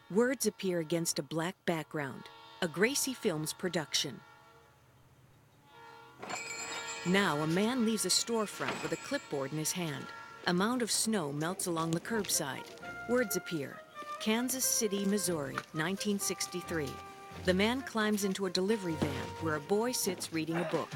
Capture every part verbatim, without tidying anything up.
Words appear against a black background. A Gracie Films production. Now a man leaves a storefront with a clipboard in his hand. A mound of snow melts along the curbside. Words appear. Kansas City, Missouri, nineteen sixty-three. The man climbs into a delivery van where a boy sits reading a book.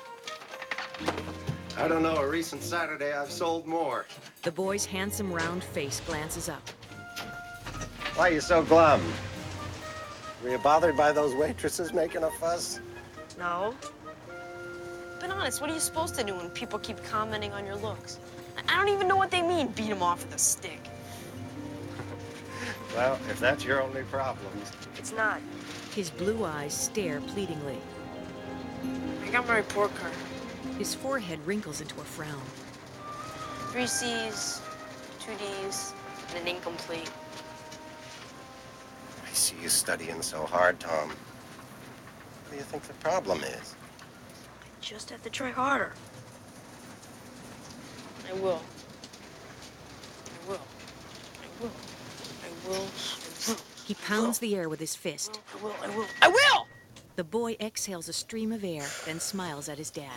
I don't know, a recent Saturday I've sold more. The boy's handsome round face glances up. Why are you so glum? Were you bothered by those waitresses making a fuss? No. But honest, what are you supposed to do when people keep commenting on your looks? I don't even know what they mean, beat them off with a stick. Well, if that's your only problem. It's not. His blue eyes stare pleadingly. I got my report card. His forehead wrinkles into a frown. Three C's, two D's, and an incomplete. I see you studying so hard, Tom. What do you think the problem is? I just have to try harder. I will. I will. I will. I will. I will. He pounds the air with his fist. I will. I will. I will! The boy exhales a stream of air, then smiles at his dad.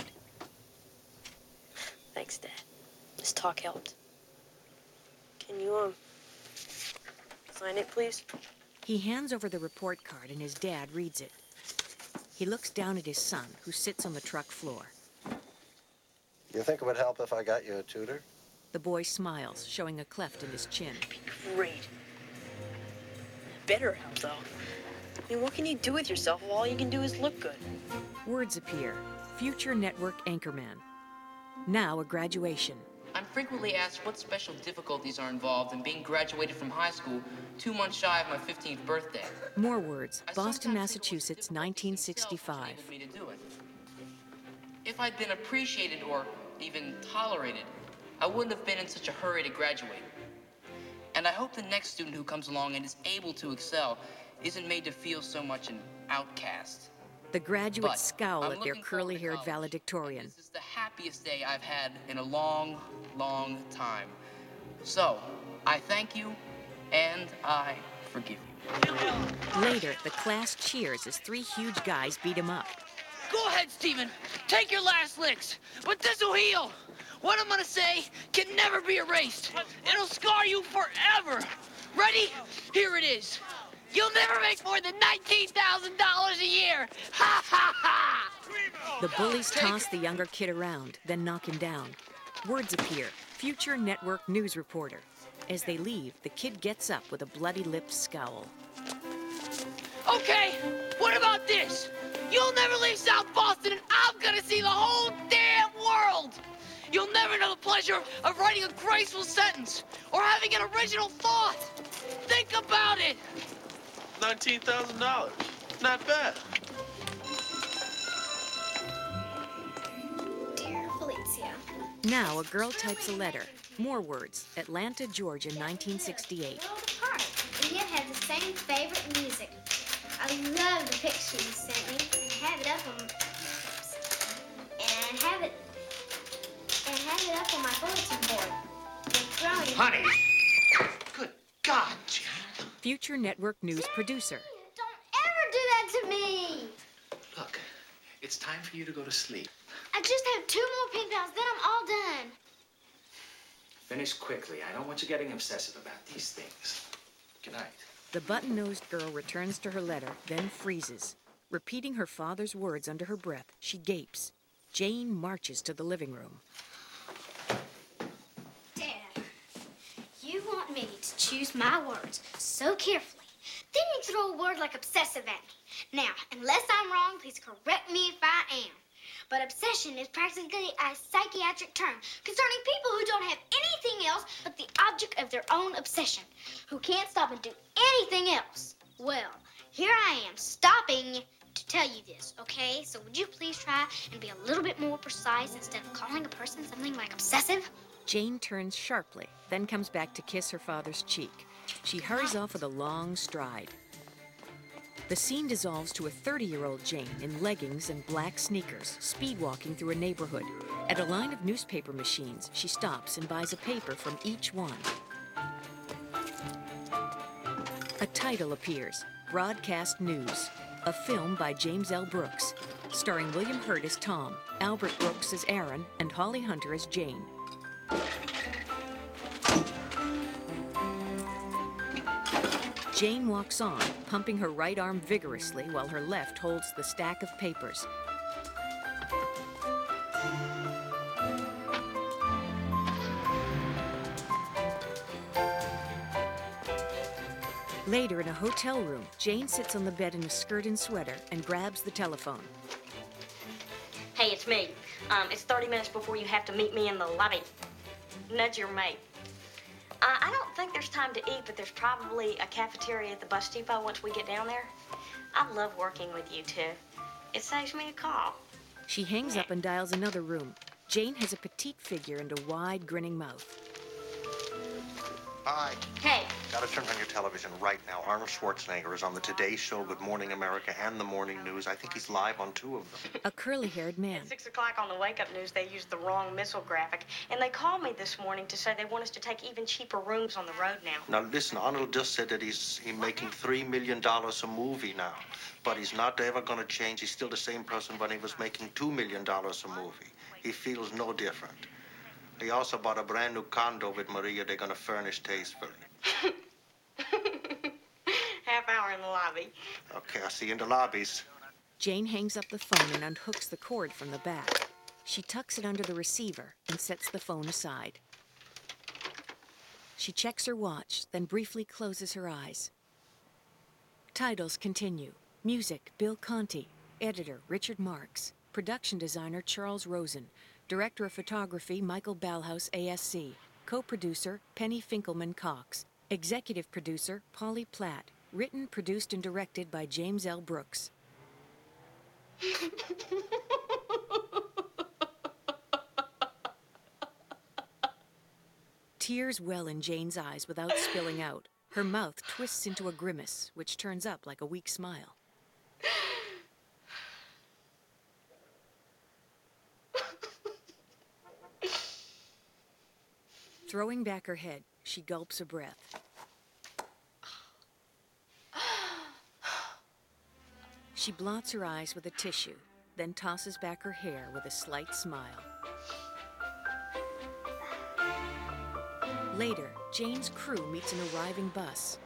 Thanks, Dad. This talk helped. Can you, um, sign it, please? He hands over the report card and his dad reads it. He looks down at his son, who sits on the truck floor. You think it would help if I got you a tutor? The boy smiles, showing a cleft in his chin. Great. Better help, though. I mean, what can you do with yourself if all you can do is look good? Words appear. Future network anchorman. Now a graduation. I'm frequently asked what special difficulties are involved in being graduated from high school two months shy of my fifteenth birthday. More words. I Boston, sometimes think it was Massachusetts, the nineteen difficulties themselves sixty-five. which enabled me to do it. If I'd been appreciated or even tolerated, I wouldn't have been in such a hurry to graduate. And I hope the next student who comes along and is able to excel isn't made to feel so much an outcast. The graduates But scowl I'm at their looking forward to curly-haired college, valedictorian. and this is the happiest day I've had in a long, long time. So, I thank you, and I forgive you. Later, the class cheers as three huge guys beat him up. Go ahead, Steven. Take your last licks. But this'll heal. What I'm gonna say can never be erased. It'll scar you forever. Ready? Here it is. You'll never make more than nineteen thousand dollars a year. Ha ha ha! The bullies toss the younger kid around, then knock him down. Words appear. Future network news reporter. As they leave, the kid gets up with a bloody-lipped scowl. Okay, what about this? You'll never leave South Boston and I'm gonna see the whole damn world! You'll never know the pleasure of writing a graceful sentence or having an original thought. Think about it! nineteen thousand dollars. Not bad. Dear Felicia. Now a girl types a letter. More words. Atlanta, Georgia, nineteen sixty-eight. World apart, and yet have the same favorite music. I love the picture you sent me. I have it up on, and I have it, and I have it up on my bulletin board. It's growing. Honey! Good God, Jan. Future network news producer. Don't ever do that to me. Look, it's time for you to go to sleep. I just have two more pink rounds, then I'm all done. Finish quickly. I don't want you getting obsessive about these things. Good night. The button-nosed girl returns to her letter, then freezes. Repeating her father's words under her breath, she gapes. Jane marches to the living room. Dad, you want me to choose my words so carefully. Then you throw a word like obsessive at me. Now, unless I'm wrong, please correct me if I am. But obsession is practically a psychiatric term concerning people who don't have anything else but the object of their own obsession, who can't stop and do anything else. Well, here I am, stopping to tell you this, okay? So would you please try and be a little bit more precise instead of calling a person something like obsessive? Jane turns sharply, then comes back to kiss her father's cheek. She hurries off with a long stride. The scene dissolves to a thirty-year-old Jane in leggings and black sneakers, speed-walking through a neighborhood. At a line of newspaper machines, she stops and buys a paper from each one. A title appears, Broadcast News, a film by James L. Brooks, starring William Hurt as Tom, Albert Brooks as Aaron, and Holly Hunter as Jane. Jane walks on, pumping her right arm vigorously while her left holds the stack of papers. Later, in a hotel room, Jane sits on the bed in a skirt and sweater and grabs the telephone. Hey, it's me. Um, it's thirty minutes before you have to meet me in the lobby. Nudge your mate. Uh, I don't think there's time to eat, but there's probably a cafeteria at the bus depot once we get down there. I love working with you two. It saves me a call. She hangs up and dials another room. Jane has a petite figure and a wide, grinning mouth. Hi. Hey. Gotta turn on your television right now. Arnold Schwarzenegger is on the Today Show, Good Morning America, and the Morning News. I think he's live on two of them. A curly-haired man. At six o'clock on the wake-up news, they used the wrong missile graphic, and they called me this morning to say they want us to take even cheaper rooms on the road now. Now listen, Arnold just said that he's he making three million dollars a movie now, but he's not ever gonna change. He's still the same person when he was making two million dollars a movie. He feels no different. He also bought a brand new condo with Maria. They're gonna furnish tastefully. Half hour in the lobby. Okay, I'll see you in the lobbies. Jane hangs up the phone and unhooks the cord from the back. She tucks it under the receiver and sets the phone aside. She checks her watch, then briefly closes her eyes. Titles continue. Music, Bill Conti. Editor, Richard Marks. Production designer, Charles Rosen. Director of Photography, Michael Ballhaus, A S C. Co-producer, Penny Finkelman Cox. Executive producer, Polly Platt. Written, produced, and directed by James L. Brooks. Tears well in Jane's eyes without spilling out. Her mouth twists into a grimace, which turns up like a weak smile. Throwing back her head, she gulps a breath. She blots her eyes with a tissue, then tosses back her hair with a slight smile. Later, Jane's crew meets an arriving bus.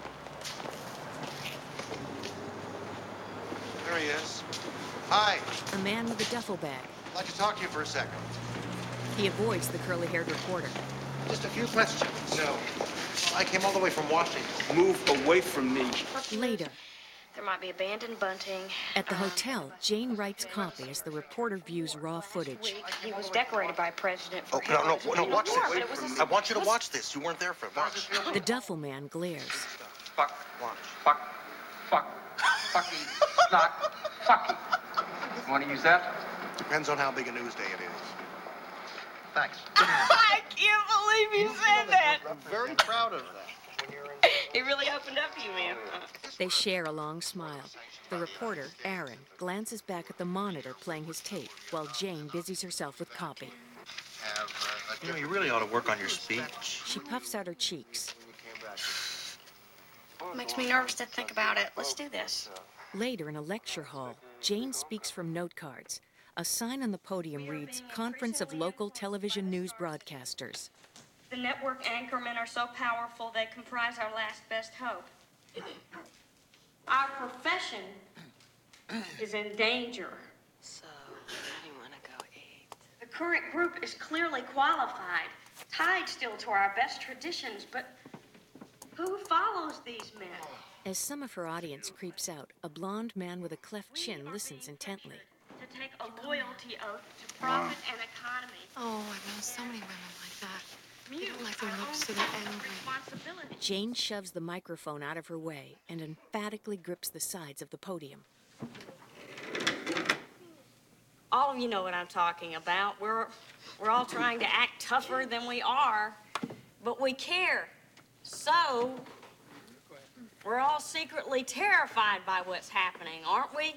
There he is. Hi. A man with a duffel bag. I'd like to talk to you for a second. He avoids the curly-haired reporter. Just a few questions. No. I came all the way from Washington. Move away from me. Later, There might be abandoned bunting. at the hotel, Jane writes copy as the reporter views raw footage. He was decorated by a president for Oh, no, no, heroism. no, watch War, but this. it was a- I want you to watch this. You weren't there for it. Watch. The duffel man glares. Fuck, Watch. fuck, fuck, fucky, snot, fucky. Want to use that? Depends on how big a news day it is. Thanks. I can't believe you said that. I'm very proud of that. He really opened up to you, man. They share a long smile. The reporter, Aaron, glances back at the monitor playing his tape while Jane busies herself with copy. You know, you really ought to work on your speech. She puffs out her cheeks. Makes me nervous to think about it. Let's do this. Later in a lecture hall, Jane speaks from note cards. A sign on the podium reads, Conference of Local Television News Broadcasters. The network anchormen are so powerful they comprise our last best hope. Our profession is in danger. So, how do you want to go eat? The current group is clearly qualified, tied still to our best traditions, but who follows these men? As some of her audience creeps out, a blond man with a cleft chin listens intently. To take a loyalty oath to profit and economy. Oh, I've known so many women like that. They don't like their lips, so they're angry. Responsibility. Jane shoves the microphone out of her way and emphatically grips the sides of the podium. All of you know what I'm talking about. We're, we're all trying to act tougher than we are, but we care. So, we're all secretly terrified by what's happening, aren't we?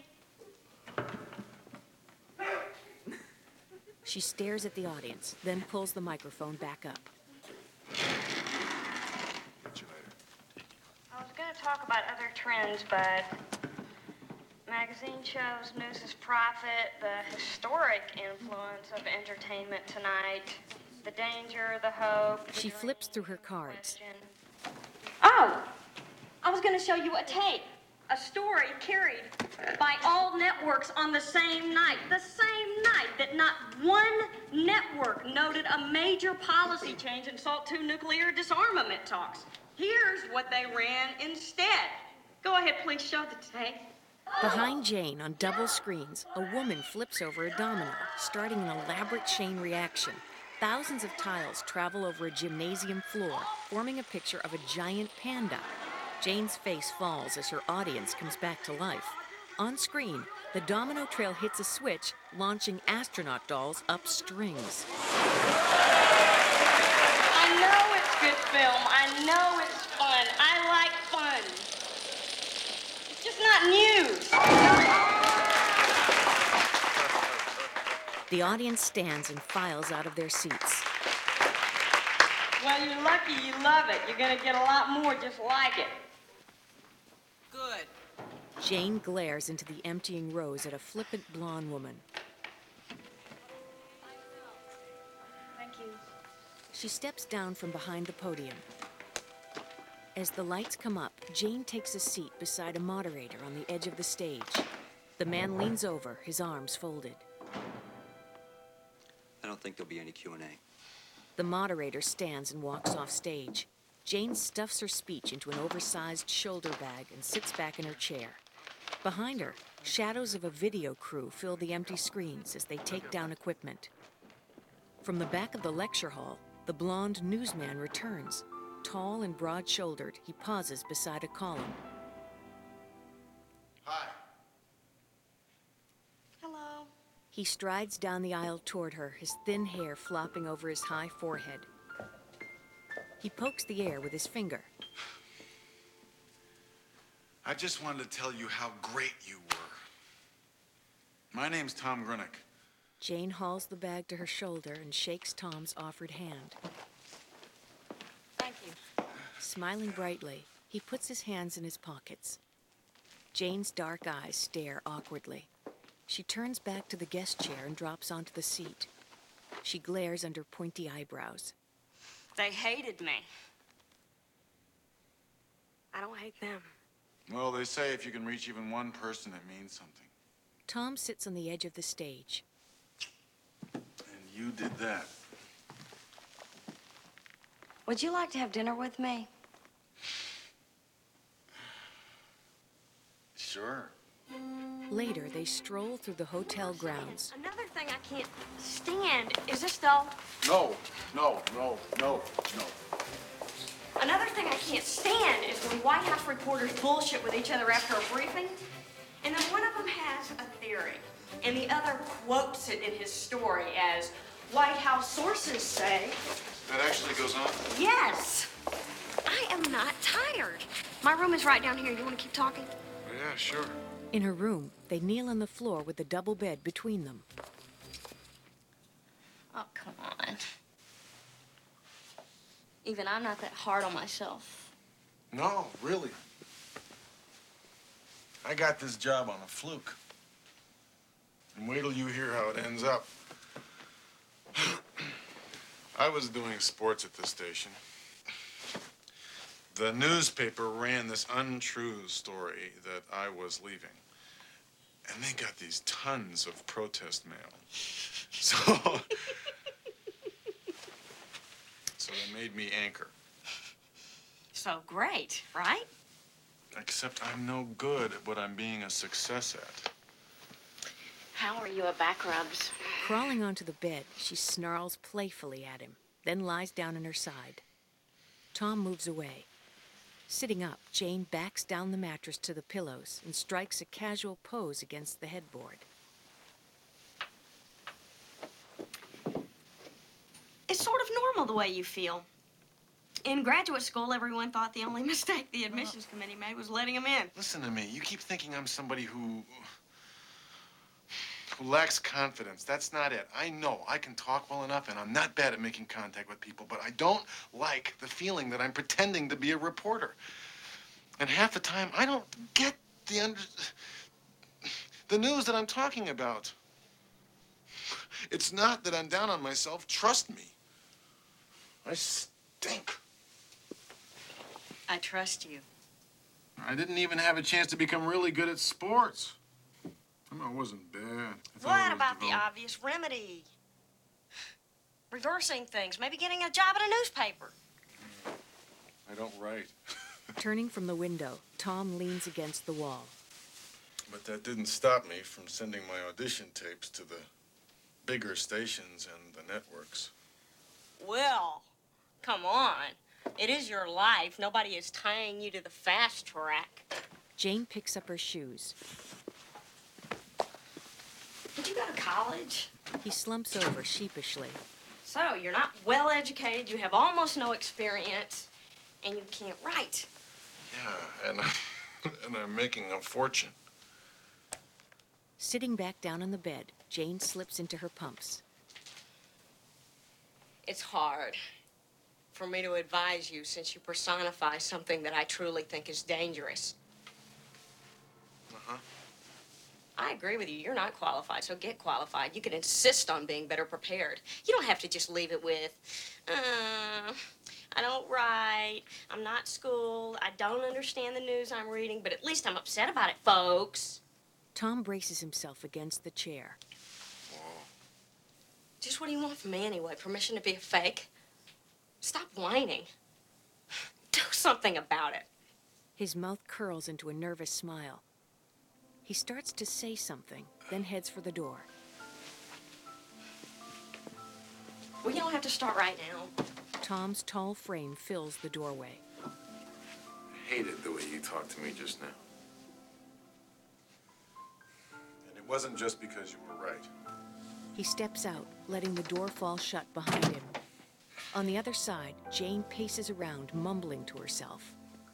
She stares at the audience, then pulls the microphone back up. That was good. to talk about other trends, but magazine shows, news is profit, the historic influence of entertainment tonight, the danger, the hope. She flips through her cards. Oh, I was going to show you a tape. A story carried by all networks on the same night. The same night that not one network noted a major policy change in SALT two nuclear disarmament talks. Here's what they ran instead. Go ahead, please show the tape. Behind Jane, on double screens, a woman flips over a domino, starting an elaborate chain reaction. Thousands of tiles travel over a gymnasium floor, forming a picture of a giant panda. Jane's face falls as her audience comes back to life. On screen, the domino trail hits a switch, launching astronaut dolls up strings. I know it's good film. I know it's fun. I like fun. It's just not news. The audience stands and files out of their seats. Well, you're lucky you love it. You're gonna get a lot more just like it. Good. Jane glares into the emptying rows at a flippant blonde woman. Thank you. She steps down from behind the podium. As the lights come up, Jane takes a seat beside a moderator on the edge of the stage. The man leans over, his arms folded. I don't think there'll be any Q and A. The moderator stands and walks off stage. Jane stuffs her speech into an oversized shoulder bag and sits back in her chair. Behind her, shadows of a video crew fill the empty screens as they take down equipment. From the back of the lecture hall, the blonde newsman returns. Tall and broad-shouldered, he pauses beside a column. Hi. Hello. He strides down the aisle toward her, his thin hair flopping over his high forehead. He pokes the air with his finger. I just wanted to tell you how great you were. My name's Tom Grunick. Jane hauls the bag to her shoulder and shakes Tom's offered hand. Thank you. Smiling brightly, he puts his hands in his pockets. Jane's dark eyes stare awkwardly. She turns back to the guest chair and drops onto the seat. She glares under pointy eyebrows. They hated me. I don't hate them. Well, they say if you can reach even one person, it means something. Tom sits on the edge of the stage. And you did that. Would you like to have dinner with me? Sure. Later, they stroll through the hotel grounds. Another thing I can't stand is this, though. No, no, no, no, no. Another thing I can't stand is when White House reporters bullshit with each other after a briefing, and then one of them has a theory, and the other quotes it in his story as White House sources say. That actually goes on? Yes. I am not tired. My room is right down here. You want to keep talking? Yeah, sure. In her room, they kneel on the floor with the double bed between them. Oh, come on. Even I'm not that hard on myself. No, really. I got this job on a fluke. And wait till you hear how it ends up. I was doing sports at the station. The newspaper ran this untrue story that I was leaving. And they got these tons of protest mail. So, so they made me anchor. So great, right? Except I'm no good at what I'm being a success at. How are you at back rubs? Crawling onto the bed, she snarls playfully at him, then lies down on her side. Tom moves away. Sitting up, Jane backs down the mattress to the pillows and strikes a casual pose against the headboard. It's sort of normal the way you feel. In graduate school, everyone thought the only mistake the admissions committee made was letting him in. Listen to me. You keep thinking I'm somebody who... who lacks confidence. That's not it. I know I can talk well enough, and I'm not bad at making contact with people, but I don't like the feeling that I'm pretending to be a reporter. And half the time, I don't get the under... the news that I'm talking about. It's not that I'm down on myself. Trust me. I stink. I trust you. I didn't even have a chance to become really good at sports. I know, it wasn't bad. I thought I What was about the developed- obvious remedy? Reversing things, maybe getting a job at a newspaper. I don't write. Turning from the window, Tom leans against the wall. But that didn't stop me from sending my audition tapes to the bigger stations and the networks. Well, come on. It is your life. Nobody is tying you to the fast track. Jane picks up her shoes. Did you go to college? He slumps over sheepishly. So, you're not well educated, you have almost no experience, and you can't write. Yeah, and, I, and I'm making a fortune. Sitting back down on the bed, Jane slips into her pumps. It's hard for me to advise you since you personify something that I truly think is dangerous. Uh-huh. I agree with you. You're not qualified, so get qualified. You can insist on being better prepared. You don't have to just leave it with, uh, I don't write, I'm not schooled, I don't understand the news I'm reading, but at least I'm upset about it, folks. Tom braces himself against the chair. Just what do you want from me anyway? Permission to be a fake? Stop whining. Do something about it. His mouth curls into a nervous smile. He starts to say something, then heads for the door. Well, you don't have to start right now. Tom's tall frame fills the doorway. I hated the way you talked to me just now. And it wasn't just because you were right. He steps out, letting the door fall shut behind him. On the other side, Jane paces around, mumbling to herself.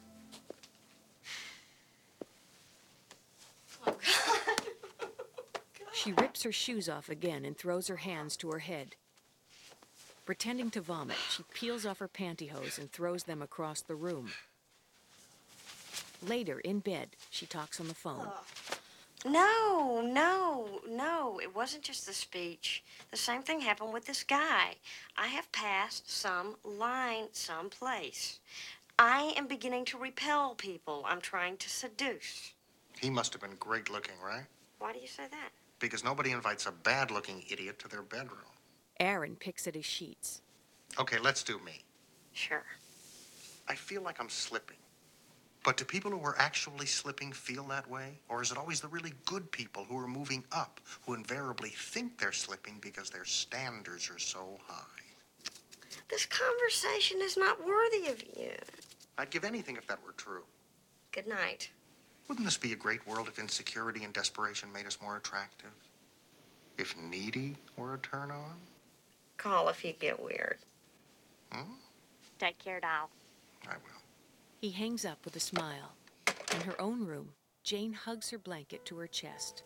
Oh, God. She rips her shoes off again and throws her hands to her head. Pretending to vomit, she peels off her pantyhose and throws them across the room. Later, in bed, she talks on the phone. No, no, no. It wasn't just the speech. The same thing happened with this guy. I have passed some line someplace. I am beginning to repel people I'm trying to seduce. He must have been great looking, right? Why do you say that? Because nobody invites a bad-looking idiot to their bedroom. Aaron picks at his sheets. Okay, let's do me. Sure. I feel like I'm slipping. But do people who are actually slipping feel that way? Or is it always the really good people who are moving up, who invariably think they're slipping because their standards are so high? This conversation is not worthy of you. I'd give anything if that were true. Good night. Wouldn't this be a great world if insecurity and desperation made us more attractive? If needy were a turn on? Call if you get weird. Hmm? Take care, doll. I will. He hangs up with a smile. In her own room, Jane hugs her blanket to her chest.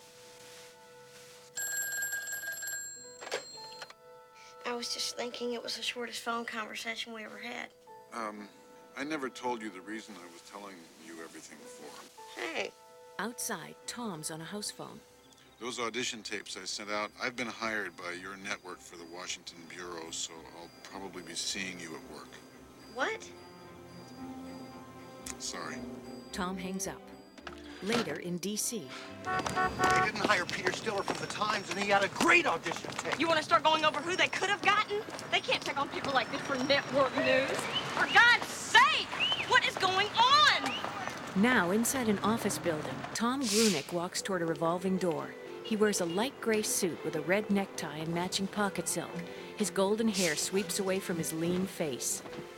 I was just thinking it was the shortest phone conversation we ever had. Um, I never told you the reason I was telling you everything before. Hey. Outside, Tom's on a house phone. Those audition tapes I sent out, I've been hired by your network for the Washington Bureau, so I'll probably be seeing you at work. What? Sorry. Tom hangs up. Later in D C They didn't hire Peter Stiller from the Times, and he had a great audition tape. You want to start going over who they could have gotten? They can't take on people like this for network news. For God's sake, what is going on? Now, inside an office building, Tom Grunick walks toward a revolving door. He wears a light gray suit with a red necktie and matching pocket silk. His golden hair sweeps away from his lean face.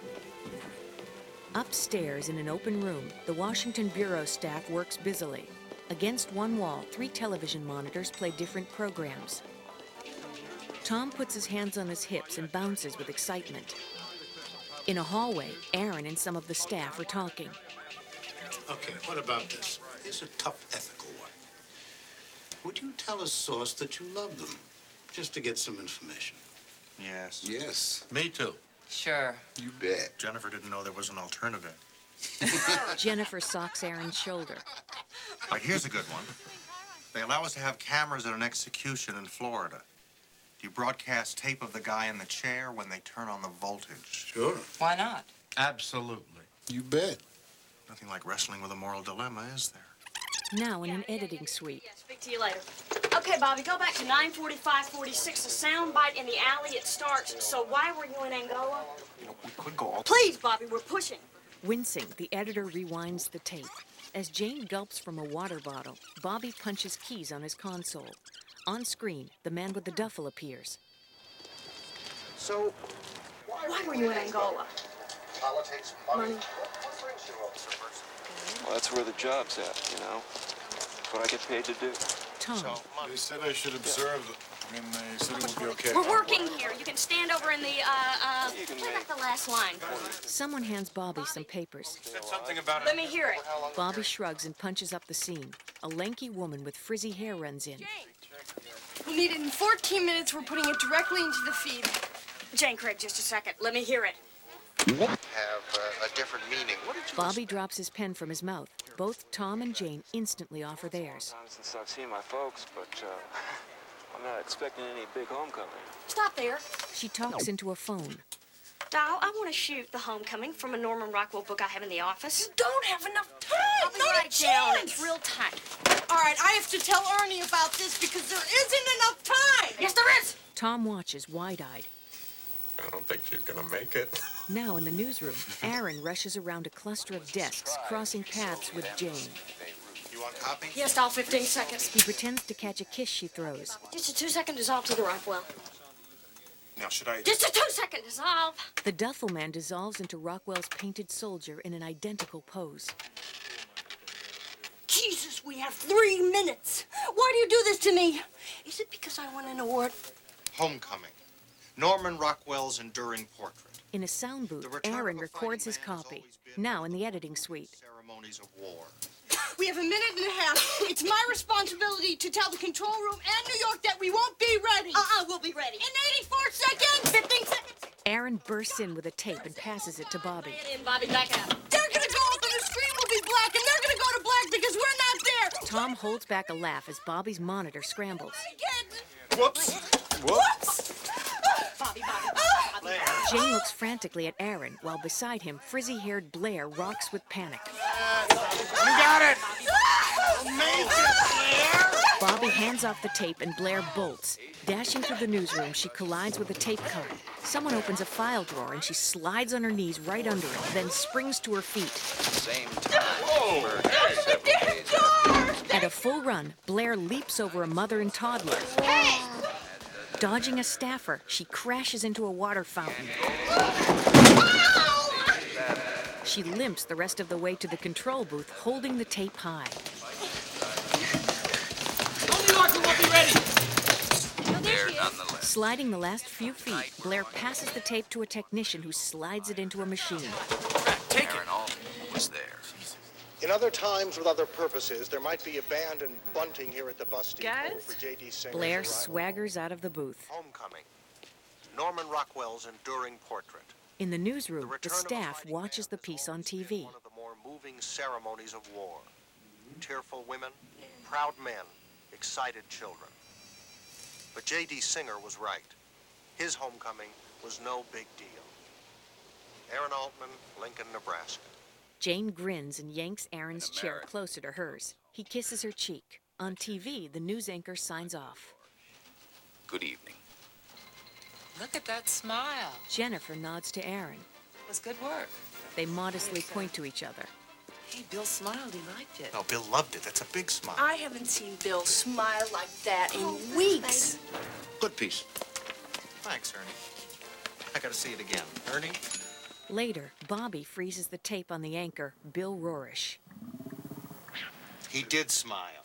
Upstairs, in an open room, the Washington Bureau staff works busily. Against one wall, three television monitors play different programs. Tom puts his hands on his hips and bounces with excitement. In a hallway, Aaron and some of the staff are talking. Okay, what about this? Here's a tough ethical one. Would you tell a source that you love them, just to get some information? Yes. Yes. Me too. Sure. You bet. Jennifer didn't know there was an alternative. Jennifer socks Aaron's shoulder. All right, here's a good one. They allow us to have cameras at an execution in Florida. Do you broadcast tape of the guy in the chair when they turn on the voltage? Sure. Why not? Absolutely. You bet. Nothing like wrestling with a moral dilemma, is there? Now in an editing suite. Yeah, speak to you later. Okay, Bobby, go back to nine forty-five forty-six. A sound bite in the alley. It starts. So why were you in Angola? You know, we could go all... Please, Bobby, we're pushing. Wincing, the editor rewinds the tape. As Jane gulps from a water bottle, Bobby punches keys on his console. On screen, the man with the duffel appears. So, Why were you in Angola? politics, Money. What brings you up, Sir Percy? Well, that's where the job's at, you know. That's what I get paid to do. Tom. So, they said I should observe. I mean, they said it would be okay. We're working here. You can stand over in the, uh, uh, You can play make- back the last line. Someone hands Bobby some papers. Said something about it. Let me hear it. Bobby shrugs and punches up the scene. A lanky woman with frizzy hair runs in. We'll need it in fourteen minutes. We're putting it directly into the feed. Jane Craig, just a second. Let me hear it. Have uh, a different meaning. What did you... Bobby drops his pen from his mouth. Both Tom and Jane instantly offer theirs. Time since I've seen my folks, but uh, I'm not expecting any big homecoming. Stop there. She talks into a phone. Dial, I want to shoot The Homecoming from a Norman Rockwell book I have in the office. You don't have enough time. I'll be Not right a down. chance. It's real tight. All right, I have to tell Ernie about this because there isn't enough time. Yes, there is. Tom watches wide-eyed. I don't think she's gonna make it. Now in the newsroom, Aaron rushes around a cluster of desks, crossing paths with Jane. You want copy? Yes, dial fifteen seconds. He pretends to catch a kiss she throws. Just a two-second dissolve to the Rockwell. Now, should I... Just a two-second dissolve. The duffel man dissolves into Rockwell's painted soldier in an identical pose. Jesus, we have three minutes. Why do you do this to me? Is it because I won an award? Homecoming. Norman Rockwell's enduring portrait. In a sound booth, The return of Aaron a records his fighting man has copy. always been Now in the editing suite. Ceremonies of war. We have a minute and a half. It's my responsibility to tell the control room and New York that we won't be ready. Uh-uh, we'll be ready. In eighty-four seconds. fifteen seconds. Aaron bursts in with a tape and passes it to Bobby. Get in, Bobby, back out. They're gonna go up and the screen will be black, and they're gonna go to black because we're not there. Tom holds back a laugh as Bobby's monitor scrambles. Again. Whoops. Whoops. Bobby, Bobby, Bobby. Jane looks frantically at Aaron, while beside him, frizzy-haired Blair rocks with panic. You got it. Amazing, Blair. Bobby hands off the tape and Blair bolts. Dashing through the newsroom, she collides with a tape cart. Someone opens a file drawer and she slides on her knees right under it, then springs to her feet. Same time. Whoa. At a full run, Blair leaps over a mother and toddler. Dodging a staffer, she crashes into a water fountain. She limps the rest of the way to the control booth, holding the tape high. New Yorker will be ready. Sliding the last few feet, Blair passes the tape to a technician who slides it into a machine. Take it. Aaron Altman was there. In other times, with other purposes, there might be a band and bunting here at the bus depot Guys? for J D Singer's Blair arrival. swaggers out of the booth. Homecoming. Norman Rockwell's enduring portrait. In the newsroom, the return of a staff fighting watches man the has piece on always T been V. One of the more moving ceremonies of war. Tearful women, proud men, excited children. But J D Singer was right. His homecoming was no big deal. Aaron Altman, Lincoln, Nebraska. Jane grins and yanks Aaron's chair closer to hers. He kisses her cheek. On T V, the news anchor signs off. Good evening. Look at that smile. Jennifer nods to Aaron. It was good work. They modestly point to each other. Hey, Bill smiled. He liked it. No, Bill loved it. That's a big smile. I haven't seen Bill smile like that in weeks. Good piece. Thanks, Ernie. I gotta see it again. Ernie? Later, Bobby freezes the tape on the anchor, Bill Rorish. He did smile.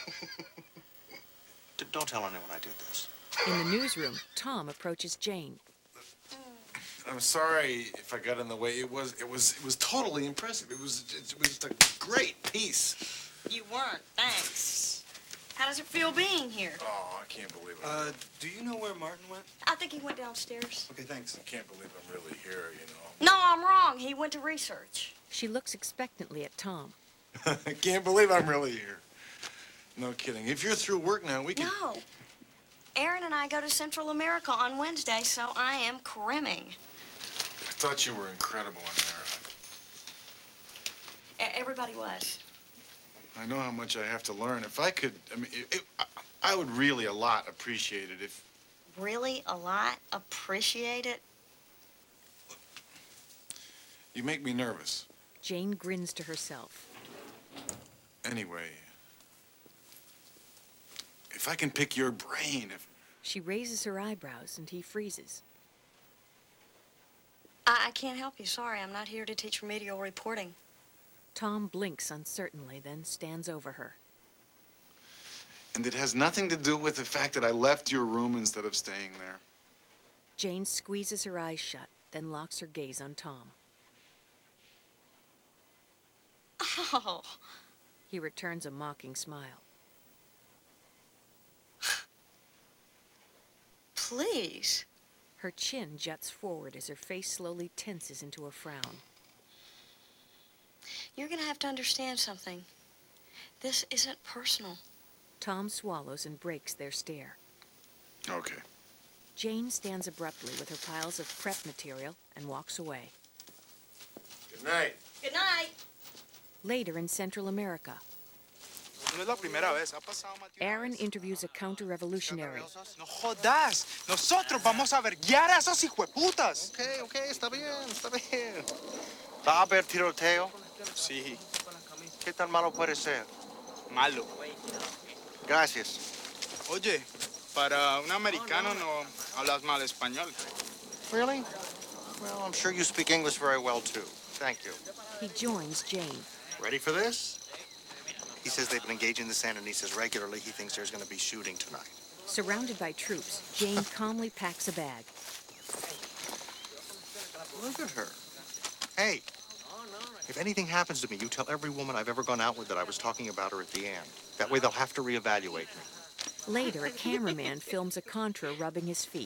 D- Don't tell anyone I did this. In the newsroom, Tom approaches Jane. I'm sorry if I got in the way. It was, it was, it was totally impressive. It was, it was just a great piece. You weren't. Thanks. How does it feel being here? Oh, I can't believe it. Uh, do you know where Martin went? I think he went downstairs. Okay, thanks. I can't believe I'm really here, you know. No, I'm wrong. He went to research. She looks expectantly at Tom. I can't believe I'm really here. No kidding. If you're through work now, we can... No. Aaron and I go to Central America on Wednesday, so I am crimming. I thought you were incredible in there. E- everybody was. I know how much I have to learn. If I could, I mean, it, it, I, I would really a lot appreciate it if... Really a lot appreciate it? You make me nervous. Jane grins to herself. Anyway, if I can pick your brain, if... She raises her eyebrows and he freezes. I, I can't help you. Sorry, I'm not here to teach remedial reporting. Tom blinks uncertainly, then stands over her. And it has nothing to do with the fact that I left your room instead of staying there. Jane squeezes her eyes shut, then locks her gaze on Tom. Oh. He returns a mocking smile. Please. Her chin juts forward as her face slowly tenses into a frown. You're gonna have to understand something. This isn't personal. Tom swallows and breaks their stare. Okay. Jane stands abruptly with her piles of prep material and walks away. Good night. Good night. Later in Central America, Aaron interviews a counter-revolutionary. No jodas. Nosotros vamos a verguiar a esos hijueputas. Okay, okay, está bien, está bien. ¿Va a haber tiroteo? Sí. ¿Qué tan malo puede ser? Malo. Gracias. Oye, para un americano no hablas mal español. Really? Well, I'm sure you speak English very well, too. Thank you. He joins Jane. Ready for this? He says they've been engaging the Sandinistas regularly. He thinks there's going to be shooting tonight. Surrounded by troops, Jane calmly packs a bag. Look at her. Hey, if anything happens to me, you tell every woman I've ever gone out with that I was talking about her at the end. That way they'll have to reevaluate me. Later, a cameraman films a Contra rubbing his feet.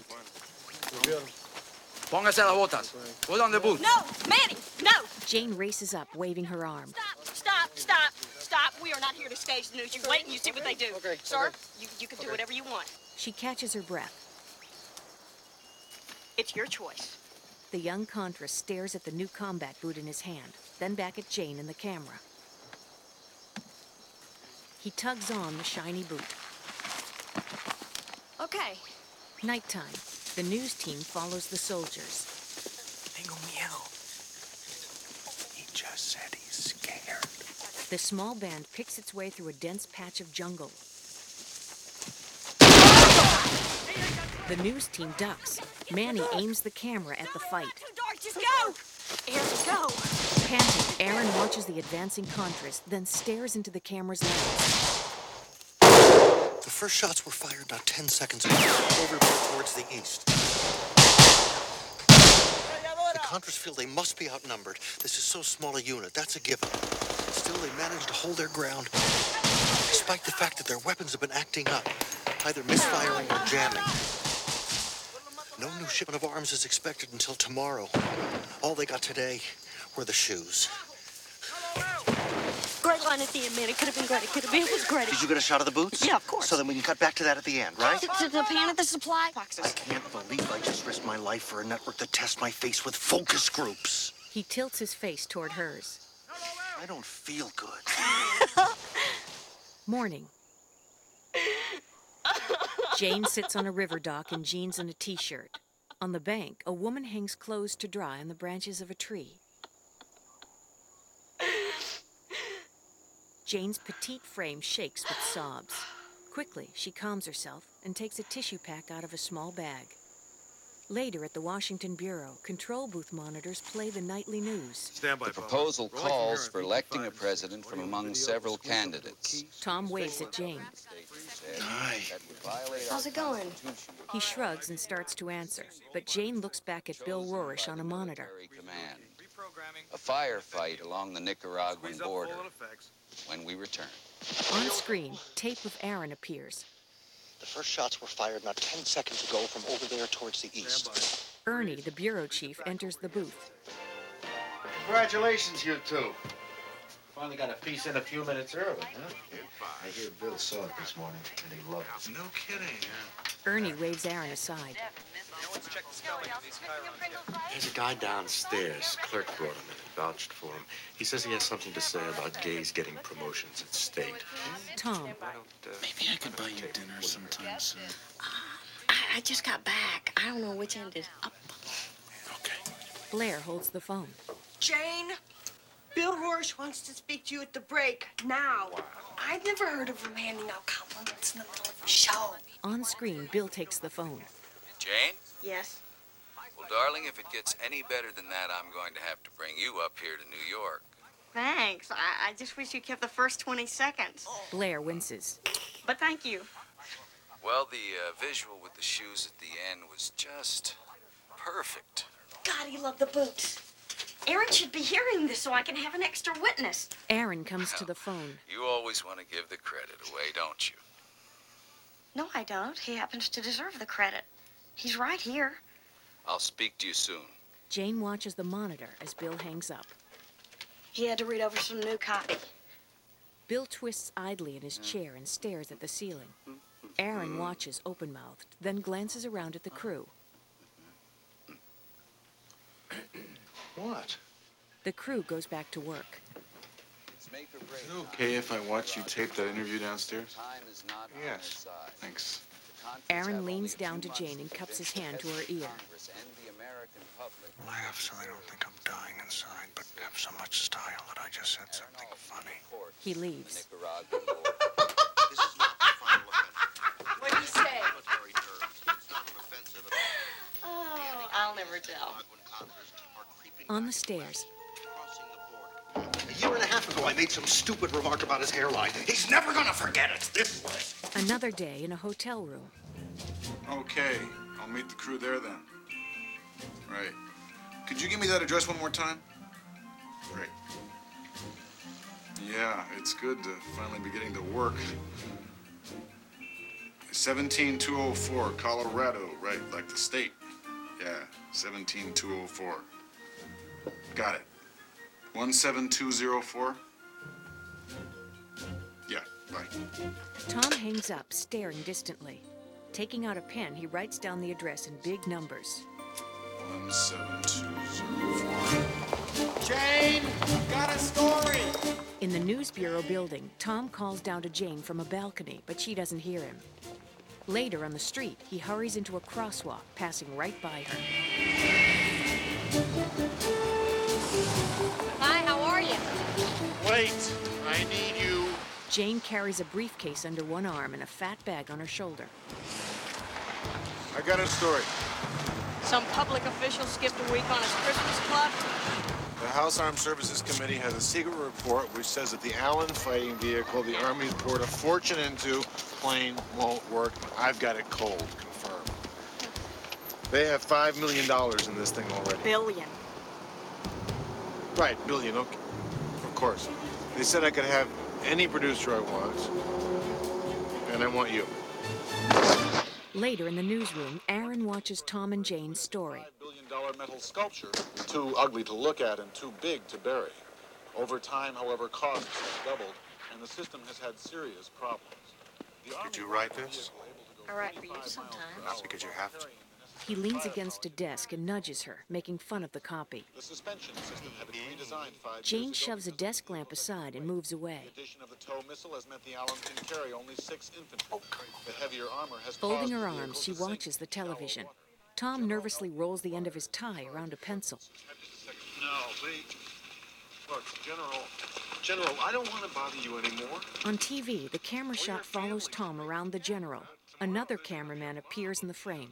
Póngase las botas. Put on the boots. No, Manny, no. Jane races up, waving her arm. Stop, stop, stop, stop. We are not here to stage the news. You wait and you see what they do. Okay. Sir, okay. you, you can do whatever you want. She catches her breath. It's your choice. The young Contra stares at the new combat boot in his hand, then back at Jane and the camera. He tugs on the shiny boot. Okay. Nighttime. The news team follows the soldiers. Tengo miedo. He just said he's scared. The small band picks its way through a dense patch of jungle. The news team ducks. Manny aims the camera at the fight. Too dark, just go. Aaron, go. Panting, Aaron watches the advancing Contras, then stares into the camera's lens. The first shots were fired not ten seconds ago, over towards the east. The Contras feel they must be outnumbered. This is so small a unit, that's a given. Still, they managed to hold their ground, despite the fact that their weapons have been acting up, either misfiring or jamming. No new shipment of arms is expected until tomorrow. All they got today were the shoes. Great line at the end, man. It could have been great. It could have been. It was great. Did you get a shot of the boots? Yeah, of course. So then we can cut back to that at the end, right? To, to the pan at the supply I boxes. can't believe I just risked my life for a network to test my face with focus groups. He tilts his face toward hers. I don't feel good. Morning. Jane sits on a river dock in jeans and a t-shirt. On the bank, a woman hangs clothes to dry on the branches of a tree. Jane's petite frame shakes with sobs. Quickly, she calms herself and takes a tissue pack out of a small bag. Later at the Washington Bureau, control booth monitors play the nightly news. The proposal calls for electing a president from among several candidates. Tom waves at Jane. Hi. How's it going? He shrugs and starts to answer, but Jane looks back at Bill Rorish on a monitor. Command. A firefight along the Nicaraguan border. When we return. On screen, tape of Aaron appears. The first shots were fired not ten seconds ago from over there towards the east. Ernie, the bureau chief, enters the booth. Congratulations, you two. Finally got a piece in a few minutes early, huh? I hear Bill saw it this morning, and he loved it. No kidding. Ernie waves Aaron aside. There's a guy downstairs. Clerk brought him in and vouched for him. He says he has something to say about gays getting promotions at state. Tom. Maybe I could buy you dinner sometime soon. I, I just got back. I don't know which end is up. Blair holds the phone. Jane, Bill Rorsch wants to speak to you at the break, now. I've never heard of him handing out compliments in the middle of a show. On screen, Bill takes the phone. Jane? Yes? Well, darling, if it gets any better than that, I'm going to have to bring you up here to New York. Thanks. I, I just wish you kept the first twenty seconds. Blair winces. But thank you. Well, the uh, visual with the shoes at the end was just perfect. God, he loved the boots. Aaron should be hearing this so I can have an extra witness. Aaron comes to the phone. You always want to give the credit away, don't you? No, I don't. He happens to deserve the credit. He's right here. I'll speak to you soon. Jane watches the monitor as Bill hangs up. He had to read over some new copy. Bill twists idly in his chair and stares at the ceiling. Aaron watches open-mouthed, then glances around at the crew. What? The crew goes back to work. It's make or break. Is it okay if I watch you tape that interview downstairs? Time is not on Yes. our side. Thanks. Aaron leans down to Jane and cups his hand to her ear. Laugh so they don't think I'm dying inside, but have so much style that I just said something funny. He leaves. What do you say? Oh, I'll never tell. On the stairs, A year and a half ago, I made some stupid remark about his hairline. He's never gonna forget it. This way. another day in a hotel room. Okay, I'll meet the crew there then. Right. Could you give me that address one more time? Great. Yeah, it's good to finally be getting to work. seventeen two oh four, Colorado, right, like the state. Yeah, seventeen two oh four. Got it. one seven two zero four? Yeah, bye. Tom hangs up, staring distantly. Taking out a pen, he writes down the address in big numbers. one seven two zero four. Jane, got a story. In the News Bureau building, Tom calls down to Jane from a balcony, but she doesn't hear him. Later on the street, he hurries into a crosswalk, passing right by her. Hi, how are you? Wait, I need you. Jane carries a briefcase under one arm and a fat bag on her shoulder. I got a story. Some public official skipped a week on his Christmas club? The House Armed Services Committee has a secret report which says that the Allen fighting vehicle the Army's poured a fortune into plane won't work. I've got it cold, confirmed. They have five million dollars in this thing already. Billion. Right, billion, okay. Of course. They said I could have any producer I want, and I want you. Later in the newsroom, Aaron watches Tom and Jane's story. Billion dollar metal sculpture. Too ugly to look at and too big to bury. Over time, however, costs have doubled, and the system has had serious problems. Did you write this? I write for you sometimes. Not because you have to. He leans against a desk and nudges her, making fun of the copy. The suspension system had been redesigned five Jane years ago. shoves a desk lamp aside and moves away. The addition of the tow missile has meant the Allen can carry only six infantry. The heavier armor has Folding caused her the vehicle arms, to she sink watches the in shallow television. water. Tom nervously rolls the end of his tie around a pencil. No, wait. Look, General, General, I don't want to bother you anymore. On T V, the camera shot follows Tom around the general. Another cameraman appears in the frame.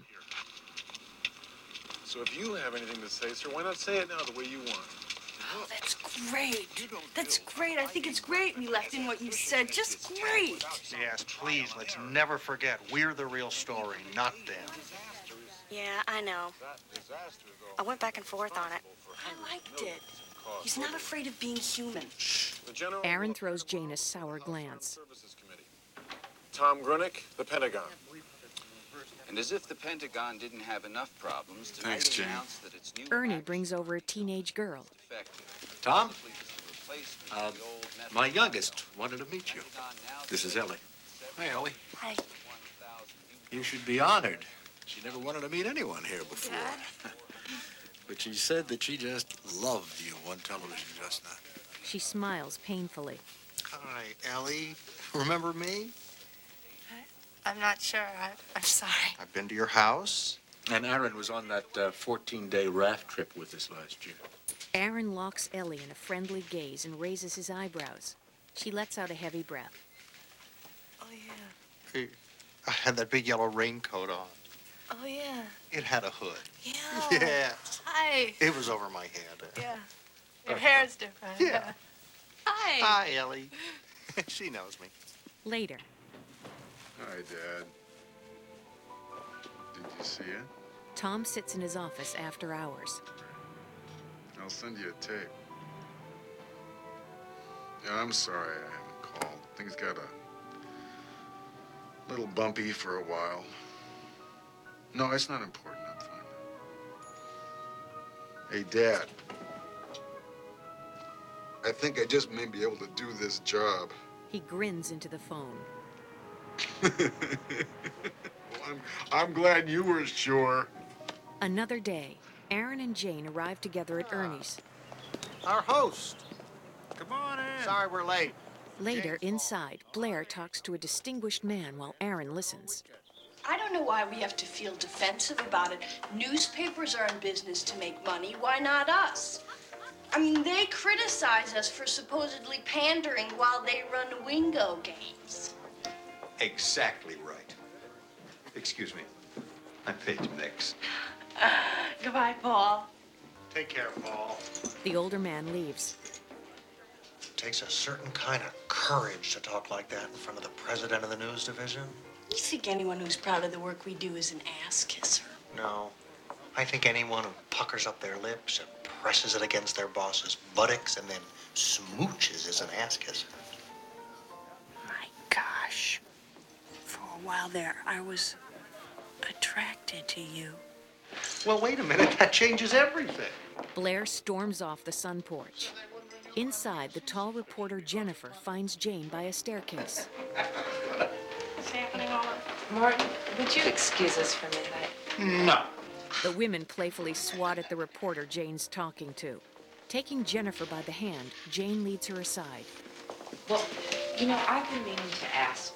So if you have anything to say, sir, why not say it now the way you want? Oh, that's great. That's great. I think it's great we left in what you said. Just great. Yes, please, let's never forget. We're the real story, not them. Yeah, I know. I went back and forth on it. I liked it. He's not afraid of being human. Aaron throws Jane a sour glance. Tom Grunick, the Pentagon. And as if the Pentagon didn't have enough problems, tonight Thanks, it Jane. announced that its new Ernie brings over a teenage girl. effective. Tom? Uh, my youngest wanted to meet you. This is Ellie. Hi, Ellie. Hi. You should be honored. She never wanted to meet anyone here before. But she said that she just loved you on television just now. She smiles painfully. Hi, Ellie. Remember me? I'm not sure. I, I'm sorry. I've been to your house. And Aaron was on that uh, fourteen-day raft trip with us last year. Aaron locks Ellie in a friendly gaze and raises his eyebrows. She lets out a heavy breath. Oh, yeah. Hey, I had that big yellow raincoat on. Oh, yeah. It had a hood. Yeah. Yeah. Hi. It was over my head. Yeah. Your hair's different. Yeah. Hi. Hi, Ellie. She knows me. Later. Hi, Dad. Did you see it? Tom sits in his office after hours. I'll send you a tape. Yeah, I'm sorry I haven't called. Things got a little bumpy for a while. No, it's not important. I'm fine. Hey, Dad. I think I just may be able to do this job. He grins into the phone. Well, I'm, I'm glad you were sure. Another day, Aaron and Jane arrive together at Ernie's. Our host. Come on in. Sorry we're late. Later, inside, Blair talks to a distinguished man while Aaron listens. I don't know why we have to feel defensive about it. Newspapers are in business to make money. Why not us? I mean, they criticize us for supposedly pandering while they run Wingo games. Exactly right. Excuse me. I'm paid to mix. Goodbye, Paul. Take care, Paul. The older man leaves. It takes a certain kind of courage to talk like that in front of the president of the news division. You think anyone who's proud of the work we do is an ass kisser? No. I think anyone who puckers up their lips and presses it against their boss's buttocks and then smooches is an ass kisser. My gosh. For a while there, I was attracted to you. Well, wait a minute. That changes everything. Blair storms off the sun porch. Inside, the tall reporter Jennifer finds Jane by a staircase. What's happening over? Martin, would you excuse us for a minute? No. The women playfully swat at the reporter Jane's talking to. Taking Jennifer by the hand, Jane leads her aside. Well, you know, I've been meaning to ask.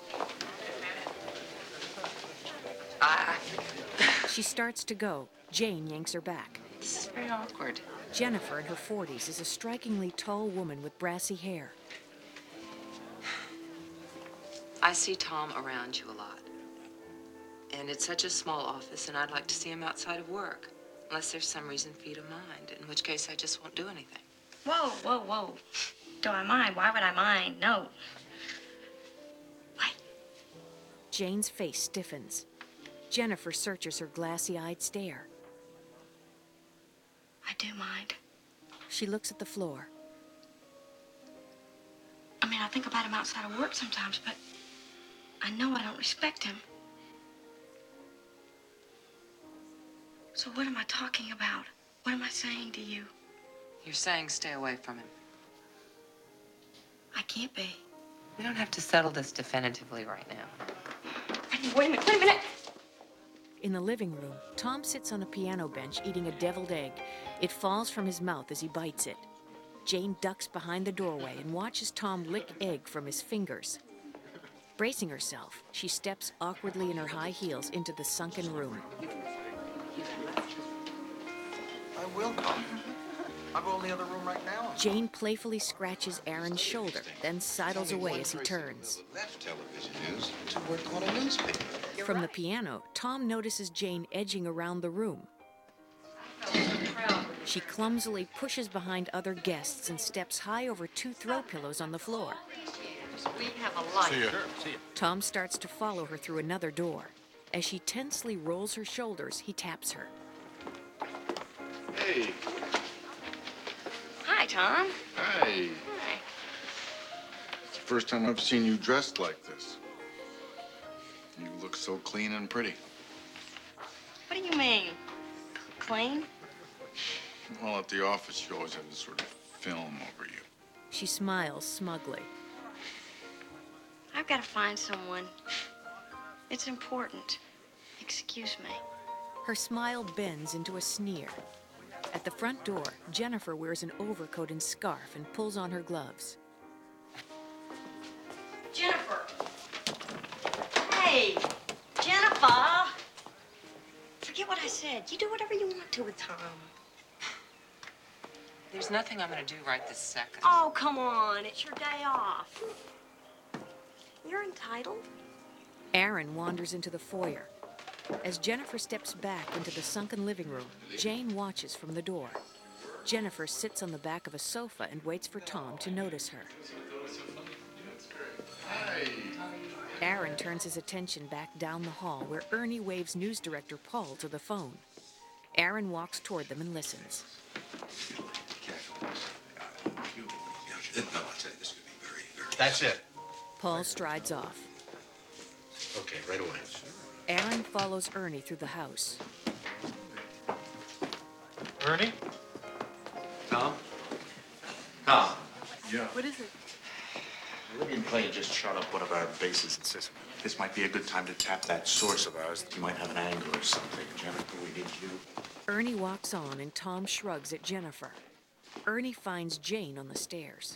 I... She starts to go. Jane yanks her back. This is very awkward. Jennifer, in her forties, is a strikingly tall woman with brassy hair. I see Tom around you a lot. And it's such a small office, and I'd like to see him outside of work. Unless there's some reason for you to mind, in which case I just won't do anything. Whoa, whoa, whoa. Do I mind? Why would I mind? No. Jane's face stiffens. Jennifer searches her glassy-eyed stare. I do mind. She looks at the floor. I mean, I think about him outside of work sometimes, but I know I don't respect him. So what am I talking about? What am I saying to you? You're saying stay away from him. I can't be. We don't have to settle this definitively right now. Wait a minute, wait a minute. In the living room, Tom sits on a piano bench eating a deviled egg. It falls from his mouth as he bites it. Jane ducks behind the doorway and watches Tom lick egg from his fingers. Bracing herself, she steps awkwardly in her high heels into the sunken room. I will come. I'll go in the other room right now. Jane playfully scratches Aaron's shoulder, then sidles away as he turns. Left television news to work on a newspaper. From the piano, Tom notices Jane edging around the room. She clumsily pushes behind other guests and steps high over two throw pillows on the floor. We have a light. See ya. See ya. Tom starts to follow her through another door. As she tensely rolls her shoulders, he taps her. Hey. Hi, Tom. Hi. Hi. It's the first time I've seen you dressed like this. You look so clean and pretty. What do you mean? Clean? Well, at the office, you always have this sort of film over you. She smiles smugly. I've got to find someone. It's important. Excuse me. Her smile bends into a sneer. At the front door, Jennifer wears an overcoat and scarf and pulls on her gloves. Jennifer! Hey! Jennifer! Forget what I said. You do whatever you want to with Tom. There's nothing I'm gonna do right this second. Oh, come on. It's your day off. You're entitled. Aaron wanders into the foyer. As Jennifer steps back into the sunken living room, Jane watches from the door. Jennifer sits on the back of a sofa and waits for Tom to notice her. Aaron turns his attention back down the hall where Ernie waves news director Paul to the phone. Aaron walks toward them and listens. That's it. Paul strides off. Okay, right away. Aaron follows Ernie through the house. Ernie? Tom? Tom. Yeah. What is it? The Libyan plane just shot up one of our bases in Sicily. This might be a good time to tap that source of ours. You might have an angle or something. Jennifer, we need you. Ernie walks on and Tom shrugs at Jennifer. Ernie finds Jane on the stairs.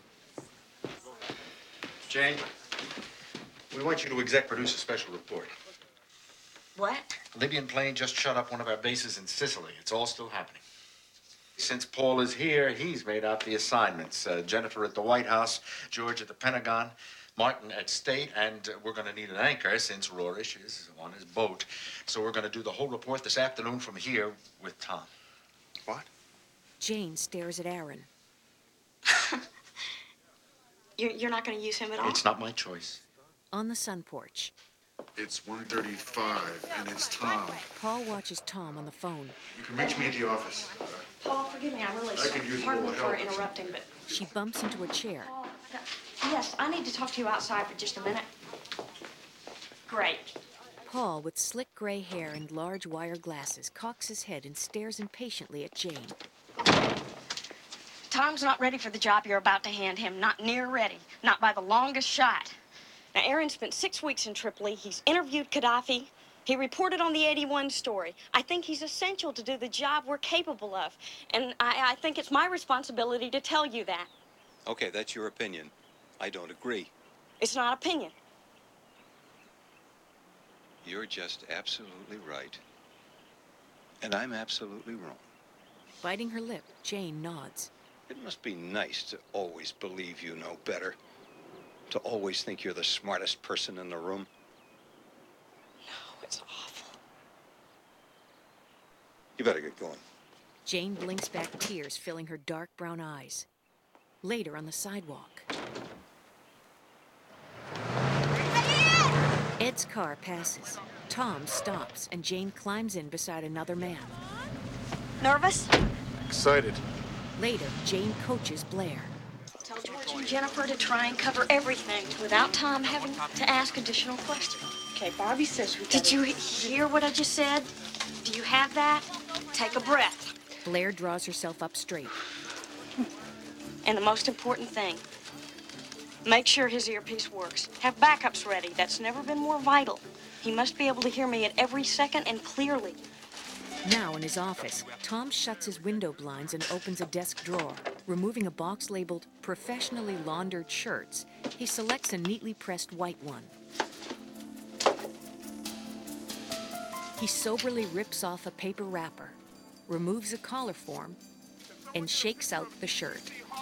Jane, we want you to exec produce a special report. What? A Libyan plane just shot up one of our bases in Sicily. It's all still happening. Since Paul is here, he's made out the assignments. Uh, Jennifer at the White House, George at the Pentagon, Martin at State, and uh, we're going to need an anchor since Rorish is on his boat. So we're going to do the whole report this afternoon from here with Tom. What? Jane stares at Aaron. You're, you're not going to use him at all? It's not my choice. On the sun porch, It's one thirty-five, and it's Tom. Paul watches Tom on the phone. You can reach me at the office. Paul, forgive me. I'm really I sorry. could use a Pardon me little for help. interrupting, but... She bumps into a chair. Paul, yes, I need to talk to you outside for just a minute. Great. Paul, with slick gray hair and large wire glasses, cocks his head and stares impatiently at Jane. Tom's not ready for the job you're about to hand him. Not near ready. Not by the longest shot. Now, Aaron spent six weeks in Tripoli. He's interviewed Gaddafi. He reported on the eighty-one story. I think he's essential to do the job we're capable of. And I, I think it's my responsibility to tell you that. Okay, that's your opinion. I don't agree. It's not opinion. You're just absolutely right. And I'm absolutely wrong. Biting her lip, Jane nods. It must be nice to always believe you know better. To always think you're the smartest person in the room. No, it's awful. You better get going. Jane blinks back tears filling her dark brown eyes. Later on the sidewalk. Ed's car passes. Tom stops and Jane climbs in beside another man. Nervous? Excited. Later, Jane coaches Blair. Tell George and Jennifer to try and cover everything without Tom having to ask additional questions. Okay, Bobby says we Did you hear what I just said? Do you have that? Take a breath. Blair draws herself up straight. And the most important thing, make sure his earpiece works. Have backups ready. That's never been more vital. He must be able to hear me at every second and clearly. Now in his office, Tom shuts his window blinds and opens a desk drawer. Removing a box labeled professionally laundered shirts, he selects a neatly pressed white one. He soberly rips off a paper wrapper, removes a collar form, and shakes out the shirt.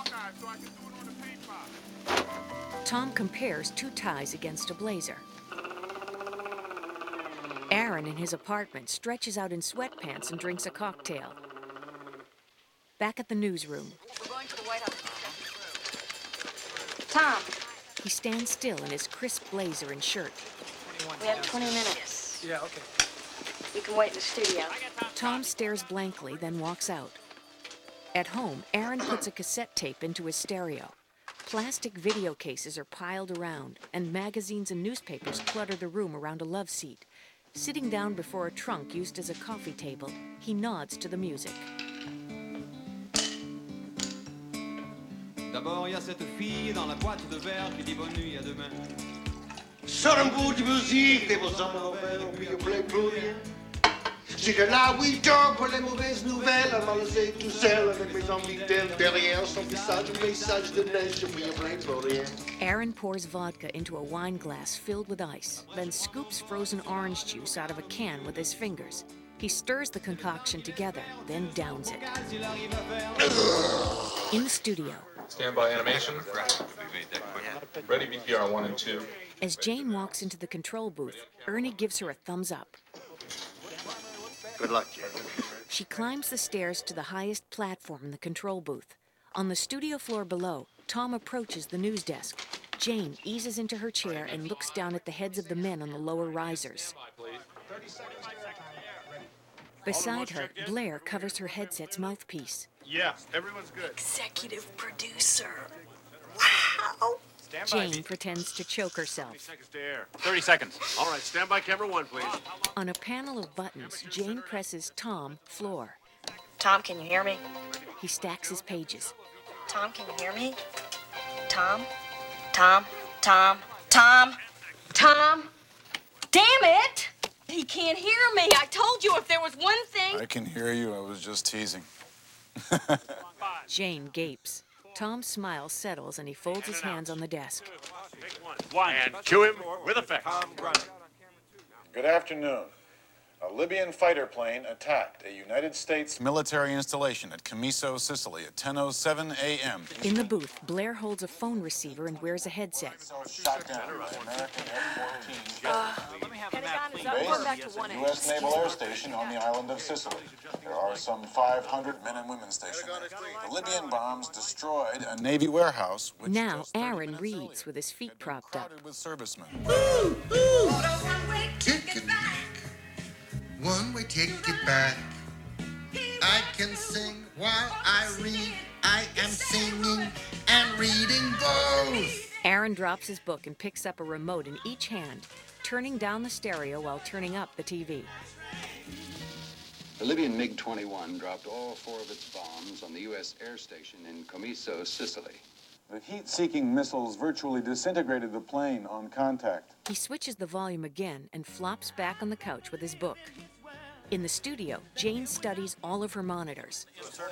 Tom compares two ties against a blazer. Aaron, in his apartment, stretches out in sweatpants and drinks a cocktail. Back at the newsroom. We're going to the White House. Tom, He stands still in his crisp blazer and shirt. we have twenty minutes. Yeah, okay. You can wait in the studio. Tom stares blankly, then walks out. At home, Aaron puts a cassette tape into his stereo. Plastic video cases are piled around, and magazines and newspapers clutter the room around a love seat. Sitting down before a trunk used as a coffee table, he nods to the music. D'abord, il y a cette fille dans la boîte de verre qui dit bonne nuit, à demain. Sur un bout de musique, des beaux hommes, puis on play plus rien. C'est de là où il dort pour les mauvaises nouvelles. À malaisé tout seul avec mes amis derrière son visage, un message de neige, puis on play plus rien. Aaron pours vodka into a wine glass filled with ice, then scoops frozen orange juice out of a can with his fingers. He stirs the concoction together, then downs it. In the studio, Standby animation. Ready, V P R one and two. as Jane walks into the control booth, Ernie gives her a thumbs up. Good luck, Jane. She climbs the stairs to the highest platform in the control booth. On the studio floor below, Tom approaches the news desk. Jane eases into her chair and looks down at the heads of the men on the lower risers. Beside her, Blair covers her headset's mouthpiece. Yeah, everyone's good. Executive producer. Wow. Jane pretends to choke herself. Seconds to air. thirty seconds. All right, stand by camera one, please. On a panel of buttons, Jane presses Tom, floor. Tom, can you hear me? He stacks his pages. Tom, can you hear me? Tom? Tom? Tom? Tom? Tom? Damn it! He can't hear me. I told you if there was one thing. I can hear you. I was just teasing. Jane gapes. Tom's smile settles and he folds his hands on the desk. One. And cue him with effect. Good afternoon. A Libyan fighter plane attacked a United States military installation at Camiso, Sicily at ten oh seven a m In the booth, Blair holds a phone receiver and wears a headset. Shot down by American F fourteen. Uh, Pentagon is up. We're back to one A. U S Naval Air Station on the island of Sicily. There are some five hundred men and women stationed there. The Libyan bombs destroyed a Navy warehouse, which Now Aaron reads with his feet propped up. with servicemen. Ooh, ooh. Take it back. One way ticket back. I can sing while I read. I am singing and reading both. Aaron drops his book and picks up a remote in each hand, turning down the stereo while turning up the T V. The Libyan MiG twenty-one dropped all four of its bombs on the U S air station in Comiso, Sicily. The heat-seeking missiles virtually disintegrated the plane on contact. He switches the volume again and flops back on the couch with his book. In the studio, Jane studies all of her monitors.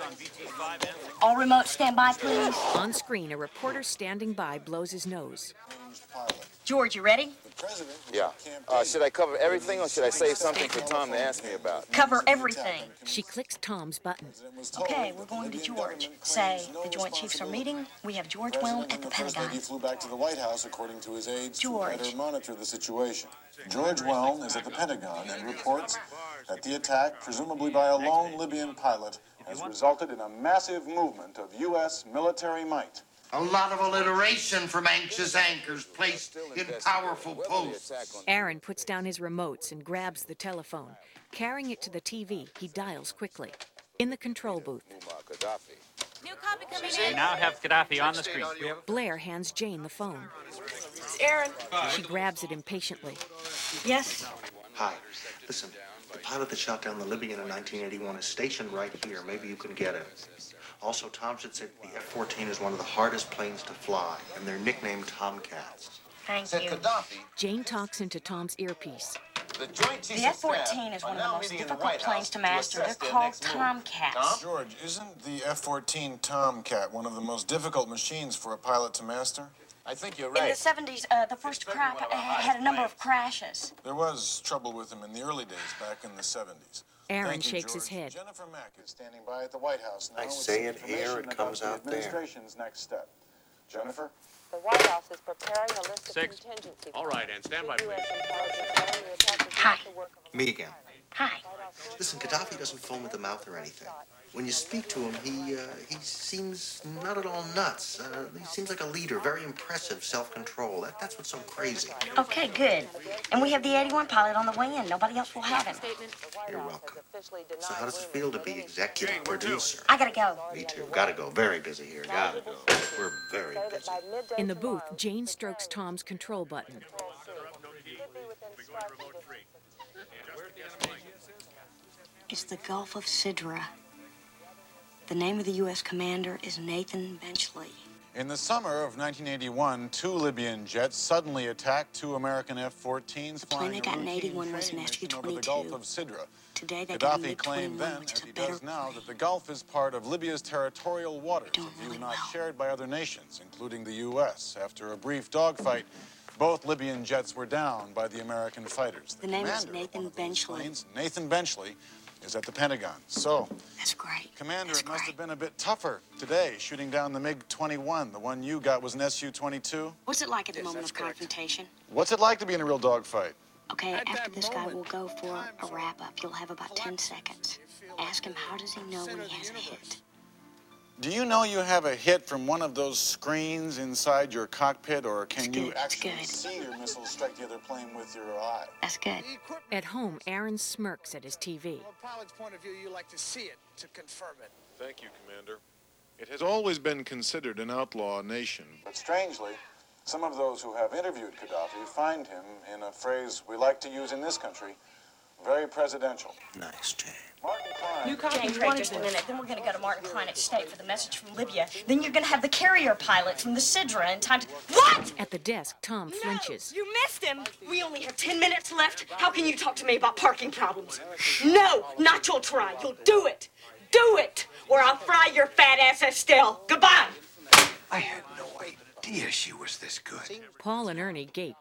All remote standby, please. On screen, a reporter standing by blows his nose. George, you ready? Yeah. Uh, should I cover everything or should I save something for Tom to ask me about? Cover everything. She clicks Tom's button. Okay, we're going to George. Say, the Joint Chiefs are meeting. We have George Well at the Pentagon. He flew back to the White House, according to his aides, George. to better monitor the situation. George Well is at the Pentagon and reports that the attack, presumably by a lone Libyan pilot, has resulted in a massive movement of U S military might. A lot of alliteration from anxious anchors placed in powerful posts. Aaron puts down his remotes and grabs the telephone. Carrying it to the T V, he dials quickly. In the control booth, New copy coming We in. now have Gaddafi on the screen. Blair hands Jane the phone. It's Aaron. She grabs it impatiently. Yes? Hi. Listen, the pilot that shot down the Libyan in nineteen eighty-one is stationed right here. Maybe you can get him. Also, Thompson said the F fourteen is one of the hardest planes to fly, and they're nicknamed Tomcats. Thank Said you. Gaddafi. Jane talks into Tom's earpiece. The Joint Chiefs The F fourteen is one of the most difficult planes to master. They're called Tomcats. George, isn't the F fourteen Tomcat one of the most difficult machines for a pilot to master? I think you're In the seventies, uh, the first crop uh, had a number of crashes. There was trouble with him in the early days, back in the seventies. Aaron Thank you, shakes his George. head. Jennifer Mack is standing by at the White House now. I with say some it here, information it about comes the out there. administration's next step. Jennifer? The White House is preparing a list of Six. contingency All right, and stand by, please. Hi. Me again. Hi. Listen, Gaddafi doesn't foam at the mouth or anything. When you speak to him, he uh, he seems not at all nuts. Uh, he seems like a leader, very impressive self-control. That, that's what's so crazy. Okay, good. And we have the eighty-one pilot on the way in. Nobody else will have him. You're welcome. So how does it feel to be executive producer? I gotta go. Me too. Gotta go. Very busy here. Gotta go. We're very busy. In the booth, Jane strokes Tom's control button. is the Gulf of Sidra. The name of the U S commander is Nathan Benchley. In the summer of nineteen eighty-one, two Libyan jets suddenly attacked two American F fourteens The plane flying they a got in routine eighty-one was an training S U mission over the Gulf twenty-two. of Sidra. Today they got a Gaddafi MiG claimed twenty-one, then, which as is a he better does now, that the Gulf is part of Libya's territorial waters, a view not shared by other nations, including the U S. After a brief dogfight, both Libyan jets were down by the American fighters. The name is commander of Nathan one of those Benchley. planes, Nathan Benchley, is at the Pentagon. So, That's great. Commander, That's it must great. have been a bit tougher today, shooting down the MiG twenty-one. The one you got was an S U twenty-two. What's it like at the moment of confrontation? What's it like to be in a real dogfight? Okay, after this guy will go for a wrap-up. You'll have about ten seconds. Ask him, how does he know when he has a hit? Do you know you have a hit from one of those screens inside your cockpit, or can It's you good, it's actually good. see your missiles strike the other plane with your eye? That's good. At home, Aaron smirks at his T V. From a pilot's point of view, you like to see it to confirm it. Thank you, Commander. It has always been considered an outlaw nation. But strangely, some of those who have interviewed Gaddafi find him, in a phrase we like to use in this country, very presidential. Nice, Jane. Martin Klein. New James, wait just a minute. Then we're going to go to Martin Klein at State for the message from Libya. Then you're going to have the carrier pilot from the Sidra in time to... What? At the desk, Tom flinches. You missed him. We only have ten minutes left. How can you talk to me about parking problems? No, not you'll try. You'll do it. Do it, or I'll fry your fat ass, Estelle. Goodbye. I had no idea she was this good. Paul and Ernie gape.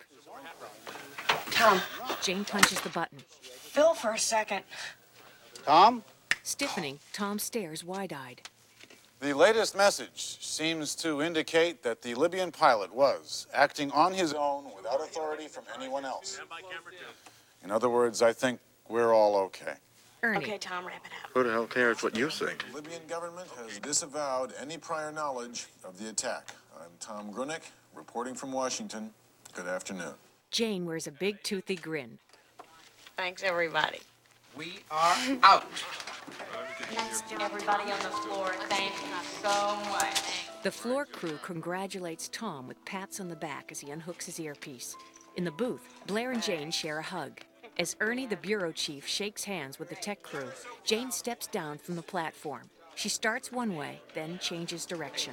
Tom. Jane punches the button. Phil for a second. Tom? Stiffening, Tom stares wide-eyed. The latest message seems to indicate that the Libyan pilot was acting on his own without authority from anyone else. In other words, I think we're all okay. Ernie. Okay, Tom, wrap it up. Who the hell cares what you think? The Libyan government has disavowed any prior knowledge of the attack. I'm Tom Grunick, reporting from Washington. Good afternoon. Jane wears a big toothy grin. Thanks, everybody. We are out. Everybody on the floor, thank you so much. The floor crew congratulates Tom with pats on the back as he unhooks his earpiece. In the booth, Blair and Jane share a hug. As Ernie, the bureau chief, shakes hands with the tech crew, Jane steps down from the platform. She starts one way, then changes direction.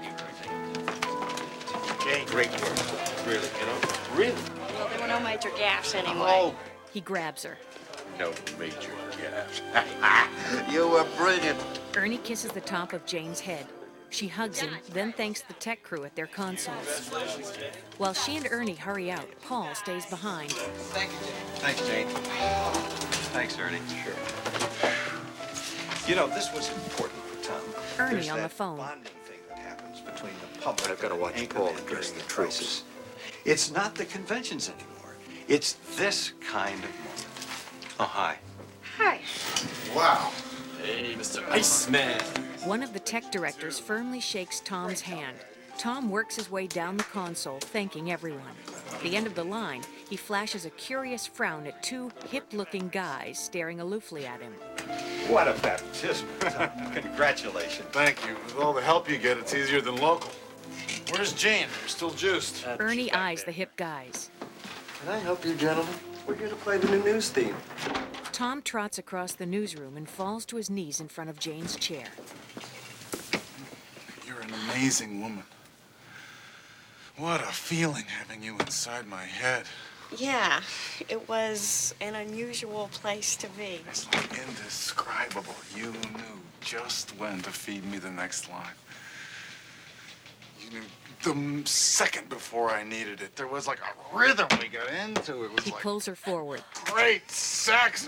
Jane, great work. Really, you know? Really? Well, there were no major gaffes anyway. Oh, He grabs her. no major gaps. You were brilliant. Ernie kisses the top of Jane's head. She hugs him, then thanks the tech crew at their consoles. While she and Ernie hurry out, Paul stays behind. Thanks, Jane. Thanks, Ernie. Sure. You know, this was important for Tom. Ernie There's on the that phone. bonding thing that happens between the public. I've got to watch and Paul Anchorman address during the the crisis. It's not the conventions anymore. It's this kind of moment. Oh, hi. Hi. Wow. Hey, Mister Iceman. One of the tech directors firmly shakes Tom's hand. Tom works his way down the console, thanking everyone. At the end of the line, he flashes a curious frown at two hip-looking guys staring aloofly at him. What a baptism. Congratulations. Thank you. With all the help you get, it's easier than local. Where's Jane? You're still juiced. Ernie eyes the hip guys. Can I help you, gentlemen? We're here to play the new news theme. Tom trots across the newsroom and falls to his knees in front of Jane's chair. You're an amazing woman. What a feeling having you inside my head. Yeah, it was an unusual place to be. It's like indescribable. You knew just when to feed me the next line. You knew the m- second before I needed it. There was like a rhythm we got into. It was He like pulls her forward. great sex.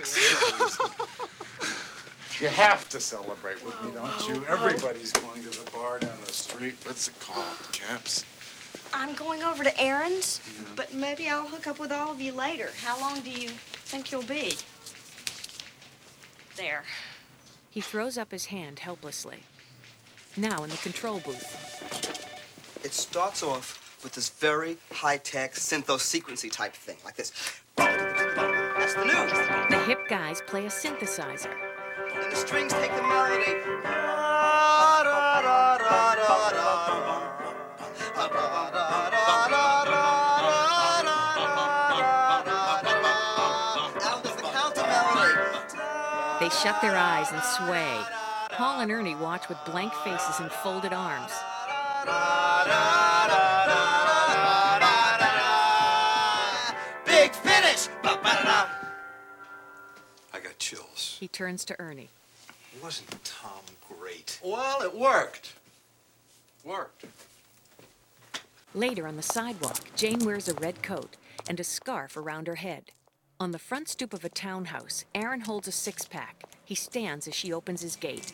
You have to celebrate with me, don't you? Everybody's going to the bar down the street. What's it called, Caps? I'm going over to Aaron's, but maybe I'll hook up with all of you later. How long do you think you'll be? There. He throws up his hand helplessly. Now in the control booth. It starts off with this very high-tech syntho-sequency type thing, like this. That's the news. The hip guys play a synthesizer. And the strings take the melody. Alan does the counter melody. They They shut their eyes and sway. Paul and Ernie watch with blank faces and folded arms. Big finish! Ba-ba-da-da. I got chills. He turns to Ernie. Wasn't Tom great? Well, it worked. Worked. Later on the sidewalk, Jane wears a red coat and a scarf around her head. On the front stoop of a townhouse, Aaron holds a six-pack. He stands as she opens his gate.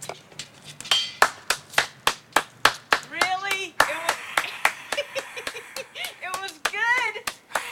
Really? It was, it was good.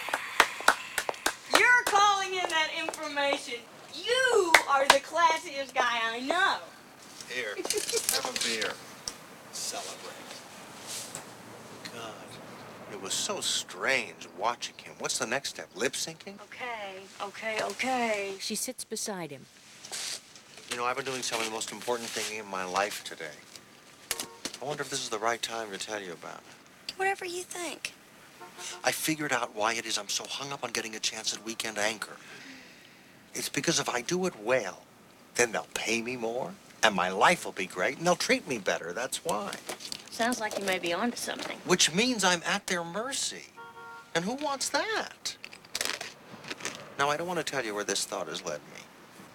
You're calling in that information. You are the classiest guy I know. Here, have a beer. Celebrate. God, it was so strange watching him. What's the next step? Lip syncing? Okay, okay, okay. She sits beside him. You know, I've been doing some of the most important thing in my life today. I wonder if this is the right time to tell you about it. Whatever you think. I figured out why it is I'm so hung up on getting a chance at Weekend Anchor. It's because if I do it well, then they'll pay me more, and my life will be great, and they'll treat me better. That's why. Sounds like you may be onto something. Which means I'm at their mercy. And who wants that? Now, I don't want to tell you where this thought has led me.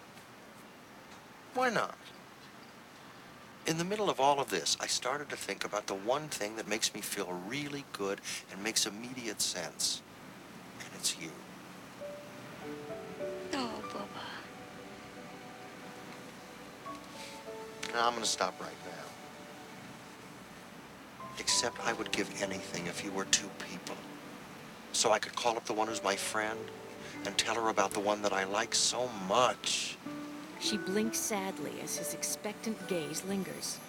Why not? In the middle of all of this, I started to think about the one thing that makes me feel really good and makes immediate sense. And it's you. Oh, Bubba. Now, I'm going to stop right now. Except I would give anything if you were two people. So I could call up the one who's my friend and tell her about the one that I like so much. She blinks sadly as his expectant gaze lingers.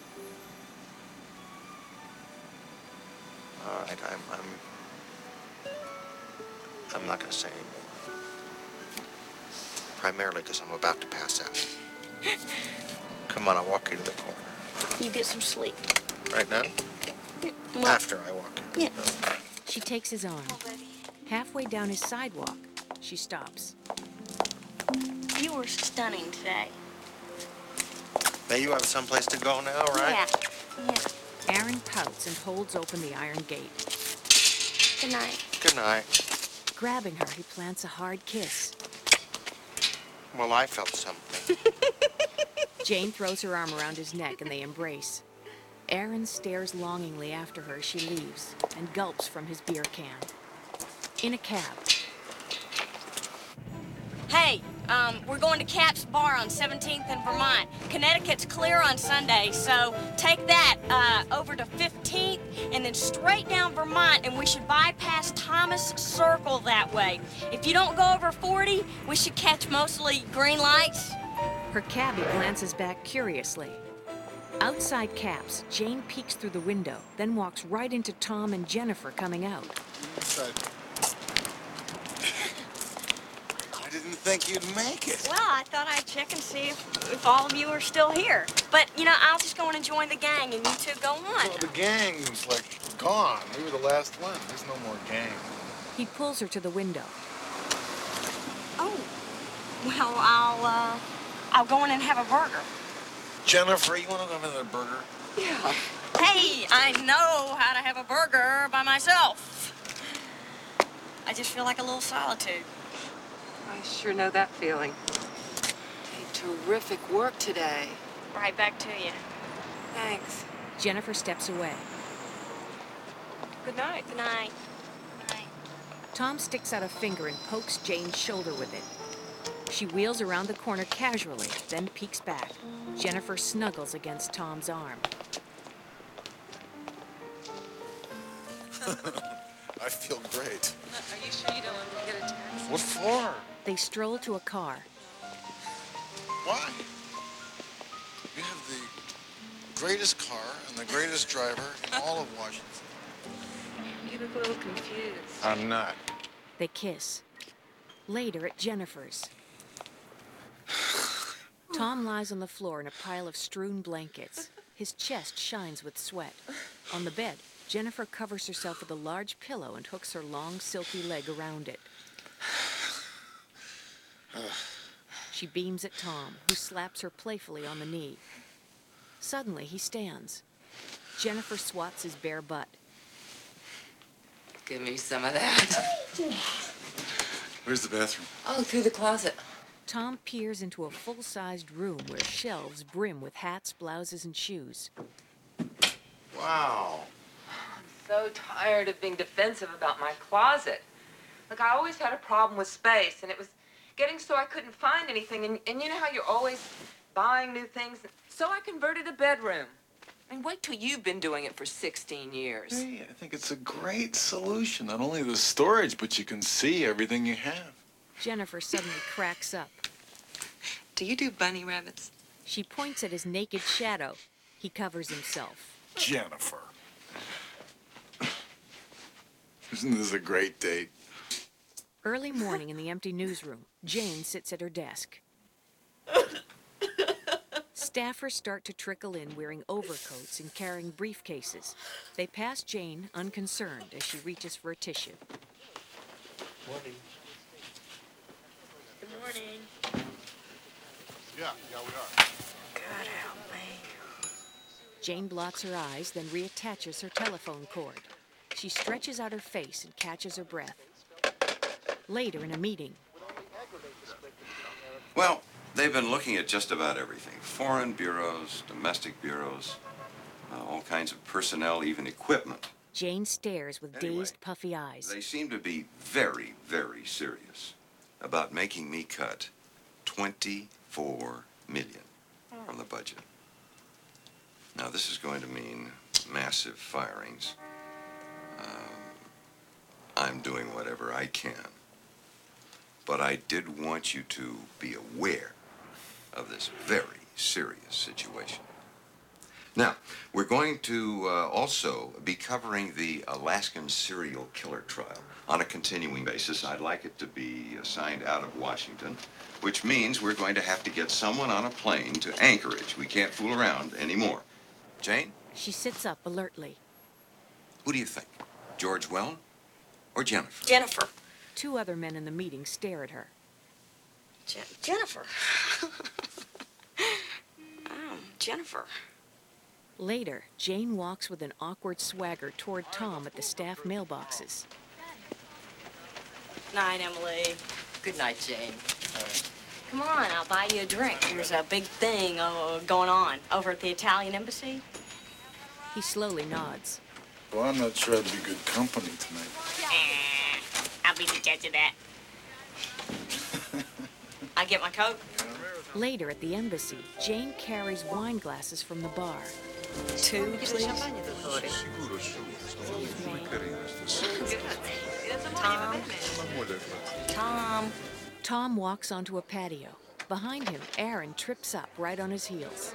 All right, I'm, I'm, I'm not going to say anymore. Primarily because I'm about to pass out. Come on, I'll walk you to the corner. You get some sleep. Right now? Well, After I walk in. Yeah. She takes his arm. Halfway down his sidewalk, she stops. You were stunning today. Now you have someplace to go now, right? Yeah. Yeah. Aaron pouts and holds open the iron gate. Good night. Good night. Grabbing her, he plants a hard kiss. Well, I felt something. Jane throws her arm around his neck and they embrace. Aaron stares longingly after her as she leaves and gulps from his beer can. In a cab. Hey, um, we're going to Cap's Bar on seventeenth and Vermont. Connecticut's clear on Sunday, so take that uh, over to fifteenth and then straight down Vermont, and we should bypass Thomas Circle that way. If you don't go over forty, we should catch mostly green lights. Her cabbie glances back curiously. Outside Cap's, Jane peeks through the window, then walks right into Tom and Jennifer coming out. Inside. I didn't think you'd make it. Well, I thought I'd check and see if, if all of you are still here. But, you know, I'll just go in and join the gang, and you two go on. Well, the gang's, like, gone. We were the last one. There's no more gang. He pulls her to the window. Oh, well, I'll, uh, I'll go in and have a burger. Jennifer, you want to go have another burger? Yeah. Hey, I know how to have a burger by myself. I just feel like a little solitude. I sure know that feeling. Hey, terrific work today. Right back to you. Thanks. Jennifer steps away. Good night. Good night. Tom sticks out a finger and pokes Jane's shoulder with it. She wheels around the corner casually, then peeks back. Jennifer snuggles against Tom's arm. I feel great. Are you sure you don't want to get a taxi? What for? They stroll to a car. Why? You have the greatest car and the greatest driver in all of Washington. You look a little confused. I'm not. They kiss. Later at Jennifer's. Tom lies on the floor in a pile of strewn blankets. His chest shines with sweat. On the bed, Jennifer covers herself with a large pillow and hooks her long, silky leg around it. She beams at Tom, who slaps her playfully on the knee. Suddenly, he stands. Jennifer swats his bare butt. Give me some of that. Where's the bathroom? Oh, through the closet. Tom peers into a full-sized room where shelves brim with hats, blouses, and shoes. Wow. I'm so tired of being defensive about my closet. Look, I always had a problem with space, and it was getting so I couldn't find anything. And, and you know how you're always buying new things? So I converted a bedroom. I mean, wait till you've been doing it for sixteen years. Hey, I think it's a great solution. Not only the storage, but you can see everything you have. Jennifer suddenly cracks up. Do you do bunny rabbits? She points at his naked shadow. He covers himself. Jennifer. Isn't this a great date? Early morning in the empty newsroom, Jane sits at her desk. Staffers start to trickle in wearing overcoats and carrying briefcases. They pass Jane, unconcerned, as she reaches for a tissue. Morning. Good morning. Yeah, yeah, we are. God help me. Jane blots her eyes, then reattaches her telephone cord. She stretches out her face and catches her breath. Later in a meeting. Well, they've been looking at just about everything. Foreign bureaus, domestic bureaus, uh, all kinds of personnel, even equipment. Jane stares with Anyway, dazed, puffy eyes. They seem to be very, very serious about making me cut twenty-four million dollars from the budget. Now, this is going to mean massive firings. Um, I'm doing whatever I can. But I did want you to be aware of this very serious situation. Now, we're going to uh, also be covering the Alaskan serial killer trial on a continuing basis. I'd like it to be assigned out of Washington, which means we're going to have to get someone on a plane to Anchorage. We can't fool around anymore. Jane? She sits up alertly. Who do you think? George Wellen or Jennifer? Jennifer. Two other men in the meeting stare at her. Je Jennifer. Oh, Jennifer. Later, Jane walks with an awkward swagger toward Tom at the staff mailboxes. Night, Emily. Good night, Jane. Come on, I'll buy you a drink. There's a big thing uh, going on over at the Italian embassy. He slowly nods. Well, I'm not sure I'd be good company tonight. I'll be the judge of that. I get my coat? Later at the embassy, Jane carries wine glasses from the bar. Two, please. Tom. Tom. Tom walks onto a patio. Behind him, Aaron trips up right on his heels.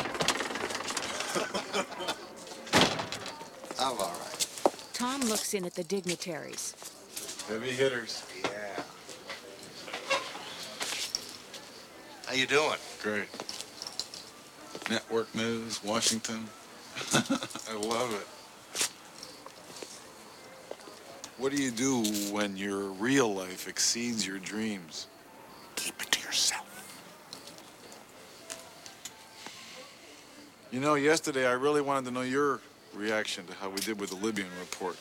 I'm all right. Tom looks in at the dignitaries. Heavy hitters. Yeah. How you doing? Great. Network news, Washington. I love it. What do you do when your real life exceeds your dreams? Keep it to yourself. You know, yesterday I really wanted to know your reaction to how we did with the Libyan report.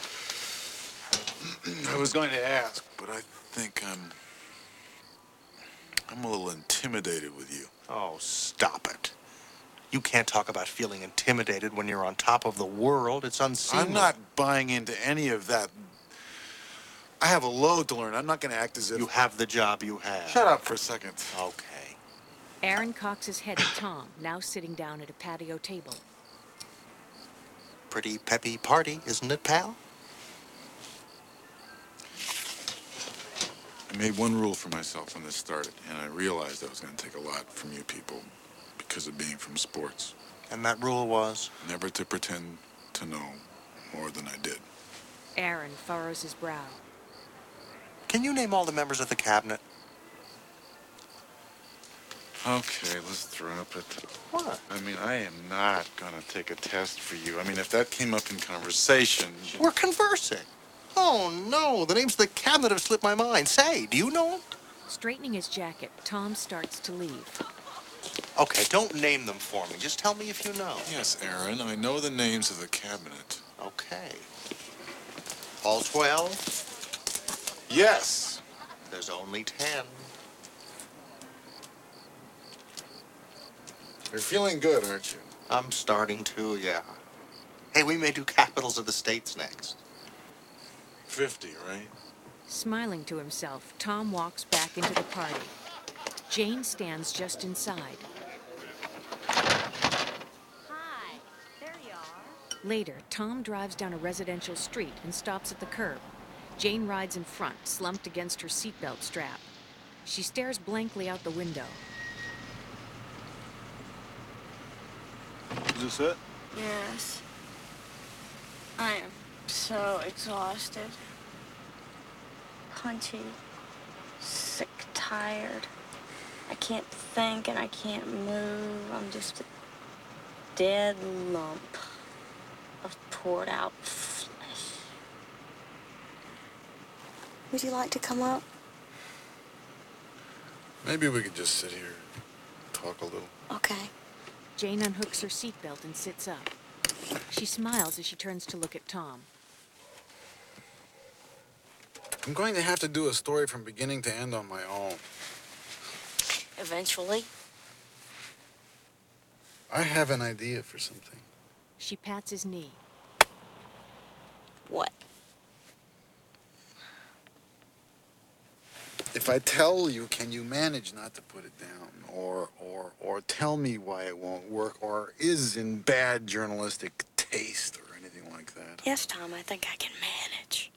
I was going to ask, but I think I'm... I'm a little intimidated with you. Oh, stop it. You can't talk about feeling intimidated when you're on top of the world. It's unseemly. I'm not buying into any of that. I have a load to learn. I'm not going to act as if... You have the job you have. Shut up for a second. Okay. Aaron cocks his head at Tom, now sitting down at a patio table. Pretty peppy party, isn't it, pal? I made one rule for myself when this started, and I realized I was going to take a lot from you people because of being from sports. And that rule was? Never to pretend to know more than I did. Aaron furrows his brow. Can you name all the members of the cabinet? Okay, let's drop it. What? I mean, I am not going to take a test for you. I mean, if that came up in conversation... We're conversing. Oh, no. The names of the cabinet have slipped my mind. Say, do you know them? Straightening his jacket, Tom starts to leave. Okay, don't name them for me. Just tell me if you know. Yes, Aaron, I know the names of the cabinet. Okay. All twelve? Yes. There's only ten. You're feeling good, aren't you? I'm starting to, yeah. Hey, we may do capitals of the states next. Fifty, right? Smiling to himself, Tom walks back into the party. Jane stands just inside. Hi, there you are. Later, Tom drives down a residential street and stops at the curb. Jane rides in front, slumped against her seatbelt strap. She stares blankly out the window. Is this it? Yes. I am so exhausted. Punchy. Sick, tired. I can't think and I can't move. I'm just a dead lump of poured out flesh. Would you like to come up? Maybe we could just sit here, talk a little. Okay. Jane unhooks her seatbelt and sits up. She smiles as she turns to look at Tom. I'm going to have to do a story from beginning to end on my own. Eventually. I have an idea for something. She pats his knee. What? If I tell you, can you manage not to put it down? Or, or, or tell me why it won't work, or is in bad journalistic taste, or anything like that? Yes, Tom, I think I can manage.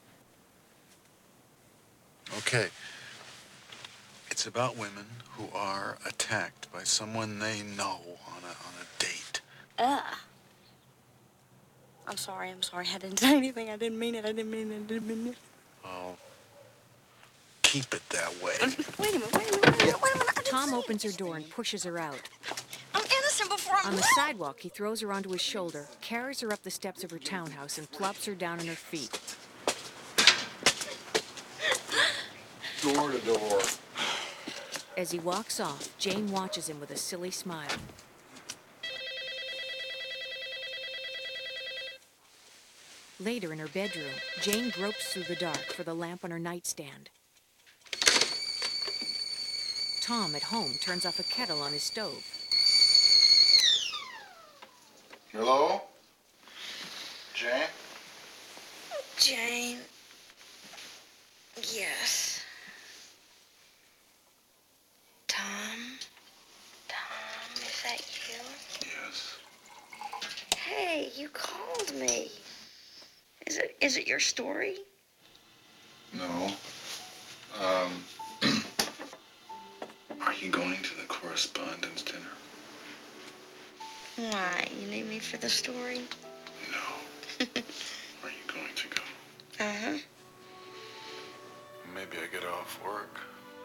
Okay. It's about women who are attacked by someone they know on a, on a date. Ugh. I'm sorry, I'm sorry. I didn't say anything. I didn't mean it. I didn't mean it. I didn't mean it. Oh. Keep it that way. Wait a minute, wait a minute, wait a minute, wait a minute. Tom opens her door and pushes her out. I'm innocent before I'm... On the sidewalk, he throws her onto his shoulder, carries her up the steps of her townhouse, and plops her down on her feet. Door to door. As he walks off, Jane watches him with a silly smile. Later in her bedroom, Jane gropes through the dark for the lamp on her nightstand. Tom, at home, turns off a kettle on his stove. Hello? Jane? Jane. Yes. Tom? Tom, is that you? Yes. Hey, you called me. Is it is it your story? No. Um, are you going to the correspondence dinner? Why? You need me for the story? No. Are you going to go? Uh-huh. Maybe I get off work.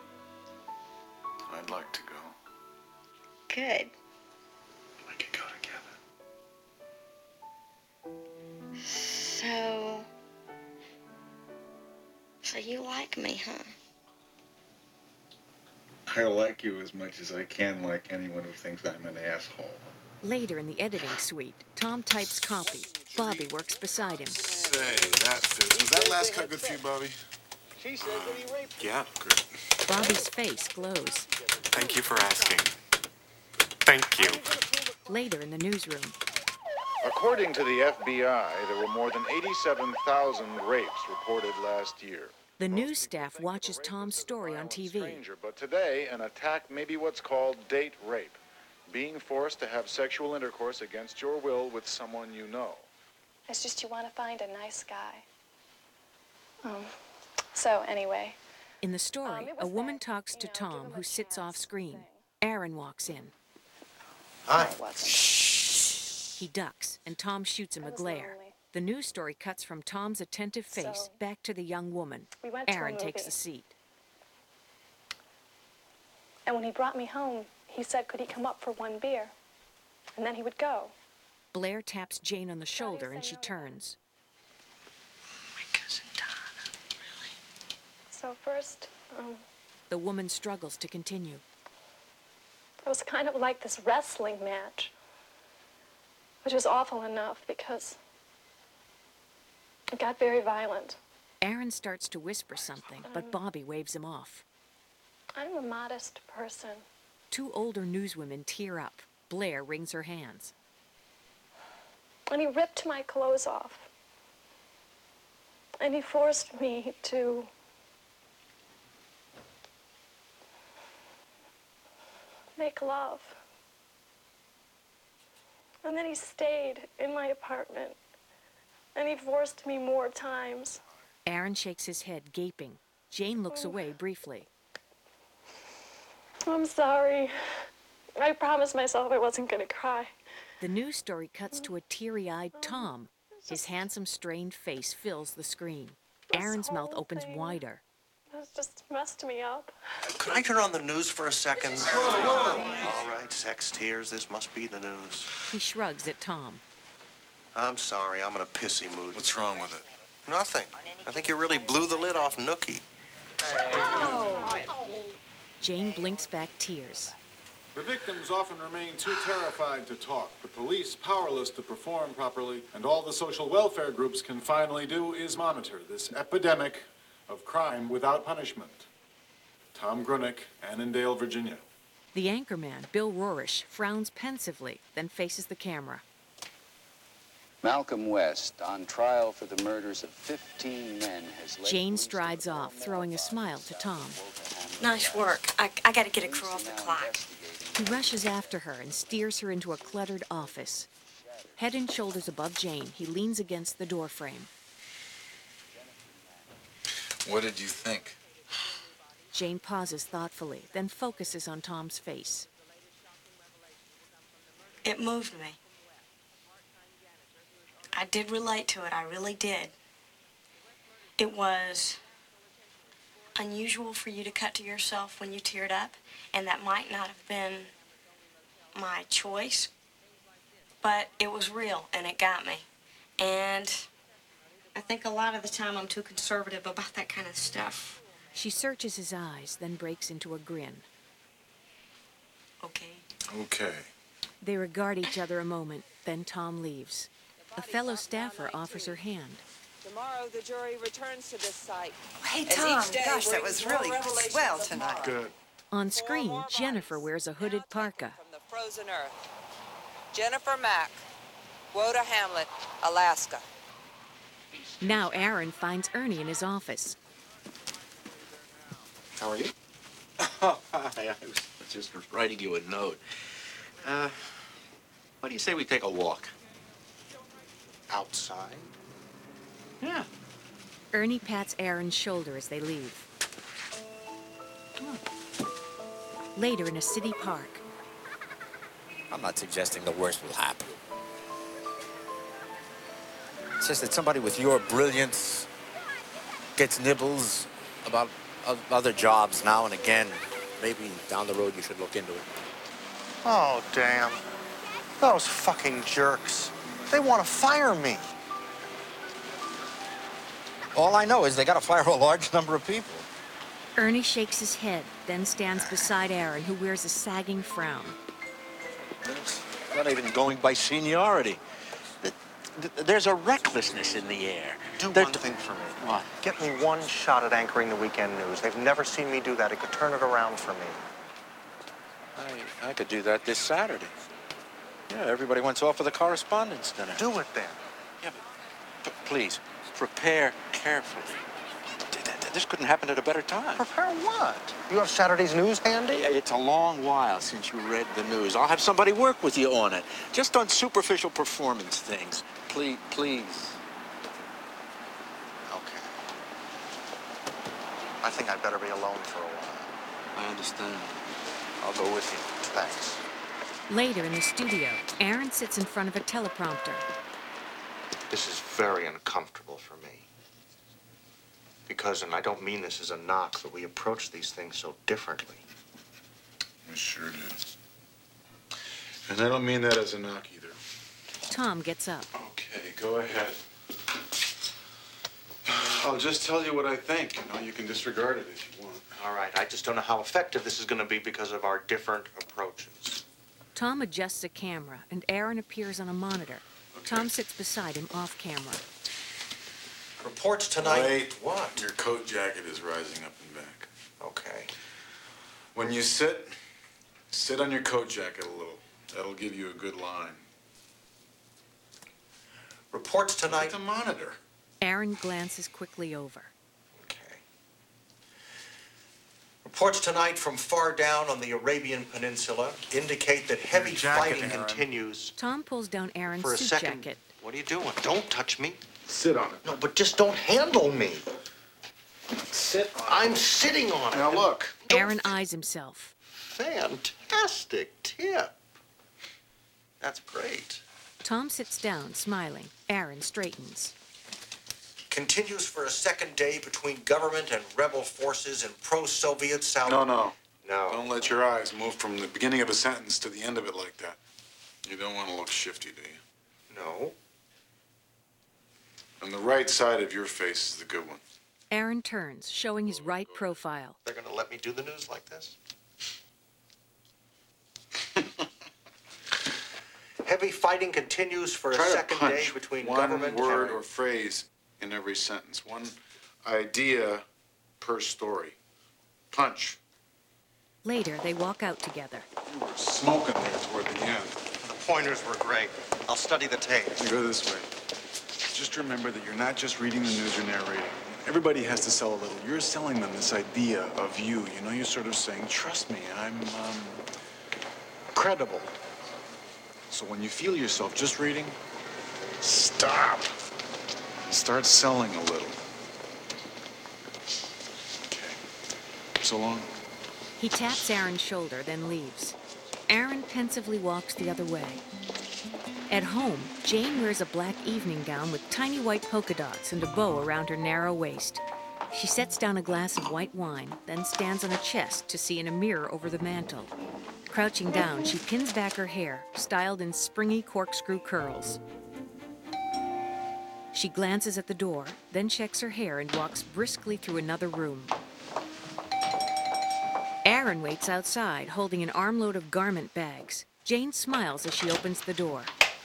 I'd like to go. Good. We could go together. So... So you like me, huh? I like you as much as I can like anyone who thinks I'm an asshole. Later in the editing suite, Tom types copy. Bobby works beside him. Say, that fits. Was that last cut good for you, Bobby? She said that he raped Yeah, great. Bobby's face glows. Thank you for asking. Thank you. Later in the newsroom, According to the F B I, there were more than eighty-seven thousand rapes reported last year. the news staff watches Tom's story on T V. Stranger, but today, an attack may be what's called date rape. Being forced to have sexual intercourse against your will with someone you know. It's just you want to find a nice guy. Um, so anyway. In the story, a woman talks to Tom, who sits off screen. Aaron walks in. Hi. He ducks, and Tom shoots him a glare. The news story cuts from Tom's attentive face back to the young woman. We went to a Aaron takes movie. a seat. And when he brought me home, he said, could he come up for one beer? And then he would go. Blair taps Jane on the shoulder, and she turns. So first, um, The woman struggles to continue. It was kind of like this wrestling match, which was awful enough because it got very violent. Aaron starts to whisper something, but Bobby waves him off. I'm a modest person. Two older newswomen tear up. Blair wrings her hands. And he ripped my clothes off. And he forced me to make love. And then he stayed in my apartment. And he forced me more times. Aaron shakes his head, gaping. Jane looks away briefly. I'm sorry. I promised myself I wasn't going to cry. The news story cuts to a teary-eyed Tom. His handsome, strained face fills the screen. Aaron's mouth opens wider. It just messed me up. Could I turn on the news for a second? All right, sex tears, this must be the news. He shrugs at Tom. I'm sorry, I'm in a pissy mood. What's wrong with it? Nothing. I think you really blew the lid off Nookie. Jane blinks back tears. The victims often remain too terrified to talk, the police powerless to perform properly, and all the social welfare groups can finally do is monitor this epidemic of crime without punishment. Tom Grunick, Annandale, Virginia. The anchorman, Bill Rorish, frowns pensively, then faces the camera. Malcolm West, on trial for the murders of fifteen men, has led Jane strides off, throwing a smile to Tom. Nice work. I, I gotta get a crew off the clock. He rushes after her and steers her into a cluttered office. Head and shoulders above Jane, he leans against the doorframe. What did you think? Jane pauses thoughtfully, then focuses on Tom's face. It moved me. I did relate to it, I really did. It was unusual for you to cut to yourself when you teared up, and that might not have been my choice, but it was real, and it got me. And I think a lot of the time I'm too conservative about that kind of stuff. She searches his eyes, then breaks into a grin. Okay. Okay. They regard each other a moment, then Tom leaves. A fellow staffer offers her hand. Tomorrow the jury returns to this site. Hey, As Tom, each day gosh, that brings was more really revelations swell of tonight. horror. Good. On screen, Jennifer wears a hooded parka. From the frozen earth. Jennifer Mack, Woda Hamlet, Alaska. Now Aaron finds Ernie in his office. How are you? Oh, hi. I was just writing you a note. Uh, what do you say we take a walk? Outside? Yeah. Ernie pats Aaron's shoulder as they leave. Later in a city park. I'm not suggesting the worst will happen. It's just that somebody with your brilliance gets nibbles about other jobs now and again. Maybe down the road you should look into it. Oh, damn. Those fucking jerks. They want to fire me. All I know is they got to fire a large number of people. Ernie shakes his head, then stands beside Aaron, who wears a sagging frown. It's not even going by seniority. There's a recklessness in the air. Do They're one thing for me. What? Get me one shot at anchoring the weekend news. They've never seen me do that. It could turn it around for me. I, I could do that this Saturday. Yeah, everybody wants off for the correspondence dinner. Do it then. Yeah, but, but please, prepare carefully. This couldn't happen at a better time. Prepare what? You have Saturday's news handy? Yeah, it's a long while since you read the news. I'll have somebody work with you on it. Just on superficial performance things. Please, please. Okay. I think I'd better be alone for a while. I understand. I'll go with you. Thanks. Later in the studio, Aaron sits in front of a teleprompter. This is very uncomfortable for me. Because, and I don't mean this as a knock, but we approach these things so differently. We sure do. And I don't mean that as a knock either. Tom gets up. Okay, go ahead. I'll just tell you what I think. You know, you can disregard it if you want. All right, I just don't know how effective this is going to be because of our different approaches. Tom adjusts a camera, and Aaron appears on a monitor. Tom sits beside him off camera. Reports tonight. Wait. What? Your coat jacket is rising up and back. Okay. When you sit, sit on your coat jacket a little. That'll give you a good line. Reports tonight. Look at the monitor. Aaron glances quickly over. Reports tonight from far down on the Arabian Peninsula indicate that heavy jacket, fighting Aaron. continues. Tom pulls down Aaron's For a suit second. jacket. What are you doing? Don't touch me. Sit on it. No, but just don't handle me. Sit on it. I'm sitting on it. Now look. Aaron eyes himself. Fantastic tip. That's great. Tom sits down, smiling. Aaron straightens. Continues for a second day between government and rebel forces in pro-Soviet South. No, no. No. Don't let your eyes move from the beginning of a sentence to the end of it like that. You don't want to look shifty, do you? No. And the right side of your face is the good one. Aaron turns, showing his right profile. They're going to let me do the news like this? Heavy fighting continues for a Try to second day punch between one government word and... or phrase in every sentence. One idea per story. Punch. Later, they walk out together. You were smoking there toward the end. The pointers were great. I'll study the tape. You go this way. Just remember that you're not just reading the news, you're narrating. Everybody has to sell a little. You're selling them this idea of you. You know, you're sort of saying, trust me, I'm um, credible. So when you feel yourself just reading, stop. Start selling a little. Okay. So long. He taps Aaron's shoulder, then leaves. Aaron pensively walks the other way. At home, Jane wears a black evening gown with tiny white polka dots and a bow around her narrow waist. She sets down a glass of white wine, then stands on a chest to see in a mirror over the mantel. Crouching down, she pins back her hair, styled in springy corkscrew curls. She glances at the door, then checks her hair and walks briskly through another room. Aaron waits outside, holding an armload of garment bags. Jane smiles as she opens the door.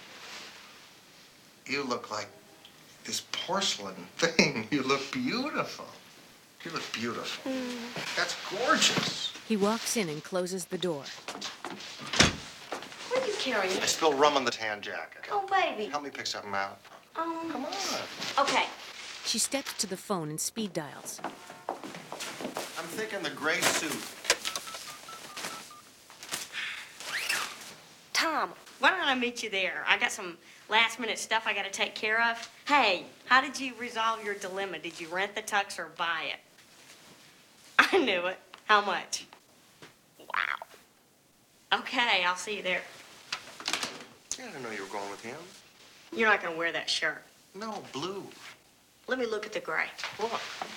You look like this porcelain thing. You look beautiful. You look beautiful. That's gorgeous. He walks in and closes the door. What are you carrying? I spilled rum on the tan jacket. Oh, baby. Help me pick something out. Um. Come on. Okay. She steps to the phone and speed dials. I'm thinking the gray suit. Tom, why don't I meet you there? I got some last minute stuff I got to take care of. Hey, how did you resolve your dilemma? Did you rent the tux or buy it? I knew it. How much? Wow. Okay, I'll see you there. I didn't know you were going with him. You're not going to wear that shirt. No, blue. Let me look at the gray. Look.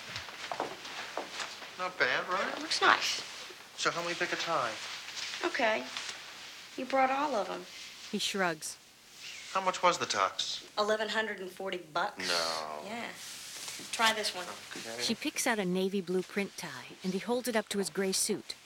Not bad, right? Looks nice. So help me pick a tie. Okay. You brought all of them. He shrugs. How much was the tux? eleven forty bucks. No. Yeah. Try this one. Okay. She picks out a navy blue print tie, and he holds it up to his gray suit.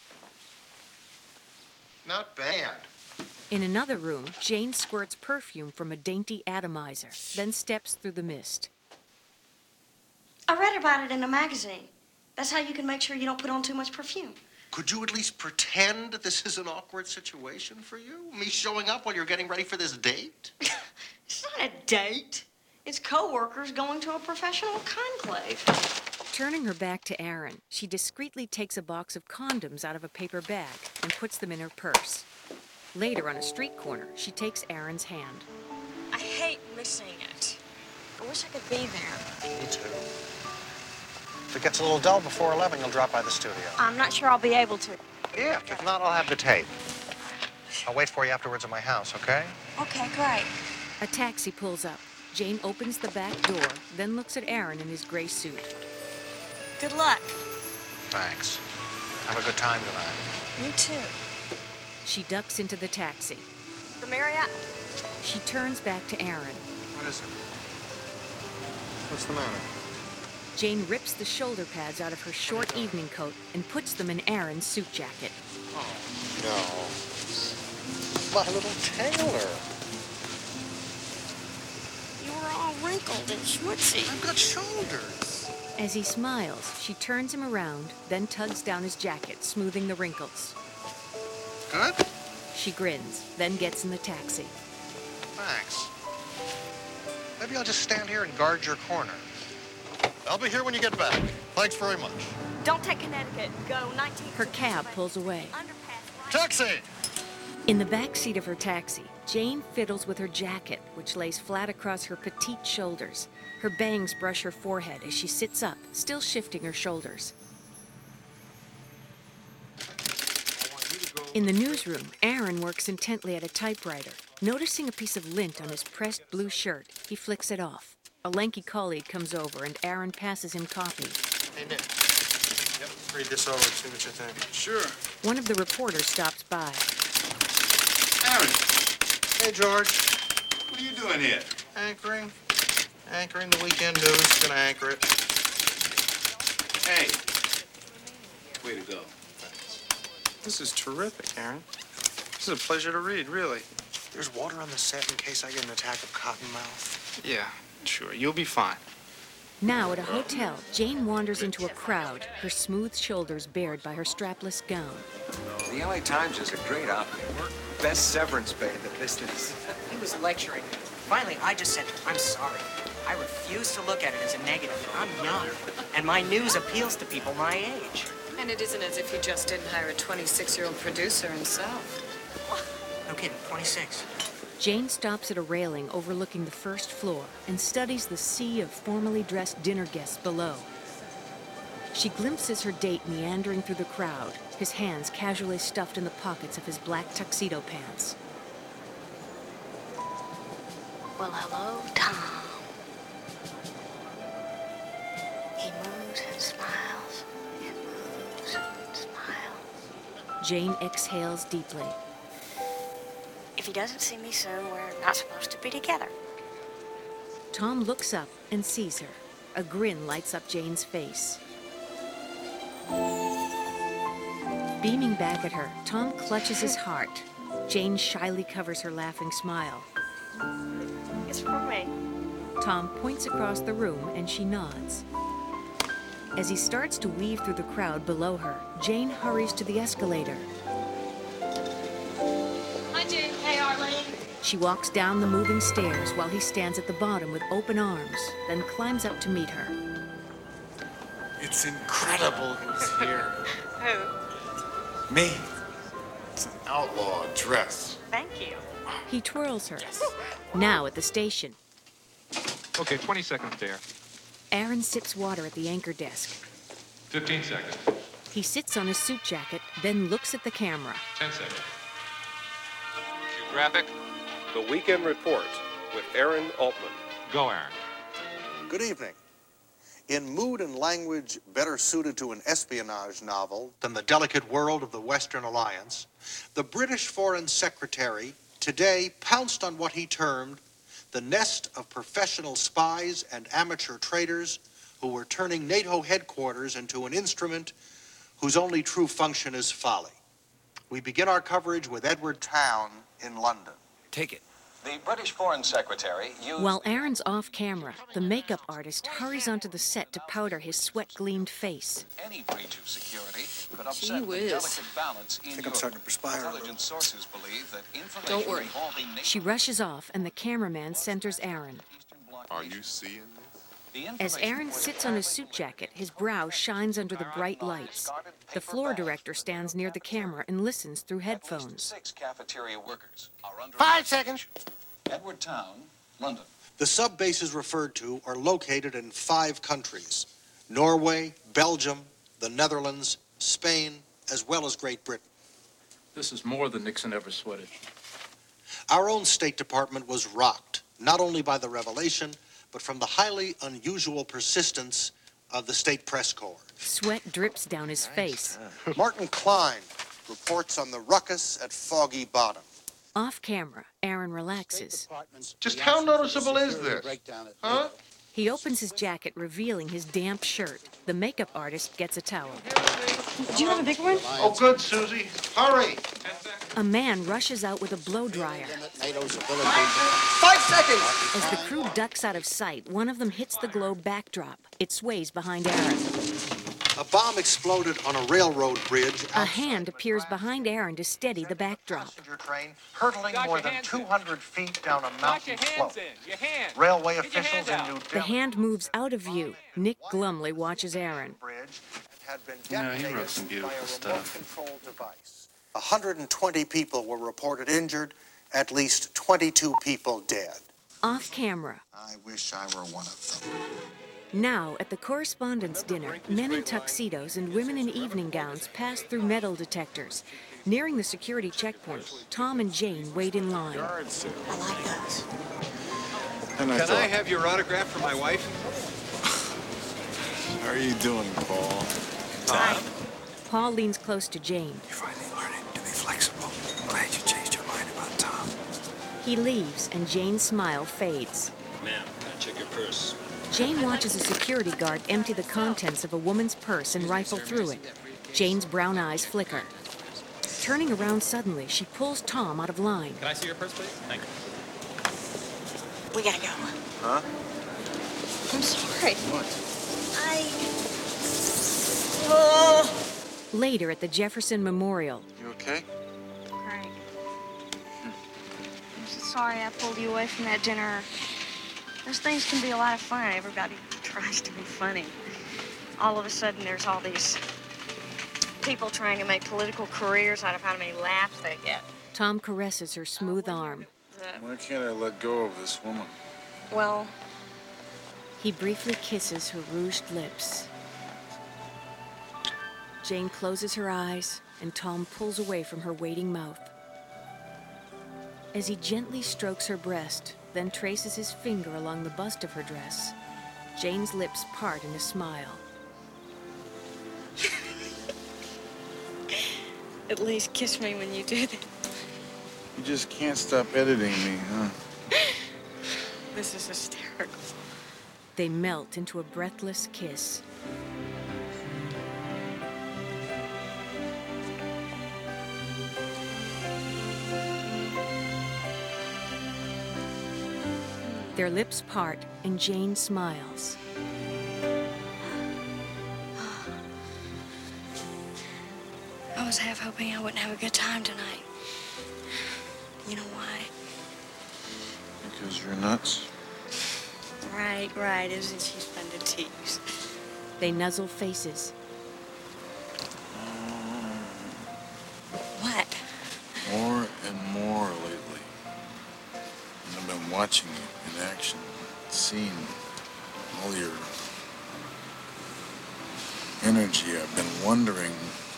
Not bad. In another room, Jane squirts perfume from a dainty atomizer, then steps through the mist. I read about it in a magazine. That's how you can make sure you don't put on too much perfume. Could you at least pretend this is an awkward situation for you? Me showing up while you're getting ready for this date? It's not a date. It's co-workers going to a professional conclave. Turning her back to Aaron, she discreetly takes a box of condoms out of a paper bag and puts them in her purse. Later, on a street corner, she takes Aaron's hand. I hate missing it. I wish I could be there. Me too. If it gets a little dull before eleven, you'll drop by the studio. I'm not sure I'll be able to. Yeah, if not, I'll have the tape. I'll wait for you afterwards at my house, okay? Okay, great. A taxi pulls up. Jane opens the back door, then looks at Aaron in his gray suit. Good luck. Thanks. Have a good time tonight. You too. She ducks into the taxi. The Marriott? She turns back to Aaron. What is it? What's the matter? Jane rips the shoulder pads out of her short evening coat and puts them in Aaron's suit jacket. Oh, no. My little tailor. You were all wrinkled and schmutzy. I've got shoulders. As he smiles, she turns him around, then tugs down his jacket, smoothing the wrinkles. Good? She grins, then gets in the taxi. Thanks. Maybe I'll just stand here and guard your corner. I'll be here when you get back. Thanks very much. Don't take Connecticut. Go nineteen. Her cab pulls away. Taxi! In the back seat of her taxi, Jane fiddles with her jacket, which lays flat across her petite shoulders. Her bangs brush her forehead as she sits up, still shifting her shoulders. In the newsroom, Aaron works intently at a typewriter. Noticing a piece of lint on his pressed blue shirt, he flicks it off. A lanky colleague comes over and Aaron passes him copy. Hey, Nick. Yep, read this over and see what you think. Sure. One of the reporters stops by. Aaron. Hey, George. What are you doing here? Anchoring. Anchoring the weekend news. Gonna anchor it. Hey. Way to go. This is terrific, Aaron. This is a pleasure to read, really. There's water on the set in case I get an attack of cottonmouth. Yeah, sure. You'll be fine. Now at a hotel, Jane wanders into a crowd, her smooth shoulders bared by her strapless gown. The L A Times is a great outfit. Best severance pay in the business. He was lecturing. Finally, I just said, I'm sorry. I refuse to look at it as a negative. I'm young, and my news appeals to people my age. And it isn't as if you just didn't hire a twenty-six-year-old producer himself. No kidding, twenty-six. Jane stops at a railing overlooking the first floor and studies the sea of formally dressed dinner guests below. She glimpses her date meandering through the crowd, his hands casually stuffed in the pockets of his black tuxedo pants. Well, hello, Tom. He moves and smiles. He moves and smiles. Jane exhales deeply. If he doesn't see me soon, we're not supposed to be together. Tom looks up and sees her. A grin lights up Jane's face. Beaming back at her, Tom clutches his heart. Jane shyly covers her laughing smile. It's for me. Tom points across the room and she nods. As he starts to weave through the crowd below her, Jane hurries to the escalator. Hi, Jane. Hey, Arlene. She walks down the moving stairs while he stands at the bottom with open arms, then climbs up to meet her. It's incredible who's here. Who? Me. It's an outlaw dress. Thank you. He twirls her. Now at the station. Okay, twenty seconds there. Aaron sips water at the anchor desk. fifteen seconds. He sits on his suit jacket, then looks at the camera. ten seconds. Cue graphic. The Weekend Report with Aaron Altman. Go, Aaron. Good evening. In mood and language better suited to an espionage novel than the delicate world of the Western Alliance, the British Foreign Secretary today pounced on what he termed the nest of professional spies and amateur traders who were turning NATO headquarters into an instrument whose only true function is folly. We begin our coverage with Edward Town in London. Take it. The British Foreign Secretary used... While Aaron's off camera, the makeup artist hurries onto the set to powder his sweat-gleamed face. Any breach of security could upset the whiz. delicate balance in I think I'm Europe. starting to perspire. Intelligence sources believe that information Don't worry. involving NATO... She rushes off, and the cameraman centers Aaron. Are you seeing this? As Aaron sits on his suit jacket, his brow shines under the bright lights. The floor director stands near the camera and listens through headphones. Six cafeteria workers are under... Five seconds. Edward Town, London. The sub-bases referred to are located in five countries: Norway, Belgium, the Netherlands, Spain, as well as Great Britain. This is more than Nixon ever sweated. Our own State Department was rocked, not only by the revelation, but from the highly unusual persistence of the State Press Corps. Sweat drips down his face. Martin Klein reports on the ruckus at Foggy Bottom. Off camera, Aaron relaxes. Just how noticeable is this? Huh? He opens his jacket, revealing his damp shirt. The makeup artist gets a towel. Do you have a big one? Oh, good, Susie. Hurry. A man rushes out with a blow dryer. Five seconds! As the crew ducks out of sight, one of them hits the globe backdrop. It sways behind Aaron. A bomb exploded on a railroad bridge. A hand appears behind Aaron to steady the backdrop. Passenger train hurtling more than two hundred feet down a mountain slope. Your hands. Railway officials in New The Delhi hand moves out of view. Nick glumly watches Aaron. bridge had been Yeah, he detonated wrote some by beautiful a remote stuff. control device. one hundred twenty people were reported injured, at least twenty-two people dead. Off camera. I wish I were one of them. Now, at the correspondence dinner, men in tuxedos and women in evening gowns pass through metal detectors. Nearing the security checkpoint, Tom and Jane wait in line. I like those. And I Can thought, I have your autograph for my wife? how are you doing, Paul? Tom? Paul leans close to Jane. You're finally learning to be flexible. Glad you changed your mind about Tom. He leaves, and Jane's smile fades. Ma'am, can I check your purse? Jane watches a security guard empty the contents of a woman's purse and rifle through it. Jane's brown eyes flicker. Turning around suddenly, she pulls Tom out of line. Can I see your purse, please? Thank you. We gotta go. Huh? I'm sorry. What? I... Oh. Later at the Jefferson Memorial, You okay? Great. I'm so sorry I pulled you away from that dinner. Those things can be a lot of fun. Everybody tries to be funny. All of a sudden, there's all these people trying to make political careers out of how many laughs they get. Tom caresses her smooth arm. Why can't I let go of this woman? Well, He briefly kisses her rouged lips. Jane closes her eyes, and Tom pulls away from her waiting mouth. As he gently strokes her breast, then traces his finger along the bust of her dress, Jane's lips part in a smile. at least kiss me when you do that. You just can't stop editing me, huh? This is hysterical. They melt into a breathless kiss. Their lips part, and Jane smiles. I was half hoping I wouldn't have a good time tonight. You know why? Because you're nuts. Right, right. Isn't she fun to tease? They nuzzle faces. What? More and more lately. And I've been watching you in action, seeing all your energy. I've been wondering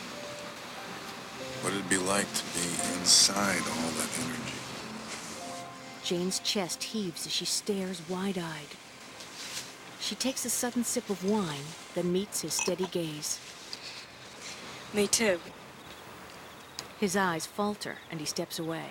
what it'd be like to be inside all that energy. Jane's chest heaves as she stares wide-eyed. She takes a sudden sip of wine, then meets his steady gaze. Me too. His eyes falter, and he steps away.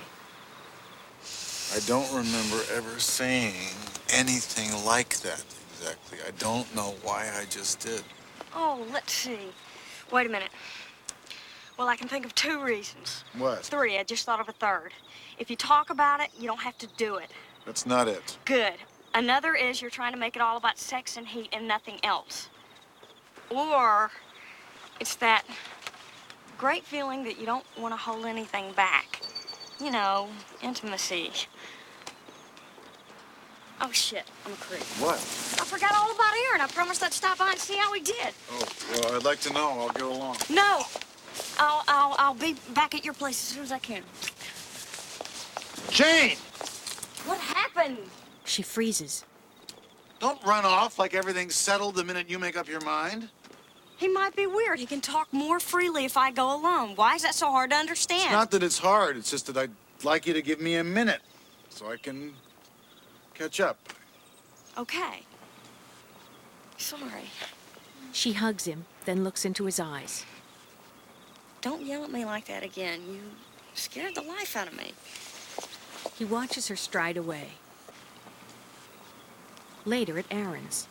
I don't remember ever saying anything like that exactly. I don't know why I just did. Oh, let's see. Wait a minute. Well, I can think of two reasons. What? Three. I just thought of a third. If you talk about it, you don't have to do it. That's not it. Good. Another is you're trying to make it all about sex and heat and nothing else. Or it's that great feeling that you don't want to hold anything back. You know, intimacy. Oh, shit. I'm a creep. What? I forgot all about Aaron. I promised I'd stop by and see how he did. Oh, well, I'd like to know. I'll go along. No. I'll, I'll, I'll be back at your place as soon as I can. Jane! What happened? She freezes. Don't run off like everything's settled the minute you make up your mind. He might be weird. He can talk more freely if I go alone. Why is that so hard to understand? It's not that it's hard. It's just that I'd like you to give me a minute so I can catch up. Okay. Sorry. She hugs him, then looks into his eyes. Don't yell at me like that again. You scared the life out of me. He watches her stride away. Later at Aaron's.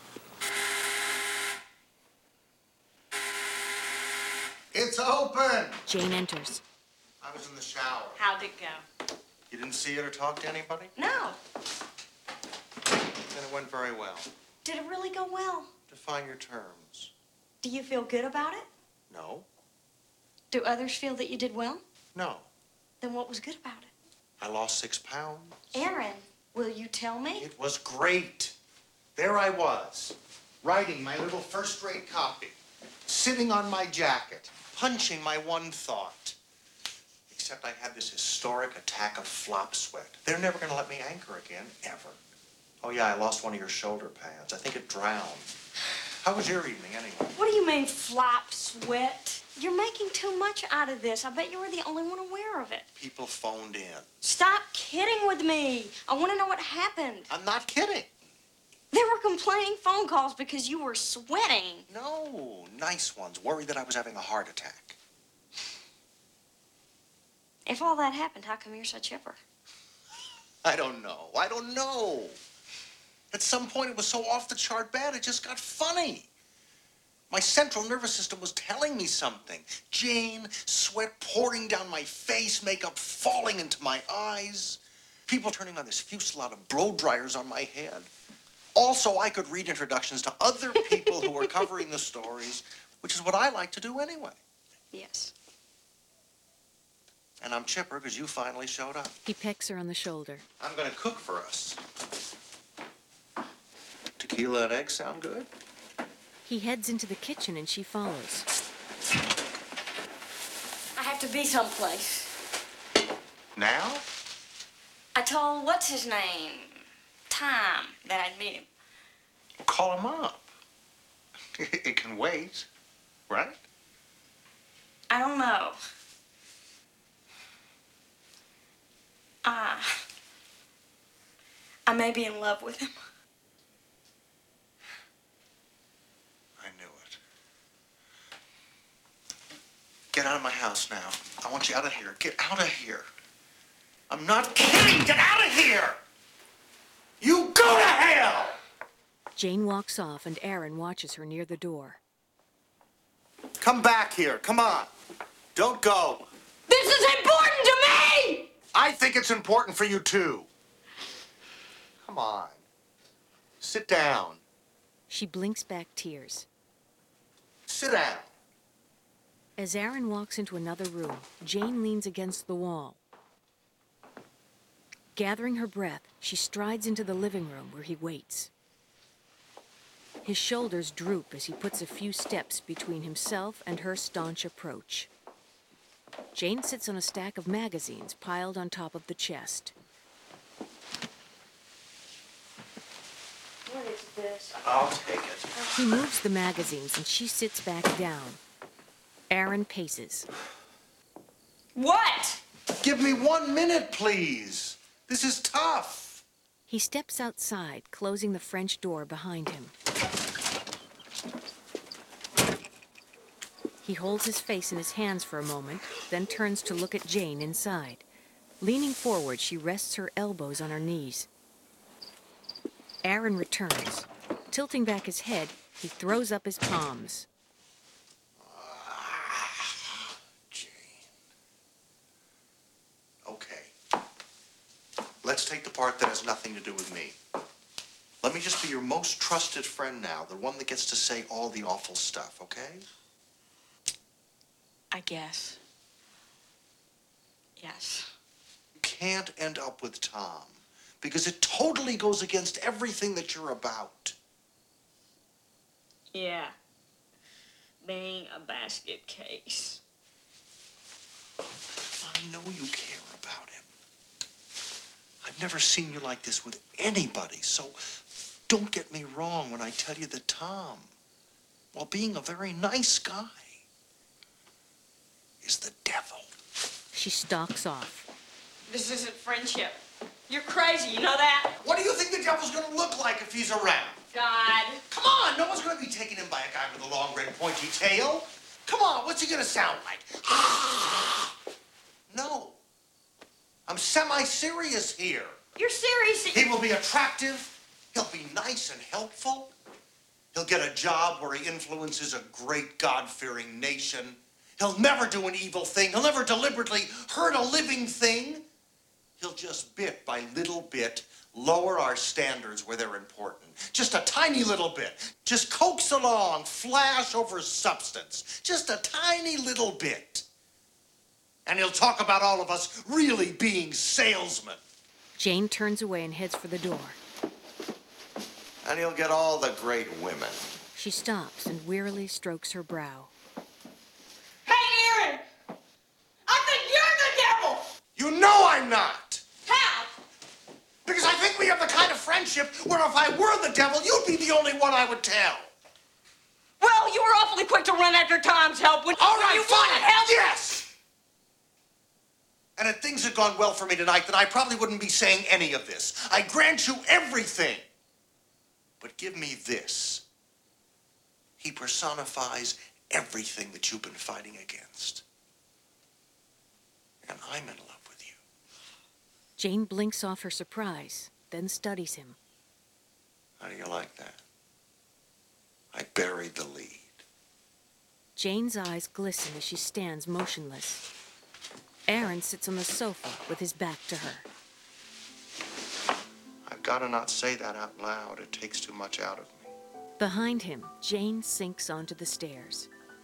It's open! Jane enters. I was in the shower. How'd it go? You didn't see it or talk to anybody? No. Then it went very well. Did it really go well? Define your terms. Do you feel good about it? No. Do others feel that you did well? No. Then what was good about it? I lost six pounds. Aaron, will you tell me? It was great. There I was, writing my little first-rate copy, sitting on my jacket, punching my one thought. Except I had this historic attack of flop sweat. They're never going to let me anchor again, ever. Oh, yeah, I lost one of your shoulder pads. I think it drowned. How was your evening, anyway? What do you mean, flop sweat? You're making too much out of this. I bet you were the only one aware of it. People phoned in. Stop kidding with me. I want to know what happened. I'm not kidding. There were complaining phone calls because you were sweating. No, nice ones. Worried that I was having a heart attack. If all that happened, how come you're so chipper? I don't know. I don't know. At some point, it was so off the chart bad, it just got funny. My central nervous system was telling me something. Jane, sweat pouring down my face, makeup falling into my eyes, people turning on this fusillade of blow dryers on my head. Also, I could read introductions to other people who were covering the stories, which is what I like to do anyway. Yes. And I'm chipper because you finally showed up. He pecks her on the shoulder. I'm going to cook for us. Tequila and eggs sound good? He heads into the kitchen and she follows. I have to be someplace. Now? I told what's his name, Tom, that I'd meet him. Call him up. It can wait, right? I don't know. Ah, uh, I may be in love with him. I knew it. Get out of my house now. I want you out of here. Get out of here. I'm not kidding. Get out of here! You go to hell! Jane walks off and Aaron watches her near the door. Come back here. Come on. Don't go. This is important to me! I think it's important for you, too. Come on. Sit down. She blinks back tears. Sit down. As Aaron walks into another room, Jane leans against the wall. Gathering her breath, she strides into the living room where he waits. His shoulders droop as he puts a few steps between himself and her staunch approach. Jane sits on a stack of magazines piled on top of the chest. What is this? I'll take it. He moves the magazines and she sits back down. Aaron paces. What? Give me one minute, please. This is tough. He steps outside, closing the French door behind him. He holds his face in his hands for a moment, then turns to look at Jane inside. Leaning forward, she rests her elbows on her knees. Aaron returns. Tilting back his head, he throws up his palms. Ah, Jane. Okay. Let's take the part that has nothing to do with me. Let me just be your most trusted friend now, the one that gets to say all the awful stuff, okay? I guess. Yes. You can't end up with Tom because it totally goes against everything that you're about. Yeah. Being a basket case. I know you care about him. I've never seen you like this with anybody, so don't get me wrong when I tell you that Tom, while being a very nice guy, is the devil. She stalks off. This isn't friendship. You're crazy, you know that? What do you think the devil's gonna look like if he's around? God. Come on, no one's gonna be taken in by a guy with a long, red, pointy tail. Come on, what's he gonna sound like? No. I'm semi-serious here. You're serious? He will be attractive. He'll be nice and helpful. He'll get a job where he influences a great God-fearing nation. He'll never do an evil thing. He'll never deliberately hurt a living thing. He'll just bit by little bit lower our standards where they're important. Just a tiny little bit. Just coax along, flash over substance. Just a tiny little bit. And he'll talk about all of us really being salesmen. Jane turns away and heads for the door. And he'll get all the great women. She stops and wearily strokes her brow. Hey, Aaron! I think you're the devil! You know I'm not! How? Because I think we have the kind of friendship where if I were the devil, you'd be the only one I would tell. Well, you were awfully quick to run after Tom's help when, All when right, you fine. wanted help. Yes! And if things had gone well for me tonight, then I probably wouldn't be saying any of this. I grant you everything. But give me this. He personifies everything that you've been fighting against. And I'm in love with you. Jane blinks off her surprise, then studies him. How do you like that? I buried the lead. Jane's eyes glisten as she stands motionless. Aaron sits on the sofa with his back to her. I've got to not say that out loud. It takes too much out of me. Behind him, Jane sinks onto the stairs.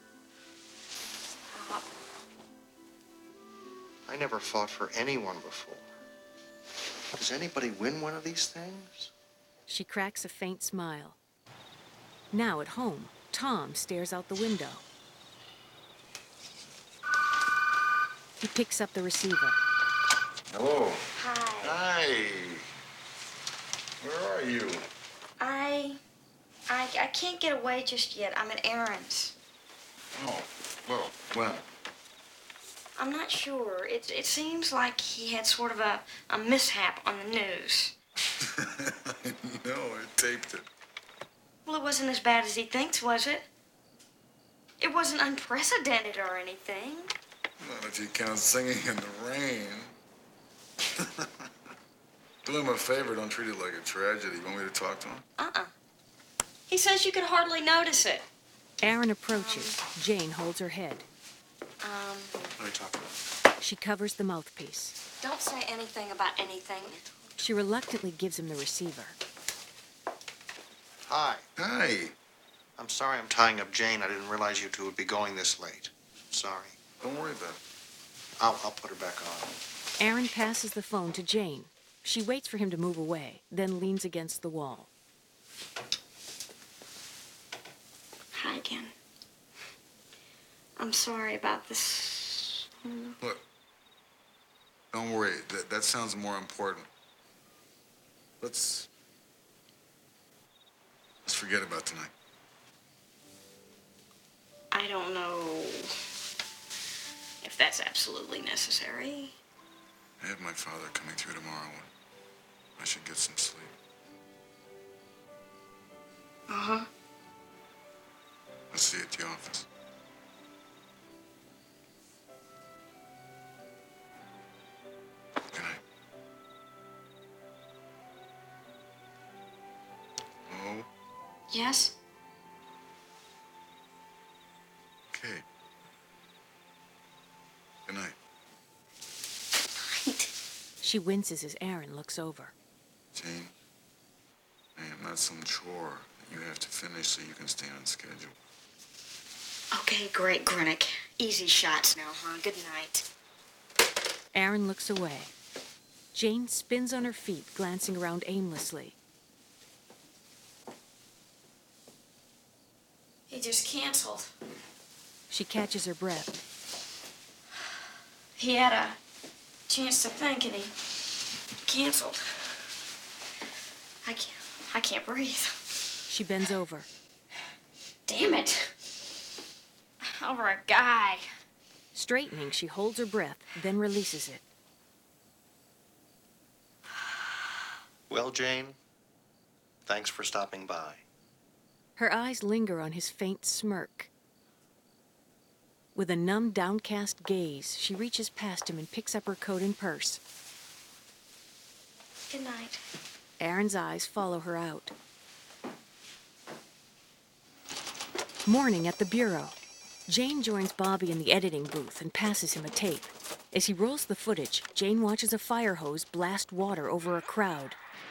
I never fought for anyone before. Does anybody win one of these things? She cracks a faint smile. Now at home, Tom stares out the window. He picks up the receiver. Hello. Hi. Hi. Where are you? I, I, I can't get away just yet. I'm at Aaron's. Oh, well, when? I'm not sure. It, it seems like he had sort of a, a mishap on the news. I know, I taped it. Well, it wasn't as bad as he thinks, was it? It wasn't unprecedented or anything. Not if you count singing in the rain. Do him a favor, don't treat it like a tragedy. You want me to talk to him? Uh-uh. He says you could hardly notice it. Aaron approaches. Jane holds her head. Um, Let me talk to him. She covers the mouthpiece. don't say anything about anything. She reluctantly gives him the receiver. Hi. Hi. I'm sorry I'm tying up Jane. I didn't realize you two would be going this late. Sorry. Don't worry about it. I'll, I'll put her back on. Aaron passes the phone to Jane. She waits for him to move away, then leans against the wall. Hi again. I'm sorry about this. Look, don't worry. That, that sounds more important. Let's... Let's forget about tonight. I don't know if that's absolutely necessary. I have my father coming through tomorrow. I should get some sleep. Uh-huh. I'll see you at the office. Good night. Oh, Yes? okay. Good night. She winces as Aaron looks over. Jane, I am not some chore that you have to finish so you can stay on schedule. Okay, great, Grunick. Easy shots now, huh? Good night. Aaron looks away. Jane spins on her feet, glancing around aimlessly. He just canceled. She catches her breath. He had a chance to think, and he canceled. I can't, I can't breathe. She bends over. Damn it. Over a guy. Straightening, she holds her breath, then releases it. Well, Jane, thanks for stopping by. Her eyes linger on his faint smirk. With a numb, downcast gaze, she reaches past him and picks up her coat and purse. Good night. Erin's eyes follow her out. Morning at the bureau. Jane joins Bobby in the editing booth and passes him a tape. As he rolls the footage, Jane watches a fire hose blast water over a crowd.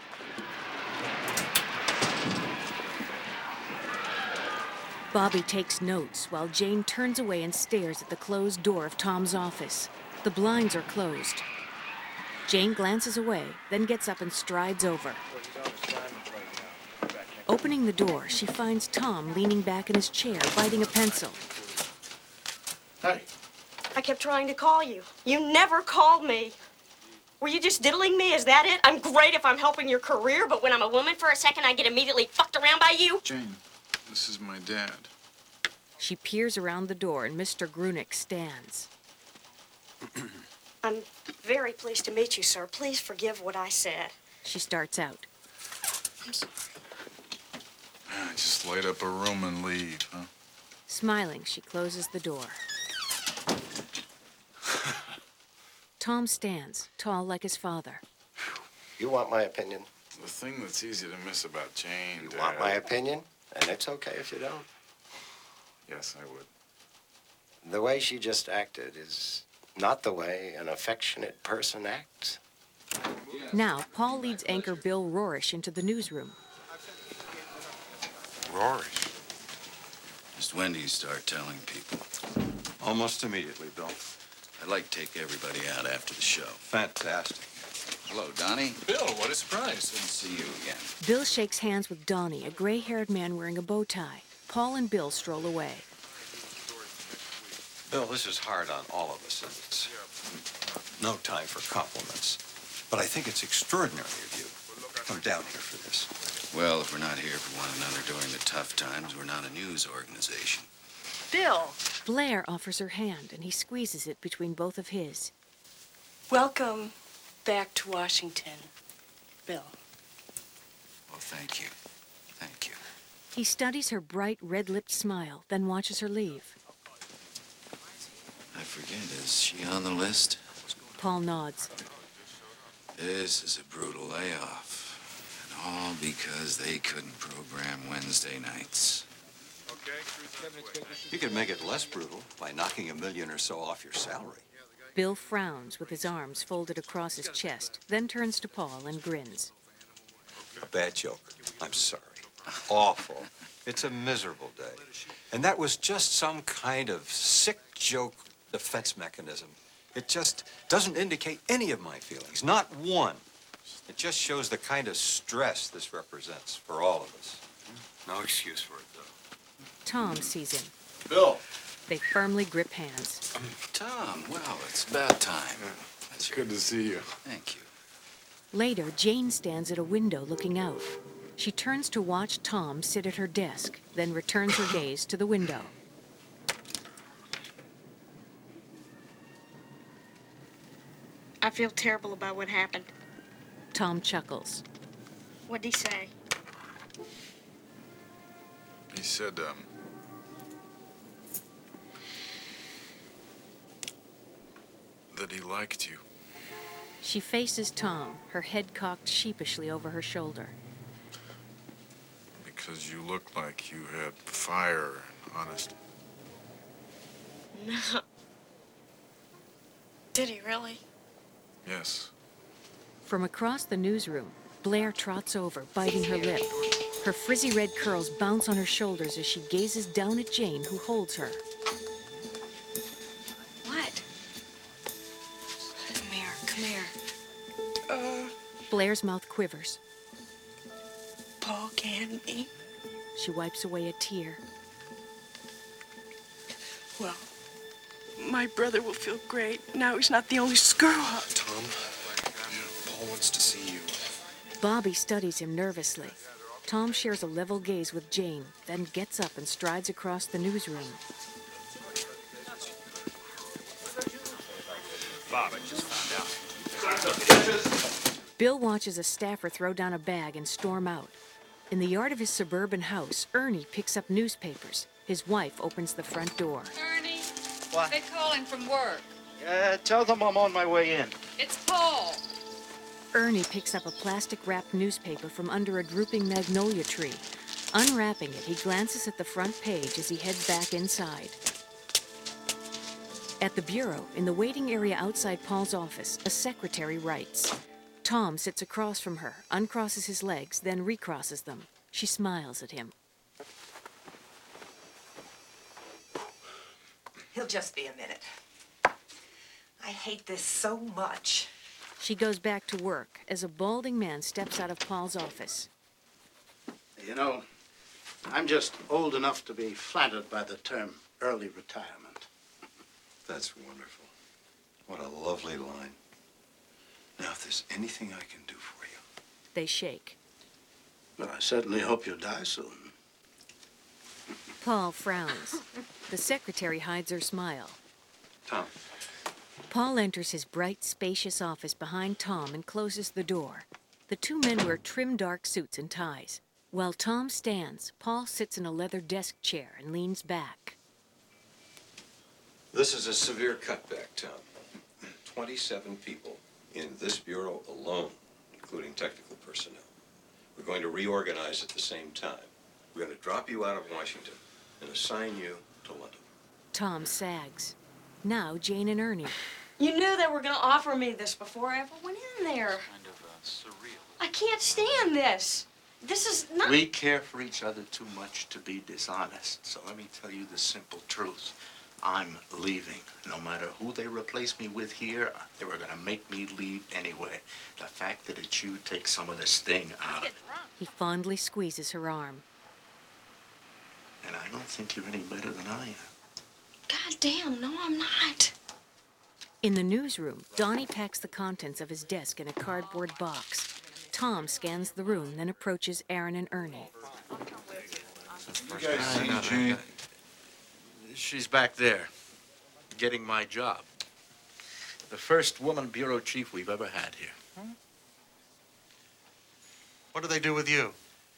Bobby takes notes while Jane turns away and stares at the closed door of Tom's office. The blinds are closed. Jane glances away, then gets up and strides over. Opening the door, she finds Tom leaning back in his chair, biting a pencil. Hey. I kept trying to call you. You never called me. Were you just diddling me? Is that it? I'm great if I'm helping your career, but when I'm a woman for a second, I get immediately fucked around by you. Jane, this is my dad. She peers around the door and Mister Grunick stands. I'm very pleased to meet you, sir. Please forgive what I said. She starts out. I'm sorry. Just light up a room and leave, huh? Smiling, she closes the door. Tom stands, tall like his father. You want my opinion? The thing that's easy to miss about Jane, You Dad. want my opinion? And it's okay if you don't. Yes, I would. The way she just acted is not the way an affectionate person acts. Now, Paul leads anchor Bill Rorish into the newsroom. Rory. Just when do you start telling people? Almost immediately, Bill. I'd like to take everybody out after the show. Fantastic. Hello, Donnie. Bill, what a surprise. Good to see you again. Bill shakes hands with Donnie, a gray-haired man wearing a bow tie. Paul and Bill stroll away. Bill, this is hard on all of us, and it's no time for compliments. But I think it's extraordinary of you to come down here for this. Well, if we're not here for one another during the tough times, we're not a news organization. Bill. Blair offers her hand, and he squeezes it between both of his. Welcome back to Washington, Bill. Well, thank you. Thank you. He studies her bright, red-lipped smile, then watches her leave. I forget, is she on the list? Paul nods. This is a brutal layoff. And all because they couldn't program Wednesday nights. You could make it less brutal by knocking a million or so off your salary. Bill frowns with his arms folded across his chest, then turns to Paul and grins. A bad joke. I'm sorry. Awful. It's a miserable day. And that was just some kind of sick joke defense mechanism. It just doesn't indicate any of my feelings, not one. It just shows the kind of stress this represents for all of us. No excuse for it, though. Tom sees him. Bill. They firmly grip hands. Tom, well, it's about time. It's good to see you. Thank you. Later, Jane stands at a window looking out. She turns to watch Tom sit at her desk, then returns her gaze to the window. I feel terrible about what happened. Tom chuckles. What'd he say? He said, um... that he liked you. She faces Tom, her head cocked sheepishly over her shoulder. Because you looked like you had fire and honesty. No. Did he really? Yes. From across the newsroom, Blair trots over, biting her lip. Her frizzy red curls bounce on her shoulders as she gazes down at Jane, who holds her. What? Come here, come here. Uh, Blair's mouth quivers. Paul canned me. She wipes away a tear. Well, my brother will feel great. Now he's not the only screw-up. Tom, Paul wants to see you. Bobby studies him nervously. Tom shares a level gaze with Jane, then gets up and strides across the newsroom. Bob, I just found out. Bill watches a staffer throw down a bag and storm out. In the yard of his suburban house, Ernie picks up newspapers. His wife opens the front door. Ernie, What? they're calling from work. Uh, tell them I'm on my way in. It's Paul. Ernie picks up a plastic-wrapped newspaper from under a drooping magnolia tree. Unwrapping it, he glances at the front page as he heads back inside. At the bureau, in the waiting area outside Paul's office, a secretary writes. Tom sits across from her, uncrosses his legs, then recrosses them. She smiles at him. He'll just be a minute. I hate this so much. She goes back to work as a balding man steps out of Paul's office. You know, I'm just old enough to be flattered by the term early retirement. That's wonderful. What a lovely line. Now, if there's anything I can do for you. They shake. Well, I certainly hope you die soon. Paul frowns. The secretary hides her smile. Tom. Paul enters his bright, spacious office behind Tom and closes the door. The two men wear trim dark suits and ties. While Tom stands, Paul sits in a leather desk chair and leans back. This is a severe cutback, Tom. twenty-seven people in this bureau alone, including technical personnel. We're going to reorganize at the same time. We're going to drop you out of Washington and assign you to London. Tom sags. Now Jane and Ernie. You knew they were going to offer me this before I ever went in there. Kind of uh, surreal. I can't stand this. This is not... We care for each other too much to be dishonest. So let me tell you the simple truth. I'm leaving. No matter who they replace me with here, they were going to make me leave anyway. The fact that it's you takes some of the sting out of it. He fondly squeezes her arm. And I don't think you're any better than I am. God damn, no, I'm not. In the newsroom, Donnie packs the contents of his desk in a cardboard box. Tom scans the room, then approaches Aaron and Ernie. You guys seen Jane? She's back there, getting my job. The first woman bureau chief we've ever had here. Hmm? What do they do with you?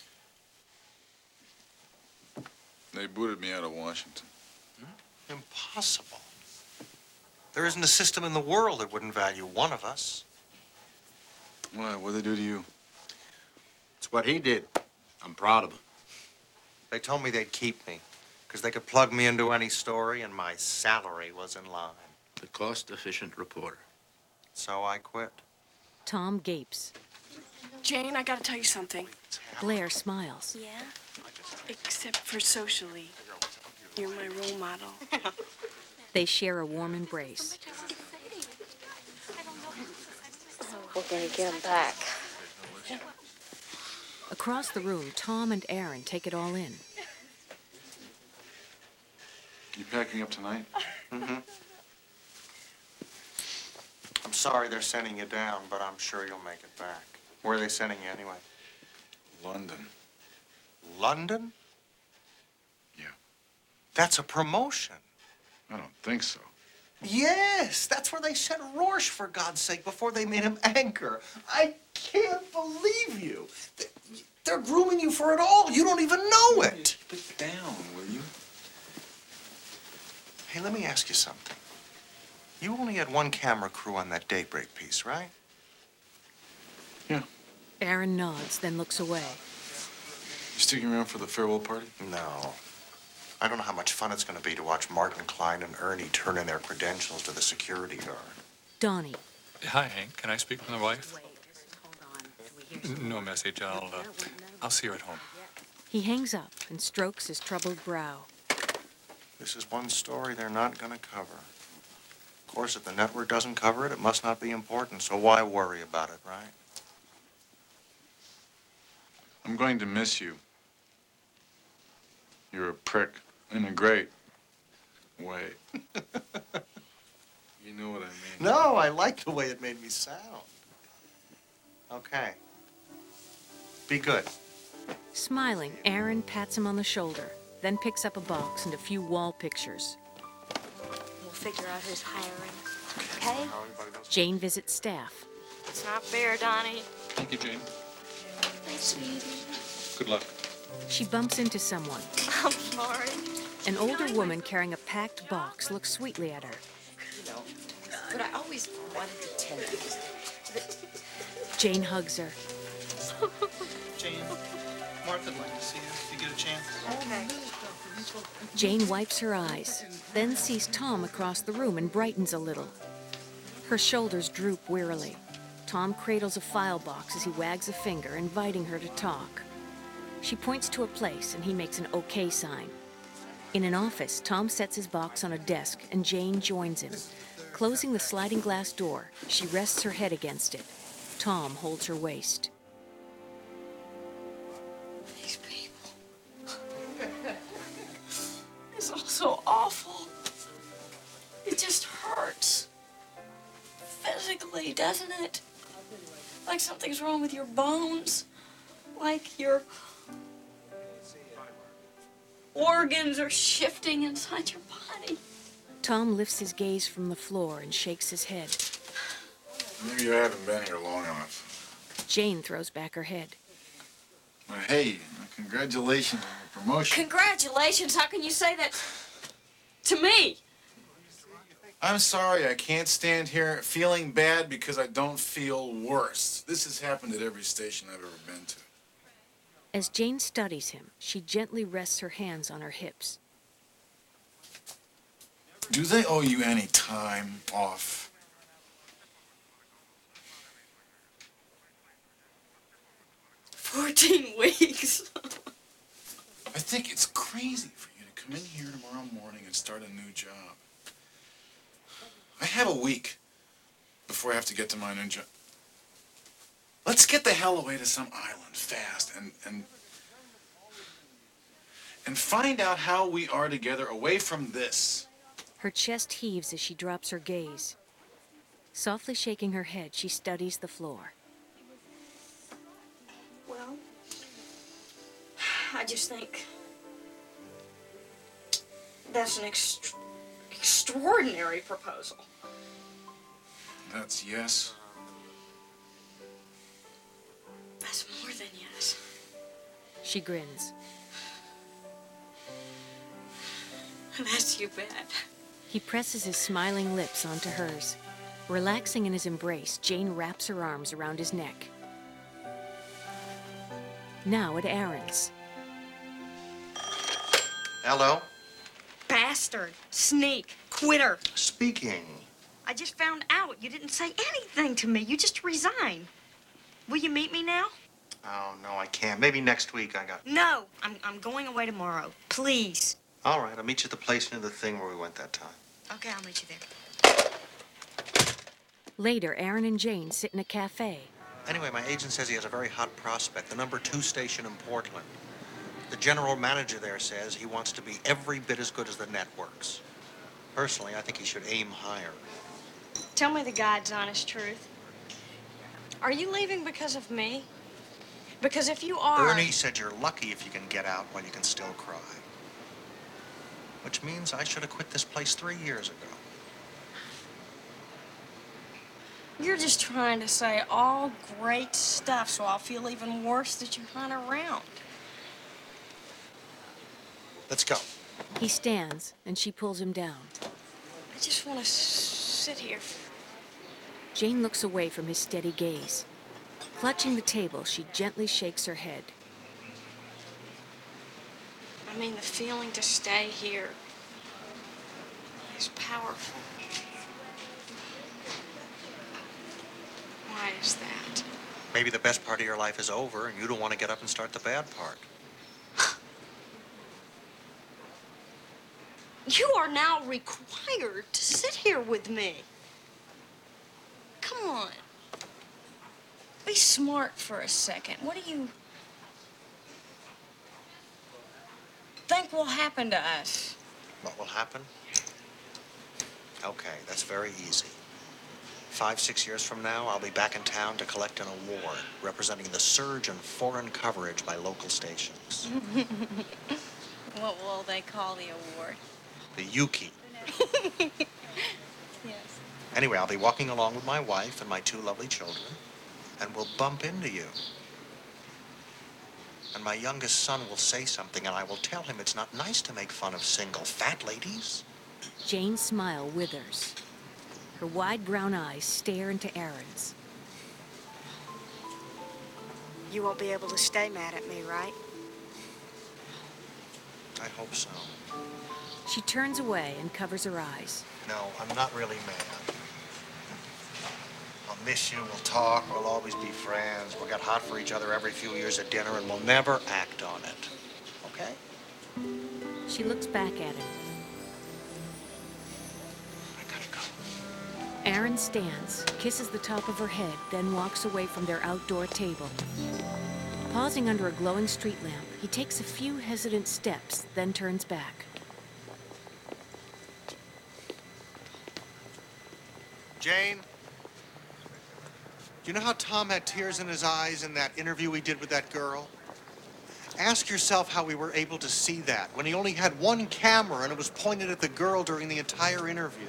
They booted me out of Washington. Impossible. There isn't a system in the world that wouldn't value one of us. Why? What'd they do to you? It's what he did. I'm proud of him. They told me they'd keep me because they could plug me into any story and my salary was in line. The cost-efficient reporter. So I quit. Tom gapes. Jane, I gotta tell you something. Blair smiles. Yeah? Except for socially. You're my role model. They share a warm embrace. We're gonna get him back. Across the room, Tom and Aaron take it all in. You packing up tonight? Mm-hmm. I'm sorry they're sending you down, but I'm sure you'll make it back. Where are they sending you anyway? London. London? Yeah. That's a promotion. I don't think so. Yes, that's where they sent Rorsch, for God's sake, before they made him anchor. I can't believe you. They're grooming you for it all. You don't even know it. Put it down, will you? Hey, let me ask you something. You only had one camera crew on that Daybreak piece, right? Yeah. Aaron nods, then looks away. You sticking around for the farewell party? No. I don't know how much fun it's going to be to watch Martin Klein and Ernie turn in their credentials to the security guard. Donnie. Hi, Hank. Can I speak with my wife? No message. I'll, uh, I'll see her at home. He hangs up and strokes his troubled brow. This is one story they're not going to cover. Of course, if the network doesn't cover it, it must not be important, so why worry about it, right? I'm going to miss you. You're a prick in a great way. You know what I mean. No, I like the way it made me sound. Okay. Be good. Smiling, Aaron pats him on the shoulder, then picks up a box and a few wall pictures. We'll figure out who's hiring. Okay? Jane visits staff. It's not fair, Donnie. Thank you, Jane. Hi, sweetie. Good luck. She bumps into someone. I'm sorry. An older woman carrying a packed box looks sweetly at her. You know, but I always wanted to tell you Jane hugs her. Jane, Martha'd like to see you if you get a chance. Okay. Jane wipes her eyes, then sees Tom across the room and brightens a little. Her shoulders droop wearily. Tom cradles a file box as he wags a finger, inviting her to talk. She points to a place, and he makes an okay sign. In an office, Tom sets his box on a desk, and Jane joins him. Closing the sliding glass door, she rests her head against it. Tom holds her waist. These people. It's all so awful. It just hurts. Physically, doesn't it? Like something's wrong with your bones. Like your organs are shifting inside your body. Tom lifts his gaze from the floor and shakes his head. Maybe you haven't been here long enough. Jane throws back her head. Well, hey, congratulations on your promotion. Congratulations. How can you say that to me? I'm sorry, I can't stand here feeling bad because I don't feel worse. This has happened at every station I've ever been to. As Jane studies him, she gently rests her hands on her hips. Do they owe you any time off? Fourteen weeks. I think it's crazy for you to come in here tomorrow morning and start a new job. I have a week before I have to get to my new job. Let's get the hell away to some island fast and and and find out how we are together away from this. Her chest heaves as she drops her gaze. Softly shaking her head, she studies the floor. Well, I just think that's an ext extraordinary proposal. That's yes. That's more than yes. She grins. That's too bad. He presses his smiling lips onto hers. Relaxing in his embrace, Jane wraps her arms around his neck. Now at Aaron's. Hello? Bastard, sneak, quitter. Speaking. I just found out you didn't say anything to me. You just resigned. Will you meet me now? Oh, no, I can't. Maybe next week I got... No, I'm, I'm going away tomorrow. Please. All right, I'll meet you at the place near the thing where we went that time. Okay, I'll meet you there. Later, Aaron and Jane sit in a cafe. Anyway, my agent says he has a very hot prospect, the number two station in Portland. The general manager there says he wants to be every bit as good as the networks. Personally, I think he should aim higher. Tell me the God's honest truth. Are you leaving because of me? Because if you are... Ernie said you're lucky if you can get out while you can still cry. Which means I should have quit this place three years ago. You're just trying to say all great stuff so I'll feel even worse that you're not around. Let's go. He stands, and she pulls him down. I just want to sit here. Jane looks away from his steady gaze. Clutching the table, she gently shakes her head. I mean, the feeling to stay here is powerful. Why is that? Maybe the best part of your life is over and you don't want to get up and start the bad part. You are now required to sit here with me. Come on. Be smart for a second. What do you think will happen to us? What will happen? Okay, that's very easy. Five, six years from now, I'll be back in town to collect an award representing the surge in foreign coverage by local stations. What will they call the award? The Yuki. Yes. Anyway, I'll be walking along with my wife and my two lovely children, and we'll bump into you. And my youngest son will say something, and I will tell him it's not nice to make fun of single fat ladies. Jane's smile withers. Her wide brown eyes stare into Aaron's. You won't be able to stay mad at me, right? I hope so. She turns away and covers her eyes. No, I'm not really mad. I'll miss you, we'll talk, we'll always be friends. We'll get hot for each other every few years at dinner, and we'll never act on it. Okay? She looks back at him. Aaron stands, kisses the top of her head, then walks away from their outdoor table. Pausing under a glowing street lamp, he takes a few hesitant steps, then turns back. Jane, do you know how Tom had tears in his eyes in that interview we did with that girl? Ask yourself how we were able to see that when he only had one camera and it was pointed at the girl during the entire interview.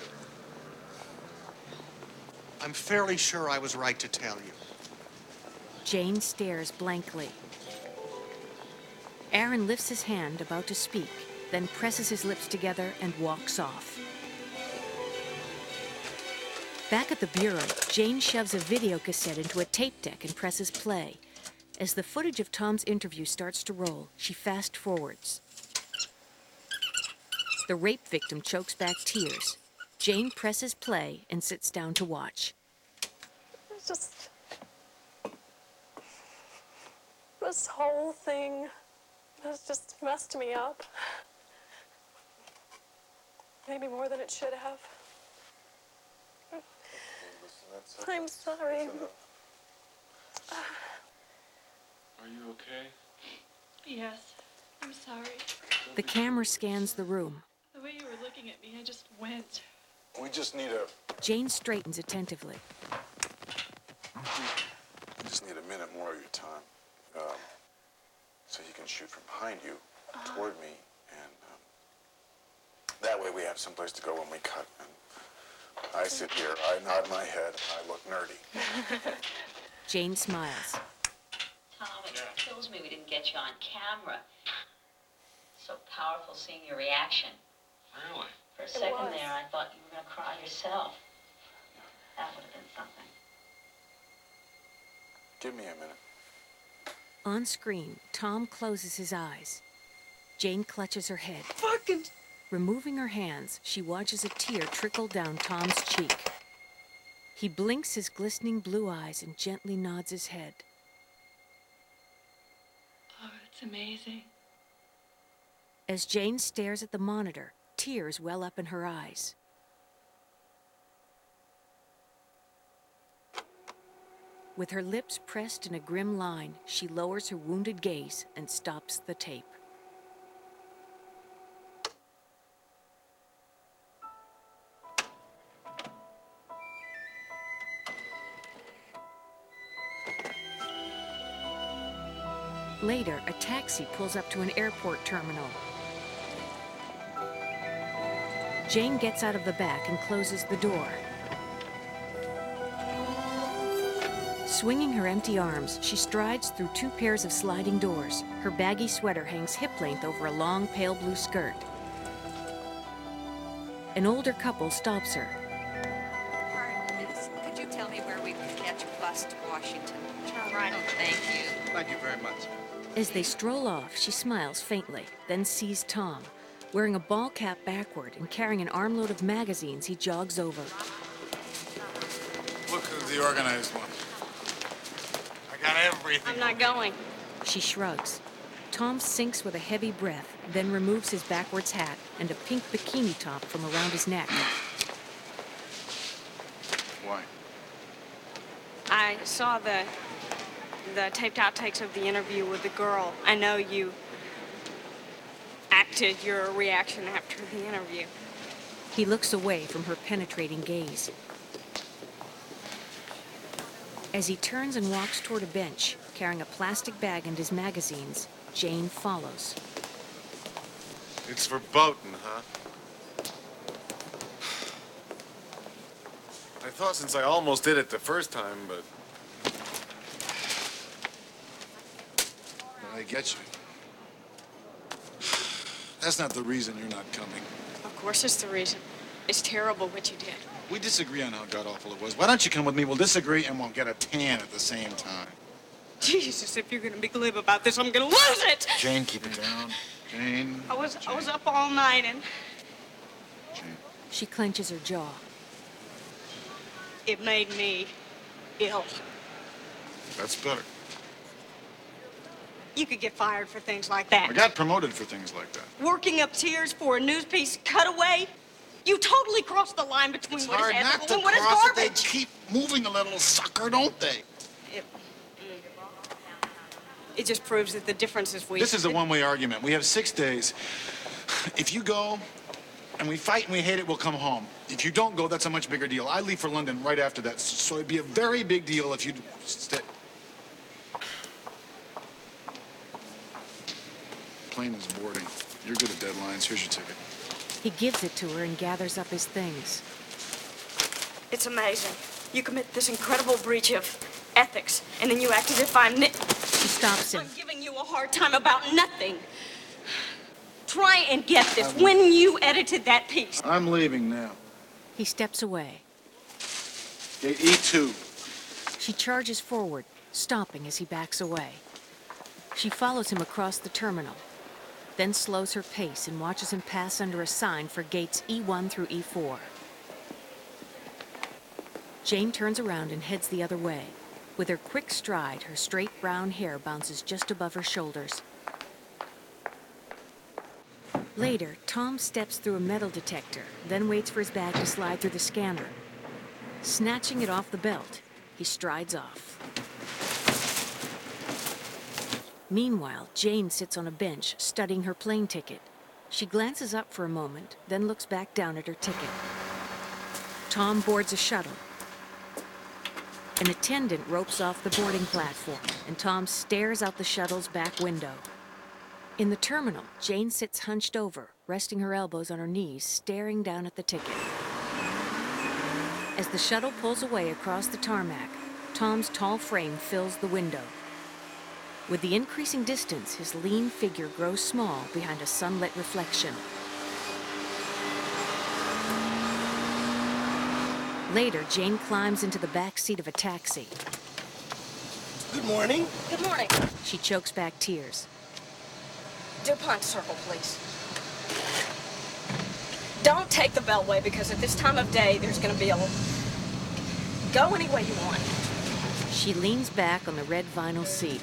I'm fairly sure I was right to tell you. Jane stares blankly. Aaron lifts his hand, about to speak, then presses his lips together and walks off. Back at the bureau, Jane shoves a video cassette into a tape deck and presses play. As the footage of Tom's interview starts to roll, she fast forwards. The rape victim chokes back tears. Jane presses play and sits down to watch. It's just... this whole thing has just messed me up. Maybe more than it should have. I'm sorry. Are you okay? Yes, I'm sorry. The camera scans the room. The way you were looking at me, I just went. We just need a... Jane straightens attentively. We just need a minute more of your time. Um, so you can shoot from behind you, Uh-huh. toward me, and um, that way we have someplace to go when we cut. And I sit here, I nod my head, and I look nerdy. Jane smiles. Tom, it kills me we didn't get you on camera. So powerful seeing your reaction. Really? For a It second was. there, I thought you were going to cry yourself. That would have been something. Give me a minute. On screen, Tom closes his eyes. Jane clutches her head. Fucking... Removing her hands, she watches a tear trickle down Tom's cheek. He blinks his glistening blue eyes and gently nods his head. Oh, it's amazing. As Jane stares at the monitor, tears well up in her eyes. With her lips pressed in a grim line, she lowers her wounded gaze and stops the tape. Later, a taxi pulls up to an airport terminal. Jane gets out of the back and closes the door. Swinging her empty arms, she strides through two pairs of sliding doors. Her baggy sweater hangs hip-length over a long, pale blue skirt. An older couple stops her. Pardon, miss, could you tell me where we can catch a bus to Washington? All right. Oh, thank you. Thank you very much. As they stroll off, she smiles faintly, then sees Tom. Wearing a ball cap backward and carrying an armload of magazines, he jogs over. Look who's the organized one. I got everything. I'm not going. She shrugs. Tom sinks with a heavy breath, then removes his backwards hat and a pink bikini top from around his neck. Why? I saw the the taped outtakes of the interview with the girl. I know you acted your reaction after the interview. He looks away from her penetrating gaze. As he turns and walks toward a bench, carrying a plastic bag and his magazines, Jane follows. It's verboten, huh? I thought since I almost did it the first time, but... But I get you. That's not the reason you're not coming. Of course it's the reason. It's terrible what you did. We disagree on how god-awful it was. Why don't you come with me? We'll disagree and we'll get a tan at the same time. Jesus, if you're gonna be glib about this, I'm gonna lose it! Jane, keep it down. Jane. I was I was up all night and She clenches her jaw. it made me ill. That's better. You could get fired for things like that. I got promoted for things like that. Working up tears for a news piece cutaway? You totally crossed the line between It's what hard is not ethical to and what is cross it. They garbage. keep moving a little sucker, don't they? It, it just proves that the difference is we... This is a one-way argument. We have six days. If you go and we fight and we hate it, we'll come home. If you don't go, that's a much bigger deal. I leave for London right after that, so it'd be a very big deal if you stay. Plane is boarding. You're good at deadlines. Here's your ticket. He gives it to her and gathers up his things. It's amazing. You commit this incredible breach of ethics, and then you act as if I'm... Ni- She stops him. I'm giving you a hard time about nothing. Try and get this. When you edited that piece... I'm leaving now. He steps away. Gate E two. She charges forward, stopping as he backs away. She follows him across the terminal, then slows her pace and watches him pass under a sign for gates E one through E four. Jane turns around and heads the other way. With her quick stride, her straight brown hair bounces just above her shoulders. Later, Tom steps through a metal detector, then waits for his bag to slide through the scanner. Snatching it off the belt, he strides off. Meanwhile, Jane sits on a bench, studying her plane ticket. She glances up for a moment, then looks back down at her ticket. Tom boards a shuttle. An attendant ropes off the boarding platform, and Tom stares out the shuttle's back window. In the terminal, Jane sits hunched over, resting her elbows on her knees, staring down at the ticket. As the shuttle pulls away across the tarmac, Tom's tall frame fills the window. With the increasing distance, his lean figure grows small behind a sunlit reflection. Later, Jane climbs into the back seat of a taxi. Good morning. Good morning. She chokes back tears. DuPont Circle, please. Don't take the Beltway, because at this time of day, there's going to be a... Go any way you want. She leans back on the red vinyl seat.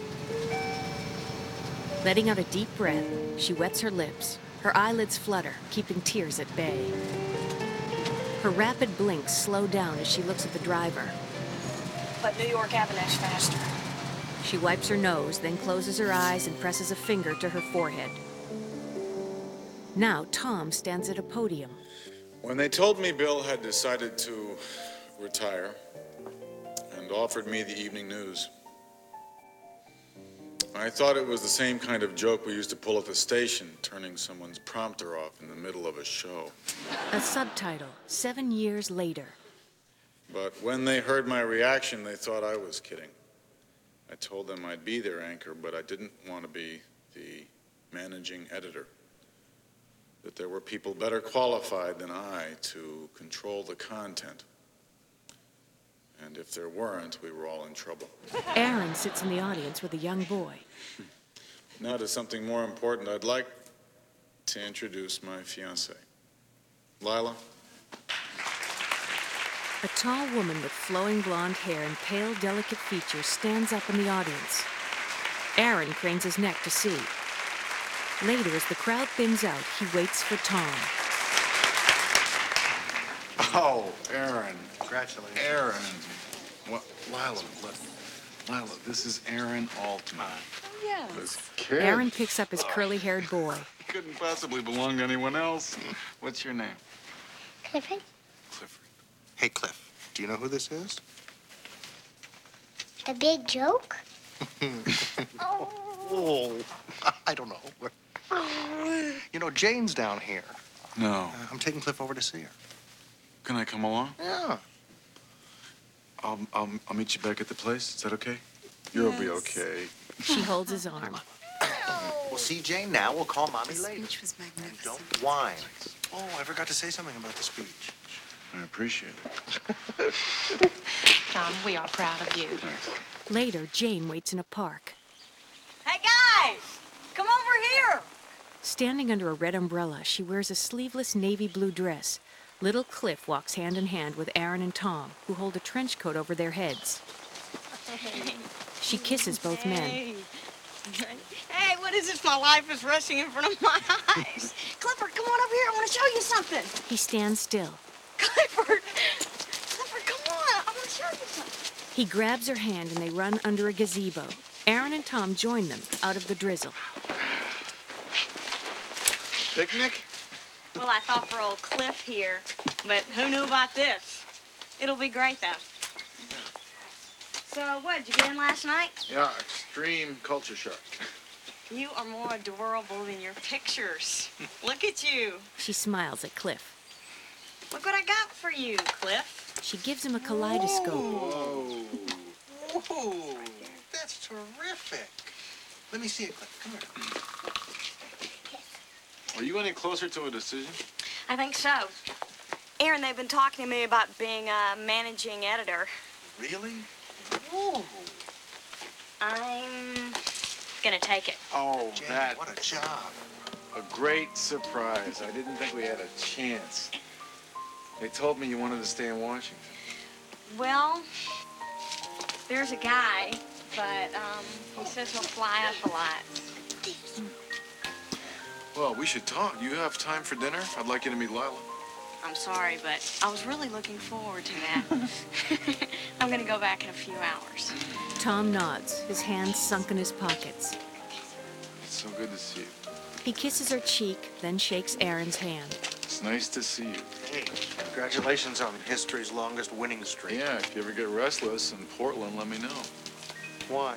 Letting out a deep breath, she wets her lips. Her eyelids flutter, keeping tears at bay. Her rapid blinks slow down as she looks at the driver. But New York Avenue's faster. She wipes her nose, then closes her eyes and presses a finger to her forehead. Now, Tom stands at a podium. When they told me Bill had decided to retire and offered me the evening news, I thought it was the same kind of joke we used to pull at the station, turning someone's prompter off in the middle of a show. A subtitle, seven years later. But when they heard my reaction, they thought I was kidding. I told them I'd be their anchor, but I didn't want to be the managing editor. That there were people better qualified than I to control the content. And if there weren't, we were all in trouble. Aaron sits in the audience with a young boy. Now to something more important. I'd like to introduce my fiancée, Lila. A tall woman with flowing blonde hair and pale, delicate features stands up in the audience. Aaron cranes his neck to see. Later, as the crowd thins out, he waits for Tom. Oh, Aaron. Congratulations. Aaron. What, Lila, look. Lila, this is Aaron Altman. Yes. This kid. Aaron picks up his curly-haired boy. Couldn't possibly belong to anyone else. What's your name? Clifford? Clifford. Hey, Cliff, do you know who this is? A big joke? Oh, I don't know. You know, Jane's down here. No. Uh, I'm taking Cliff over to see her. Can I come along? Yeah. I'll, I'll, I'll meet you back at the place. Is that okay? You'll be okay. She holds his arm. We'll see Jane now. We'll call Mommy The later. speech was magnificent. Don't whine. Oh, I forgot to say something about the speech. I appreciate it. Tom, we are proud of you. Later, Jane waits in a park. Hey, guys! Come over here! Standing under a red umbrella, she wears a sleeveless navy blue dress. Little Cliff walks hand in hand with Aaron and Tom, who hold a trench coat over their heads. She kisses both men. Hey. Hey, what is this? My life is rushing in front of my eyes. Clifford, come on over here. I want to show you something. He stands still. Clifford! Clifford, come on. I want to show you something. He grabs her hand and they run under a gazebo. Aaron and Tom join them out of the drizzle. Picnic? Well, I thought for old Cliff here, but who knew about this? It'll be great, though. So, what, did you get in last night? Yeah, extreme culture shock. You are more adorable than your pictures. Look at you. She smiles at Cliff. Look what I got for you, Cliff. She gives him a kaleidoscope. Whoa. Whoa. That's terrific. Let me see it, Cliff. Come here. Are you any closer to a decision? I think so. Aaron, they've been talking to me about being a managing editor. Really? Ooh. I'm gonna take it. Oh, Jane, that. what a job. A great surprise. I didn't think we had a chance. They told me you wanted to stay in Washington. Well, there's a guy, but um, he says he'll fly up a lot. Well, we should talk. You have time for dinner? I'd like you to meet Lila. I'm sorry, but I was really looking forward to that. I'm gonna go back in a few hours. Tom nods, his hands sunk in his pockets. It's so good to see you. He kisses her cheek, then shakes Aaron's hand. It's nice to see you. Hey, congratulations on history's longest winning streak. Yeah, if you ever get restless in Portland, let me know. Why?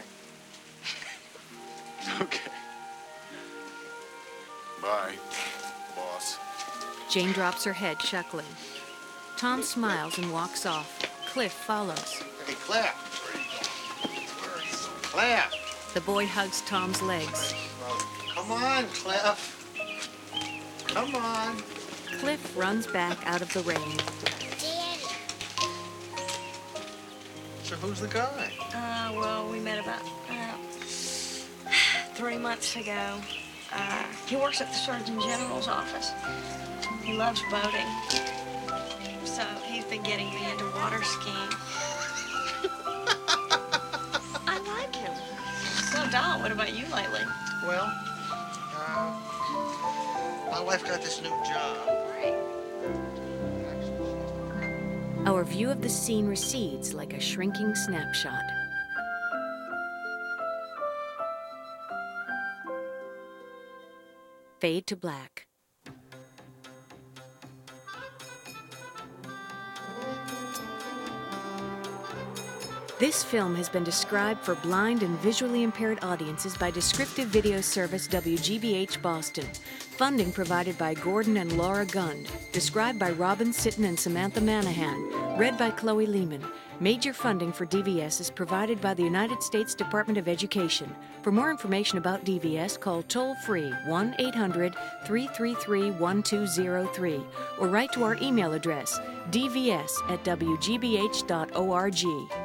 Okay. Bye, boss. Jane drops her head, chuckling. Tom smiles and walks off. Cliff follows. Hey, Cliff. Cliff. The boy hugs Tom's legs. Come on, Cliff. Come on. Cliff runs back out of the rain. So who's the guy? Uh, well, we met about uh, three months ago. Uh, he works at the Surgeon General's office. He loves boating. So he's been getting me into water skiing. I like him. So, Doll, what about you lately? Well, uh, my wife got this new job. Our view of the scene recedes like a shrinking snapshot. Fade to black. This film has been described for blind and visually impaired audiences by descriptive video service W G B H Boston. Funding provided by Gordon and Laura Gund. Described by Robin Sitton and Samantha Manahan. Read by Chloe Lehman. Major funding for D V S is provided by the United States Department of Education. For more information about D V S, call toll-free one eight hundred, three three three, one two zero three or write to our email address d v s at w g b h dot org.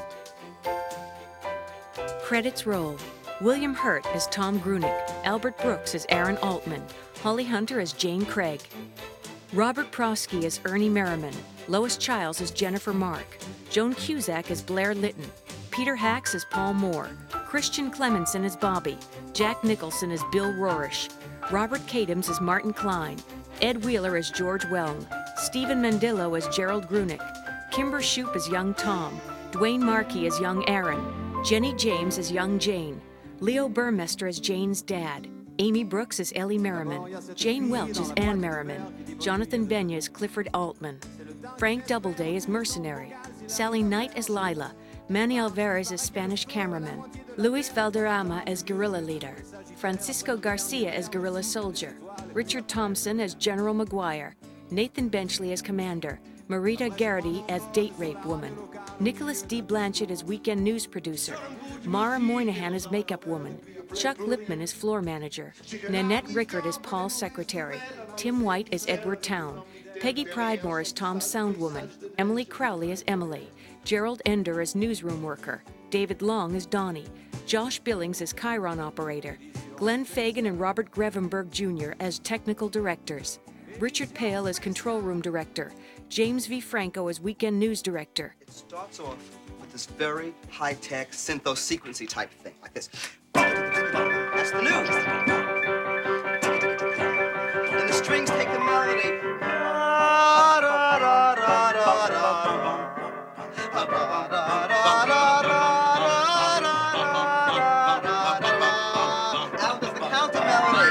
Credits roll. William Hurt as Tom Grunick, Albert Brooks as Aaron Altman, Holly Hunter as Jane Craig, Robert Prosky as Ernie Merriman, Lois Childs as Jennifer Mark, Joan Cusack as Blair Litton, Peter Hacks as Paul Moore, Christian Clemenson as Bobby, Jack Nicholson as Bill Rorish, Robert Cadams as Martin Klein, Ed Wheeler as George Weln, Stephen Mandillo as Gerald Grunick, Kimber Shoup as young Tom, Dwayne Markey as young Aaron, Jenny James as young Jane, Leo Burmester as Jane's dad, Amy Brooks as Ellie Merriman, Jane Welch as Anne Merriman, Jonathan Benya as Clifford Altman, Frank Doubleday as Mercenary, Sally Knight as Lila, Manny Alvarez as Spanish cameraman, Luis Valderrama as guerrilla leader, Francisco Garcia as guerrilla soldier, Richard Thompson as General McGuire, Nathan Benchley as commander, Marita Garrity as date rape woman, Nicholas D. Blanchett as weekend news producer, Mara Moynihan as makeup woman, Chuck Lipman as floor manager, Nanette Rickard as Paul's secretary, Tim White as Edward Town, Peggy Pridemore as Tom's soundwoman, Emily Crowley as Emily, Gerald Ender as newsroom worker, David Long as Donnie, Josh Billings as Chiron operator, Glenn Fagan and Robert Grevenberg Junior as technical directors, Richard Pale as control room director, James V. Franco as weekend news director. It starts off with this very high-tech syntho-sequency type thing, like this. That's the news. Then the strings take the melody. Out is the counter melody.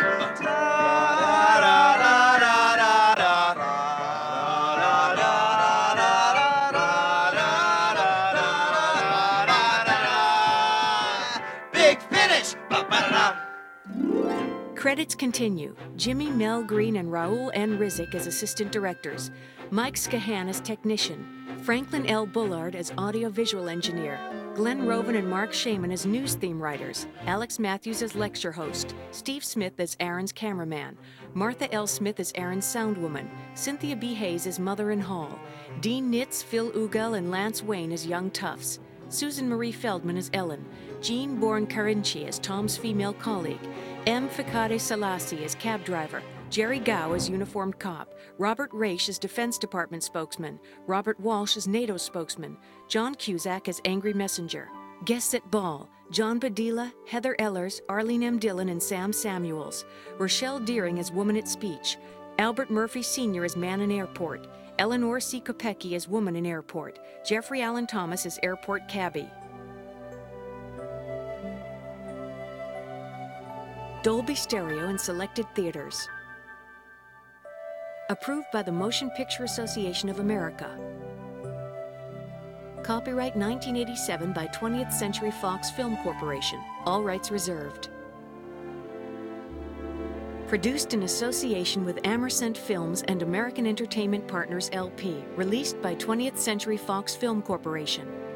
Big finish. Credits continue. Jimmy, Mel Green, and Raul N. Rizik as assistant directors, Mike Scahan as technician, Franklin L. Bullard as audio-visual engineer, Glenn Roven and Mark Shaman as news theme writers, Alex Matthews as lecture host, Steve Smith as Aaron's cameraman, Martha L. Smith as Aaron's soundwoman, Cynthia B. Hayes as Mother in Hall, Dean Nitz, Phil Ugal, and Lance Wayne as Young Toughs, Susan Marie Feldman as Ellen, Jean Bourne Carinci as Tom's female colleague, M. Fikade Selassie as cab driver, Jerry Gow as uniformed cop, Robert Raish as Defense Department spokesman, Robert Walsh as NATO spokesman, John Cusack as angry messenger. Guests at ball, John Badila, Heather Ellers, Arlene M. Dillon, and Sam Samuels. Rochelle Deering as woman at speech, Albert Murphy Senior as man in airport, Eleanor C. Kopecki as woman in airport, Jeffrey Allen Thomas as airport cabbie. Dolby Stereo in selected theaters. Approved by the Motion Picture Association of America. Copyright nineteen eighty-seven by twentieth Century Fox Film Corporation. All rights reserved. Produced in association with Amercent Films and American Entertainment Partners L P. Released by twentieth Century Fox Film Corporation.